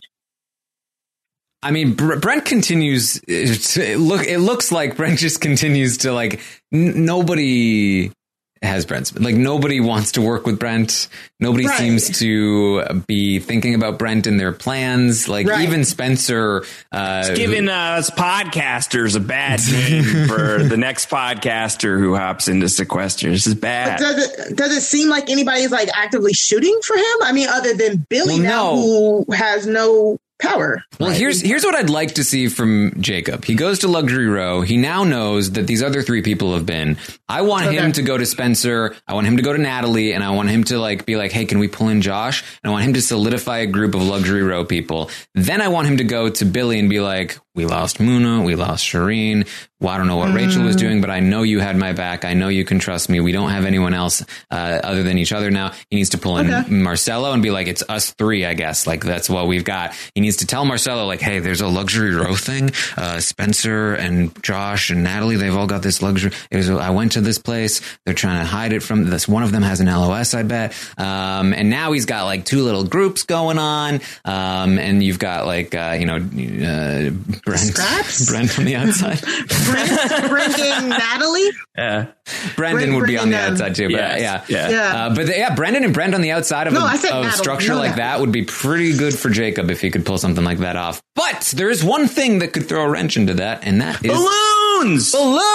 Speaker 2: I mean, Brent continues to look. It looks like Brent just continues to like n- nobody has Brent. Like nobody wants to work with Brent. Nobody right. seems to be thinking about Brent and their plans. Like right. even Spencer, uh,
Speaker 3: it's giving us podcasters a bad name for the next podcaster who hops into sequester. This is bad.
Speaker 4: But does it does it seem like anybody's like actively shooting for him? I mean, other than Billy
Speaker 2: well,
Speaker 4: now,
Speaker 2: no.
Speaker 4: who has no power.
Speaker 2: Well, right. here's here's what I'd like to see from Jacob. He goes to Luxury Row. He now knows that these other three people have been. I want okay. him to go to Spencer. I want him to go to Natalie, and I want him to like be like, hey, can we pull in Josh? And I want him to solidify a group of Luxury Row people. Then I want him to go to Billy and be like, we lost Muna, we lost Shireen. Well, I don't know what mm. Rachel was doing, but I know you had my back. I know you can trust me. We don't have anyone else uh, other than each other now. He needs to pull in okay. Marcelo and be like, it's us three, I guess. Like, that's what we've got. He needs to tell Marcelo, like, hey, there's a Luxury Row thing. Uh, Spencer and Josh and Natalie, they've all got this luxury. It was, I went to this place. They're trying to hide it from this. One of them has an L O S, I bet. Um, and now he's got like two little groups going on. Um, and you've got like, uh, you know, uh, Brent, Brent on the outside.
Speaker 4: Brent, Brendan, Natalie?
Speaker 2: Yeah. Brendan Brent, would be on the outside too, but yes. yeah.
Speaker 3: Yeah.
Speaker 2: yeah. Uh, but the, yeah, Brendan and Brent on the outside of
Speaker 4: no,
Speaker 2: a, a structure no, like that. that would be pretty good for Jacob if he could pull something like that off. But there is one thing that could throw a wrench into that, and that is
Speaker 3: balloons.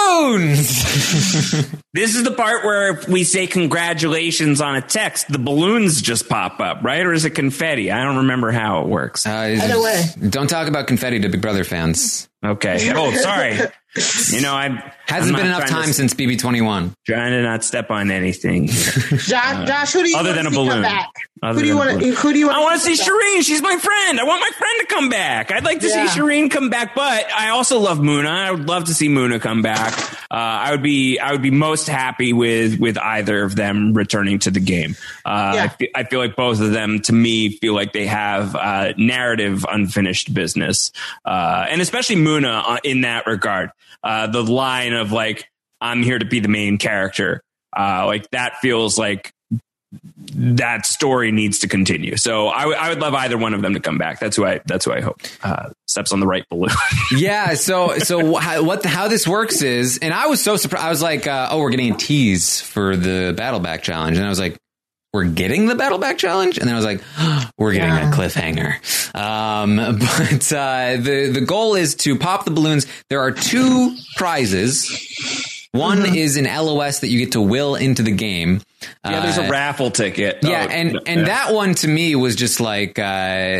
Speaker 2: Balloons.
Speaker 3: This is the part where if we say congratulations on a text, the balloons just pop up, right? Or is it confetti? I don't remember how it works.
Speaker 2: Uh,
Speaker 4: Either way.
Speaker 2: Don't talk about confetti to Big Brother fans.
Speaker 3: Okay. Oh, sorry. You know, I
Speaker 2: hasn't been enough time to, since B B twenty-one.
Speaker 3: Trying to not step on anything.
Speaker 4: Josh, uh, Josh, who do you
Speaker 3: other
Speaker 4: want
Speaker 3: than
Speaker 4: to
Speaker 3: a
Speaker 4: see
Speaker 3: balloon?
Speaker 4: Come back?
Speaker 3: Other
Speaker 4: who do you want? To, who do you want?
Speaker 3: I want to see Shireen. She's my friend. I want my friend to come back. I'd like to yeah. see Shireen come back, but I also love Muna. I would love to see Muna come back. Uh, I would be, I would be most happy with with either of them returning to the game. Uh, yeah. I, feel, I feel like both of them, to me, feel like they have uh, narrative unfinished business, uh, and especially Muna in that regard. Uh, the line of like, I'm here to be the main character. Uh, like that feels like that story needs to continue. So I, w- I would love either one of them to come back. That's who I, that's who I hope uh, steps on the right balloon.
Speaker 2: yeah. So, so how, what, the, how this works is, and I was so surprised. I was like, uh, oh, we're getting a tease for the Battleback Challenge. And I was like, we're getting the Battleback Challenge? And then I was like, oh, we're getting yeah. a cliffhanger. Um, but uh, the, the goal is to pop the balloons. There are two prizes. One mm-hmm. is an L O S that you get to will into the game.
Speaker 3: Yeah, there's a uh, raffle ticket.
Speaker 2: Yeah,
Speaker 3: oh,
Speaker 2: and, and yeah. that one to me was just like, uh,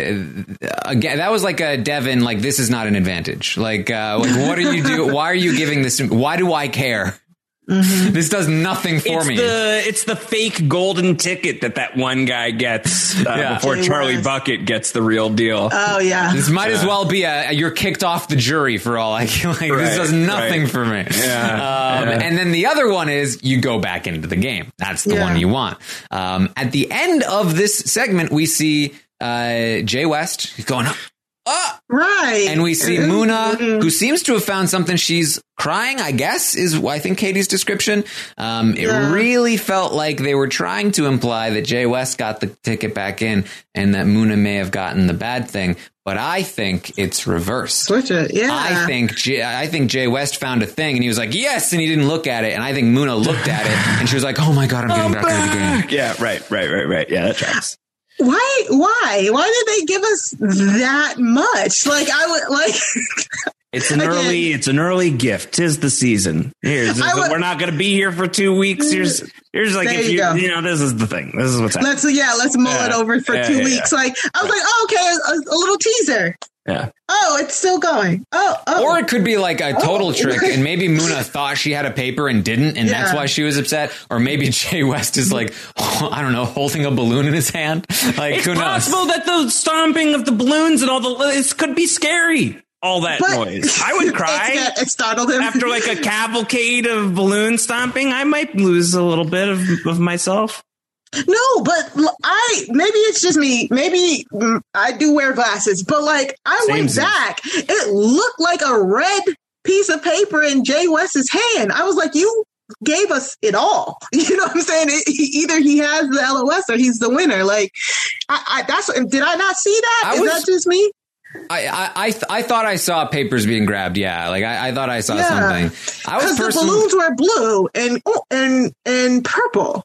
Speaker 2: again, that was like a Devin, like, this is not an advantage. Like, uh, like what are you do? Why are you giving this? Why do I care? Mm-hmm. This does nothing for
Speaker 3: it's
Speaker 2: me.
Speaker 3: The, it's the fake golden ticket that that one guy gets uh, yeah. before Jay Charlie West. Bucket gets the real deal.
Speaker 4: Oh, yeah.
Speaker 2: This might
Speaker 3: yeah.
Speaker 2: as well be a, you're kicked off the jury for all I can. Like, right, this does nothing right. for me.
Speaker 3: Yeah.
Speaker 2: Um,
Speaker 3: yeah.
Speaker 2: And then the other one is you go back into the game. That's the yeah. one you want. Um, at the end of this segment, we see uh, Jay West. He's going up. Oh!
Speaker 4: Right.
Speaker 2: And we see Muna, who seems to have found something. She's crying, I guess, is I think Katie's description. Um, it yeah. really felt like they were trying to imply that Jay West got the ticket back in and that Muna may have gotten the bad thing. But I think it's reverse.
Speaker 4: Switch it, yeah.
Speaker 2: I think Jay, I think Jay West found a thing and he was like, yes, and he didn't look at it. And I think Muna looked at it and she was like, oh my God, I'm getting I'm back, back into the game.
Speaker 3: Yeah, right, right, right, right. Yeah, that tracks.
Speaker 4: Why? Why? Why did they give us that much? Like I would like.
Speaker 3: It's an Again, early. It's an early gift. 'Tis the season. Here's. Would, we're not going to be here for two weeks. Here's. Here's like if you. You, you know, this is the thing. This is what's happening.
Speaker 4: Let's yeah. Let's mull yeah. it over for yeah, two yeah, weeks. Yeah. Like I was like, oh, okay, a, a little teaser.
Speaker 3: Yeah.
Speaker 4: Oh, it's still going. Oh, oh.
Speaker 2: Or it could be like a total
Speaker 4: oh.
Speaker 2: trick, and maybe Muna thought she had a paper and didn't, and yeah. that's why she was upset. Or maybe Jay West is like, oh, I don't know, holding a balloon in his hand. Like,
Speaker 3: it's
Speaker 2: who knows?
Speaker 3: possible that the stomping of the balloons and all the this could be scary. All that but, noise. I would cry.
Speaker 4: It, it startled him.
Speaker 3: After like a cavalcade of balloon stomping, I might lose a little bit of, of myself.
Speaker 4: No, but I maybe it's just me. Maybe I do wear glasses, but like I Same went thing. back, it looked like a red piece of paper in Jay West's hand. I was like, you gave us it all. You know what I'm saying? It, either he has the L O S or he's the winner. Like, I, I that's did I not see that? I Is was, that just me?
Speaker 2: I I I, th- I thought I saw papers being grabbed. Yeah, like I, I thought I saw
Speaker 4: yeah.
Speaker 2: something. I was
Speaker 4: because the balloons were blue and and and purple.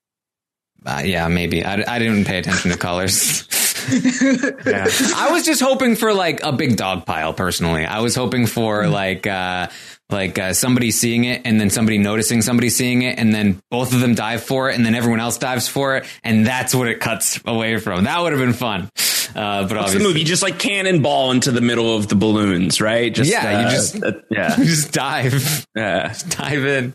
Speaker 2: Uh, yeah, maybe. I, I didn't pay attention to colors. yeah. I was just hoping for like a big dog pile, personally. I was hoping for like uh, like uh, somebody seeing it and then somebody noticing somebody seeing it and then both of them dive for it and then everyone else dives for it. And that's what it cuts away from. That would have been fun. Uh, but
Speaker 3: What's
Speaker 2: obviously,
Speaker 3: the movie? Just like cannonball into the middle of the balloons, right? Just,
Speaker 2: yeah,
Speaker 3: uh,
Speaker 2: you just
Speaker 3: uh, yeah,
Speaker 2: you just dive.
Speaker 3: Yeah,
Speaker 2: just dive in.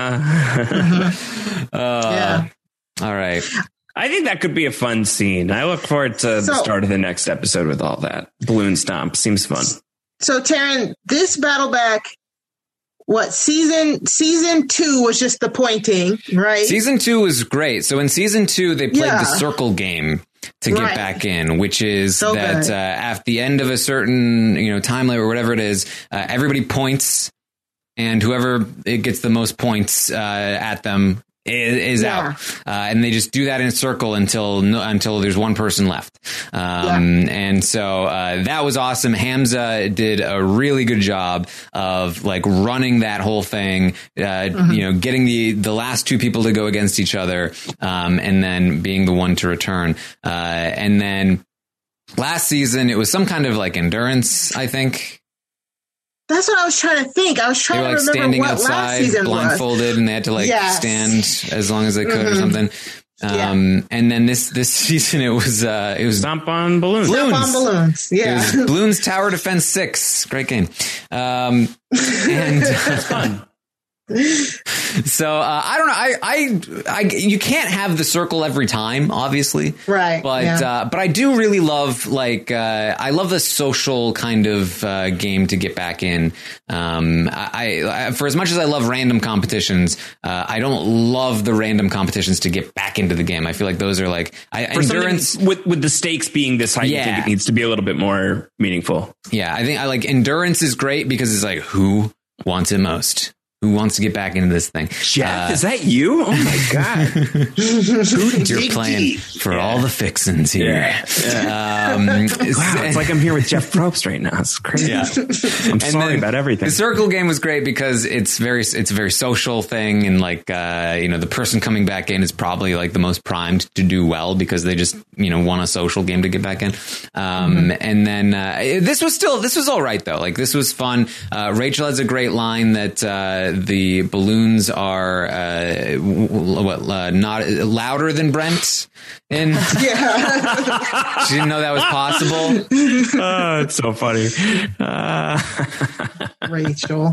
Speaker 3: Uh-huh.
Speaker 2: uh,
Speaker 4: yeah.
Speaker 2: All right.
Speaker 3: I think that could be a fun scene. I look forward to
Speaker 4: so,
Speaker 3: the start of the next episode with all that. Balloon stomp seems fun.
Speaker 4: So, Taryn, this Battleback, what season season two was just the pointing, right?
Speaker 2: Season two was great. So in season two, they played
Speaker 4: yeah.
Speaker 2: the circle game to get right. back in, which is
Speaker 4: so
Speaker 2: that uh, at the end of a certain you know time limit or whatever it is, uh, everybody points, and whoever it gets the most points uh, at them is, is
Speaker 4: yeah.
Speaker 2: out, uh, and they just do that in a circle until no, until there's one person left. Um, yeah. And so uh, that was awesome. Hamza did a really good job of like running that whole thing, uh, mm-hmm. you know, getting the the last two people to go against each other, um, and then being the one to return. Uh, and then last season, it was some kind of like endurance, I think.
Speaker 4: That's what I was trying to think. I was trying
Speaker 2: they were, like,
Speaker 4: to remember
Speaker 2: standing
Speaker 4: what
Speaker 2: outside,
Speaker 4: last season
Speaker 2: blindfolded,
Speaker 4: was.
Speaker 2: and they had to like
Speaker 4: yes.
Speaker 2: stand as long as they could
Speaker 4: mm-hmm.
Speaker 2: or something. Um, and then this this season it was uh, it was
Speaker 3: Stomp on balloons.
Speaker 2: Balloons.
Speaker 4: Stomp on balloons. Yeah.
Speaker 2: It was Balloons Tower Defense six. Great game. Um, and
Speaker 3: It's fun.
Speaker 2: So uh, I don't know. I, I, I, you can't have the circle every time, obviously,
Speaker 4: Right,
Speaker 2: But,
Speaker 4: yeah.
Speaker 2: uh, but I do really love like uh, I love the social kind of uh, game to get back in. Um, I, I for as much as I love random competitions, uh, I don't love the random competitions to get back into the game. I feel like those are like I,
Speaker 3: For
Speaker 2: endurance.
Speaker 3: something with with the stakes being this high,
Speaker 2: Yeah.
Speaker 3: you think it needs to be a little bit more meaningful.
Speaker 2: Yeah, I think I like endurance is great because it's like who wants it most. Who wants to get back into this thing?
Speaker 3: Jeff,
Speaker 2: Uh,
Speaker 3: is that you? Oh my god!
Speaker 2: You're playing for
Speaker 3: Yeah.
Speaker 2: all the fixins here. Um,
Speaker 3: Wow, it's like I'm here with Jeff Probst right now. It's crazy.
Speaker 2: Yeah.
Speaker 3: I'm
Speaker 2: And
Speaker 3: sorry
Speaker 2: then
Speaker 3: about everything.
Speaker 2: The circle game was great because it's very it's a very social thing, and like uh, you know the person coming back in is probably like the most primed to do well because they just you know want a social game to get back in. Um,
Speaker 3: Mm-hmm.
Speaker 2: And then uh, this was still this was all right though. Like this was fun. Uh, Rachel has a great line that uh, the balloons are uh, w- w- what uh, not louder than Brent, and
Speaker 4: Yeah.
Speaker 2: she didn't know that was possible.
Speaker 3: Oh, it's so funny. Uh,
Speaker 4: Rachel.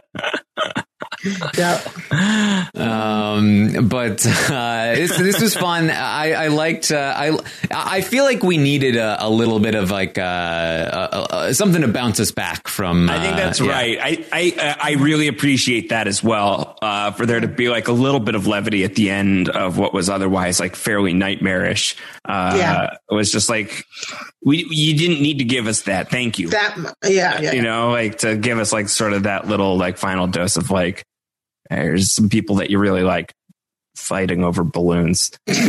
Speaker 4: Yep.
Speaker 2: Um, but uh, this this was fun. I, I liked. Uh, I I feel like we needed a, a little bit of like uh, uh, uh, something to bounce us back from. Uh,
Speaker 3: I think that's
Speaker 2: yeah.
Speaker 3: right. I, I I really appreciate that as well. Uh, for there to be like a little bit of levity at the end of what was otherwise like fairly nightmarish. Uh,
Speaker 4: Yeah.
Speaker 3: It was just like we you didn't need to give us that. Thank you.
Speaker 4: That, yeah, yeah.
Speaker 3: You know, like to give us like sort of that little like final dose of like, there's some people that you really like fighting over balloons.
Speaker 4: Yeah,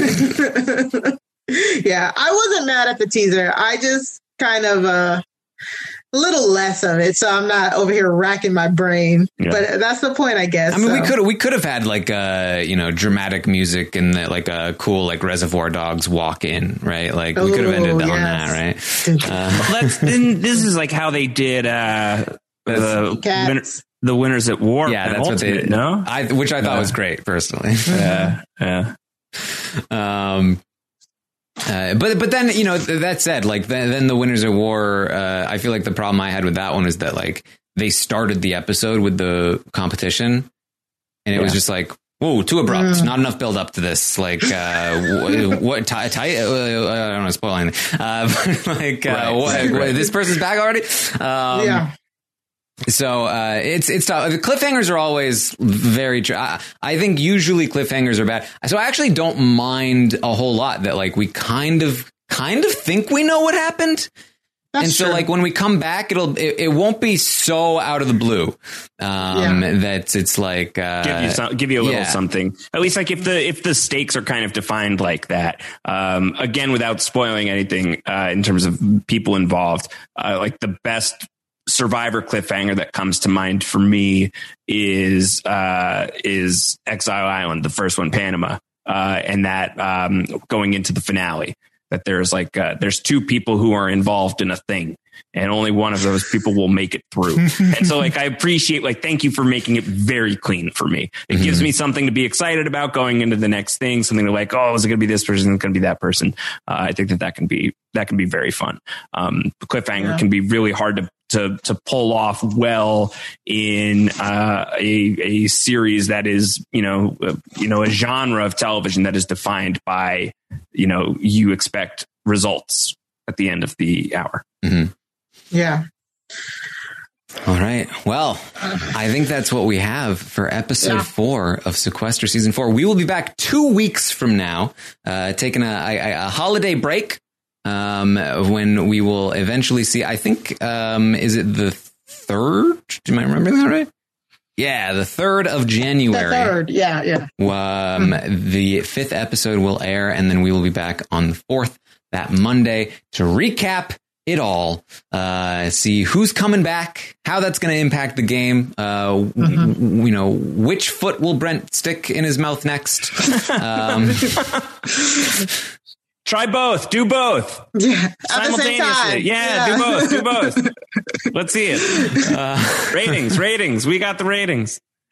Speaker 4: I wasn't mad at the teaser. I just kind of uh, a little less of it, so I'm not over here racking my brain.
Speaker 3: Yeah.
Speaker 4: But that's the point, I guess.
Speaker 2: I mean, we
Speaker 4: so.
Speaker 2: could we could have had like uh you know dramatic music and the, like a cool like Reservoir Dogs walk in, right? Like we could have ended
Speaker 4: Oh,
Speaker 2: on
Speaker 4: yes.
Speaker 2: that, right? Uh,
Speaker 3: That's then this is like how they did uh, the
Speaker 4: Cats.
Speaker 3: winner, the winners at war.
Speaker 2: yeah,
Speaker 3: and
Speaker 2: that's what they
Speaker 3: Ultimate, no.
Speaker 2: I which I thought
Speaker 3: Uh,
Speaker 2: was great personally.
Speaker 3: Yeah, yeah.
Speaker 2: Um, uh, but but then you know th- that said, like then, then the Winners of War. Uh, I feel like the problem I had with that one is that like they started the episode with the competition, and it was
Speaker 3: Yeah.
Speaker 2: just like, whoa, too abrupt.
Speaker 4: Mm.
Speaker 2: Not enough build up to this. Like uh, what? what ti- ti- uh, I don't want to spoil anything. Uh, but like uh,
Speaker 3: Right,
Speaker 2: what,
Speaker 3: right,
Speaker 2: what,
Speaker 3: right.
Speaker 2: this person's back already. Um,
Speaker 4: Yeah.
Speaker 2: So uh, it's it's tough. The cliffhangers are always very. Tr- I, I think usually cliffhangers are bad. So I actually don't mind a whole lot that like we kind of kind of think we know what happened,
Speaker 4: That's
Speaker 2: and so
Speaker 4: true.
Speaker 2: like when we come back, it'll it, it won't be so out of the blue. Um,
Speaker 4: Yeah.
Speaker 2: that it's like uh,
Speaker 3: give you some, give you a little
Speaker 2: yeah.
Speaker 3: something. At least like if the if the stakes are kind of defined like that. Um, again, without spoiling anything uh, in terms of people involved, uh, like the best Survivor cliffhanger that comes to mind for me is uh, is Exile Island, the first one, Panama, uh, and that um, going into the finale, that there's like uh, there's two people who are involved in a thing, and only one of those people will make it through. And so like I appreciate like thank you for making it very clean for me. It gives me something to be excited about going into the next thing. Something to like, oh, is it going to be this person? Is it going to be that person? Uh, I think that that can be that can be very fun. Um, the cliffhanger
Speaker 4: Yeah.
Speaker 3: can be really hard to. To, to pull off well in uh, a a series that is you know uh, you know a genre of television that is defined by you know you expect results at the end of the hour.
Speaker 2: Mhm.
Speaker 4: Yeah.
Speaker 2: All right. Well, I think that's what we have for episode
Speaker 4: Yeah.
Speaker 2: four of Sequester season four. We will be back two weeks from now, uh, taking a, a, a holiday break. Um, when we will eventually see, I think, um, is it the third? Am I remembering that right? Yeah, the third of
Speaker 4: The
Speaker 2: January.
Speaker 4: third. Yeah, yeah.
Speaker 2: Um, the fifth episode will air, and then we will be back on the fourth that Monday to recap it all, uh, see who's coming back, how that's going to impact the game, uh, w- w- you know, which foot will Brent stick in his mouth next. Um,
Speaker 3: Try both. Do both.
Speaker 4: Yeah. At the same time.
Speaker 3: Simultaneously. Yeah, do both. Do both. Let's see it.
Speaker 2: uh,
Speaker 3: Ratings, ratings. We got the ratings.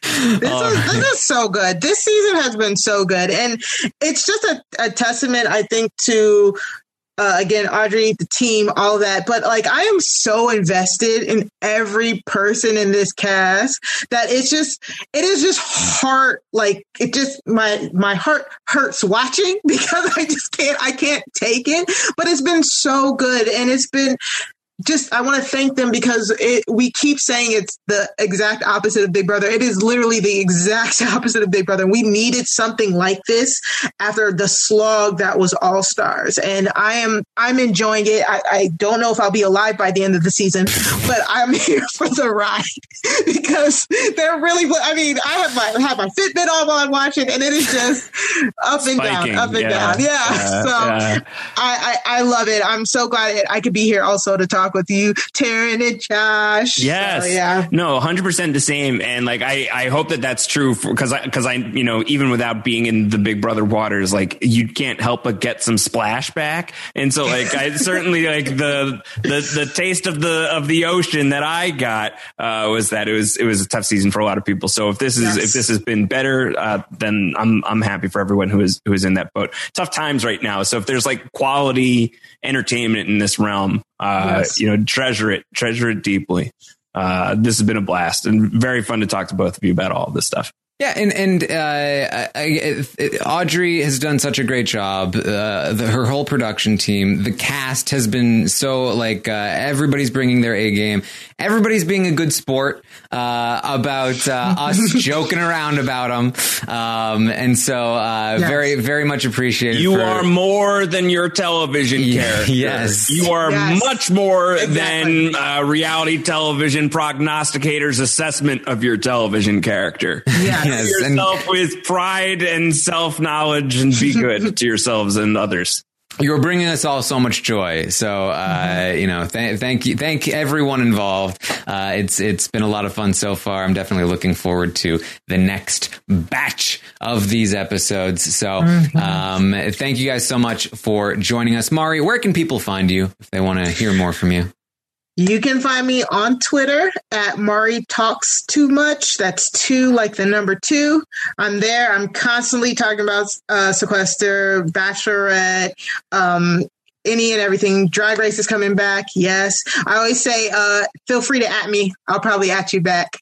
Speaker 4: This, is, right. this is so good. This season has been so good. And it's just a, a testament, I think, to, uh, again, Audrey, the team, all that. But like, I am so invested in every person in this cast that it's just, it is just heart, like, it just, my, my heart hurts watching because I just can't, I can't take it. But it's been so good. And it's been, just, I want to thank them because it, we keep saying it's the exact opposite of Big Brother. It is literally the exact opposite of Big Brother. We needed something like this after the slog that was All Stars. And I am, I'm enjoying it. I, I don't know if I'll be alive by the end of the season, but I'm here for the ride because they're really, I mean, I have my, have my Fitbit on while I'm watching and it is just up and
Speaker 3: Spiking.
Speaker 4: down, up and
Speaker 3: yeah.
Speaker 4: down. Yeah.
Speaker 3: Uh,
Speaker 4: so
Speaker 3: yeah.
Speaker 4: I, I, I love it. I'm so glad I could be here also to talk with you, Taryn and Josh.
Speaker 3: Yes.
Speaker 4: So, yeah.
Speaker 3: No, one hundred percent the same. And like, I, I hope that that's true because I, because I, you know, even without being in the Big Brother waters, like you can't help but get some splashback. And so like, I certainly like the, the, the taste of the, of the ocean that I got, uh, was that it was, it was a tough season for a lot of people. So if this is, yes. if this has been better, uh, then I'm, I'm happy for everyone who is, who is in that boat. Tough times right now. So if there's like quality entertainment in this realm, uh, yes. you know, treasure it, treasure it deeply. Uh, this has been a blast and very fun to talk to both of you about all of this stuff.
Speaker 2: Yeah, and and uh, I, I, Audrey has done such a great job. Uh, the, her whole production team, the cast has been so like uh, everybody's bringing their A game. Everybody's being a good sport uh, about uh, us joking around about them, um, and so uh, yes. very very much appreciated.
Speaker 3: You
Speaker 2: for,
Speaker 3: are more than your television character.
Speaker 2: Yes,
Speaker 3: you are
Speaker 4: yes.
Speaker 3: much more
Speaker 4: exactly.
Speaker 3: than uh, reality television prognosticator's assessment of your television character.
Speaker 4: Yes.
Speaker 2: Yes,
Speaker 3: yourself
Speaker 2: and
Speaker 3: with pride and self-knowledge and be good to yourselves and others.
Speaker 2: You're bringing us all so much joy. So, uh, mm-hmm. you know, th- thank you. Thank everyone involved. Uh, it's, it's been a lot of fun so far. I'm definitely looking forward to the next batch of these episodes. So, mm-hmm. um, thank you guys so much for joining us. Mari, where can people find you if they want to hear more from you?
Speaker 4: You can find me on Twitter at Mari Talks Too Much. That's two, like the number two. I'm there. I'm constantly talking about uh, Sequester, Bachelorette, um, any and everything. Drag Race is coming back. Yes. I always say, uh, feel free to at me. I'll probably at you back.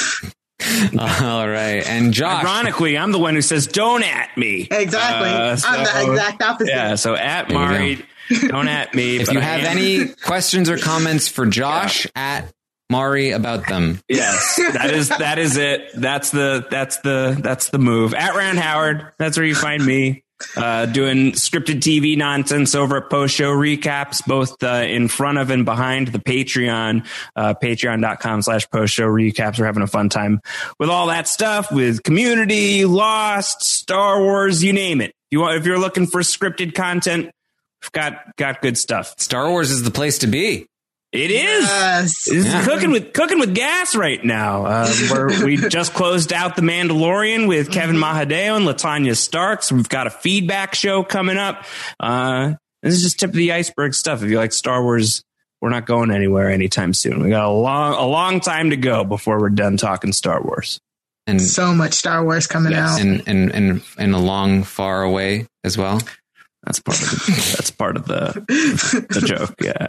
Speaker 2: All right. And Josh.
Speaker 3: Ironically, I'm the one who says, don't at me.
Speaker 4: Exactly.
Speaker 3: Uh, so,
Speaker 4: I'm the exact opposite.
Speaker 3: Yeah. So at Mari. Don't at me.
Speaker 2: If you have any questions or comments for Josh, yeah. at Mari about them.
Speaker 3: Yes, that is that is it. That's the that's the that's the move. At Rand Howard. That's where you find me. Uh, doing scripted T V nonsense over at Post Show Recaps, both uh, in front of and behind the Patreon, uh, patreon.com slash Post Show Recaps. We're having a fun time with all that stuff, with Community, Lost, Star Wars, you name it. You want, if you're looking for scripted content, we've got got good stuff.
Speaker 2: Star Wars is the place to be.
Speaker 3: It is.
Speaker 4: Yes.
Speaker 3: It's
Speaker 2: yeah. cooking
Speaker 3: with cooking with gas right now. Uh, we're, we just closed out The Mandalorian with Kevin Mahadeo and LaTanya Starks. We've got a feedback show coming up. Uh, this is just tip of the iceberg stuff. If you like Star Wars, we're not going anywhere anytime soon. We got a long a long time to go before we're done talking Star Wars.
Speaker 2: And
Speaker 4: so much Star Wars coming
Speaker 2: yes.
Speaker 4: out,
Speaker 2: and and and and a long far away as well.
Speaker 3: That's part of the, that's part of the the joke. Yeah.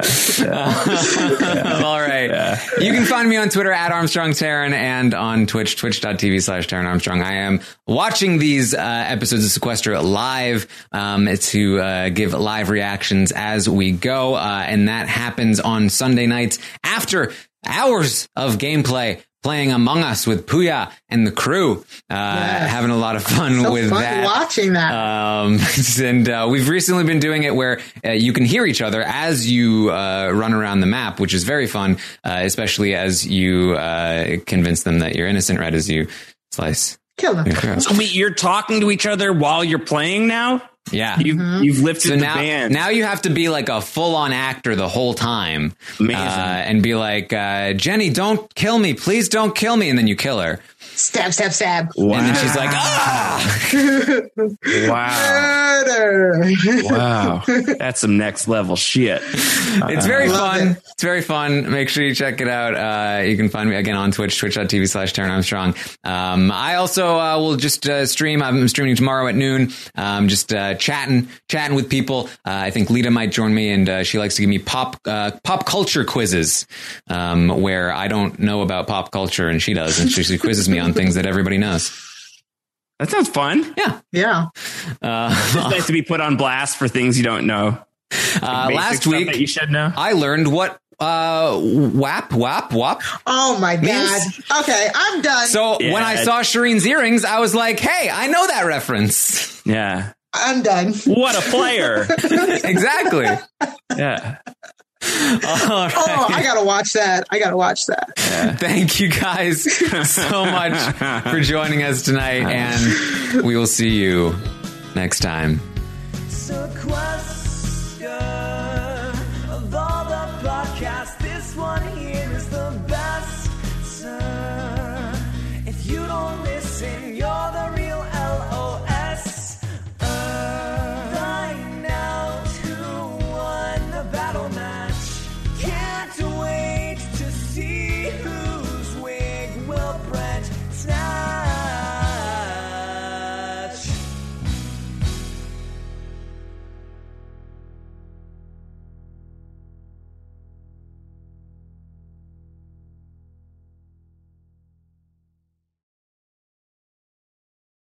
Speaker 3: yeah.
Speaker 2: yeah. All right. Yeah. You can find me on Twitter at Armstrong Taryn and on Twitch, twitch.tv slash Taryn Armstrong. I am watching these uh, episodes of Sequester live um, to uh, give live reactions as we go. Uh, and that happens on Sunday nights after hours of gameplay. Playing Among Us with Puya and the crew, uh, yes. having a lot of fun
Speaker 4: so
Speaker 2: with
Speaker 4: fun
Speaker 2: that.
Speaker 4: Watching that,
Speaker 2: um, and uh, we've recently been doing it where uh, you can hear each other as you uh, run around the map, which is very fun, uh, especially as you uh, convince them that you're innocent right as you slice.
Speaker 4: Kill them.
Speaker 3: So wait, you're talking to each other while you're playing now?
Speaker 2: Yeah.
Speaker 3: You've, mm-hmm. you've lifted
Speaker 2: so
Speaker 3: the
Speaker 2: now,
Speaker 3: band.
Speaker 2: Now you have to be like a full-on actor the whole time.
Speaker 3: Amazing.
Speaker 2: Uh, and be like, uh, Jenny, don't kill me. Please don't kill me. And then you kill her.
Speaker 4: Stab, stab, stab.
Speaker 3: Wow.
Speaker 2: And then she's like, ah!
Speaker 3: Wow.
Speaker 4: Murder.
Speaker 3: Wow. That's some next level shit.
Speaker 2: It's very
Speaker 4: Love
Speaker 2: fun.
Speaker 4: it.
Speaker 2: It's very fun. Make sure you check it out. Uh, you can find me again on Twitch, twitch.tv slash Taran Armstrong. Um, I also uh, will just uh, stream. I'm streaming tomorrow at noon. Um, just uh, chatting, chatting with people. Uh, I think Lita might join me, and uh, she likes to give me pop uh, pop culture quizzes, um, where I don't know about pop culture, and she does, and she, she quizzes me on things that everybody knows.
Speaker 3: That sounds fun.
Speaker 2: Yeah.
Speaker 4: Yeah.
Speaker 2: Uh,
Speaker 3: It's nice to be put on blast for things you don't know.
Speaker 2: uh,
Speaker 3: Basic
Speaker 2: last
Speaker 3: stuff
Speaker 2: week,
Speaker 3: that you should know.
Speaker 2: I learned what uh, wap, wap, wap.
Speaker 4: Oh my God.
Speaker 2: Means-
Speaker 4: Okay, I'm done.
Speaker 2: So
Speaker 3: Yeah.
Speaker 2: when I saw Shireen's earrings, I was like, hey, I know that reference.
Speaker 3: Yeah.
Speaker 4: I'm done.
Speaker 3: What a player.
Speaker 2: Exactly.
Speaker 3: Yeah.
Speaker 2: All right.
Speaker 4: Oh, I gotta watch that. I gotta watch that.
Speaker 2: Thank you guys so much for joining us tonight, and we will see you next time.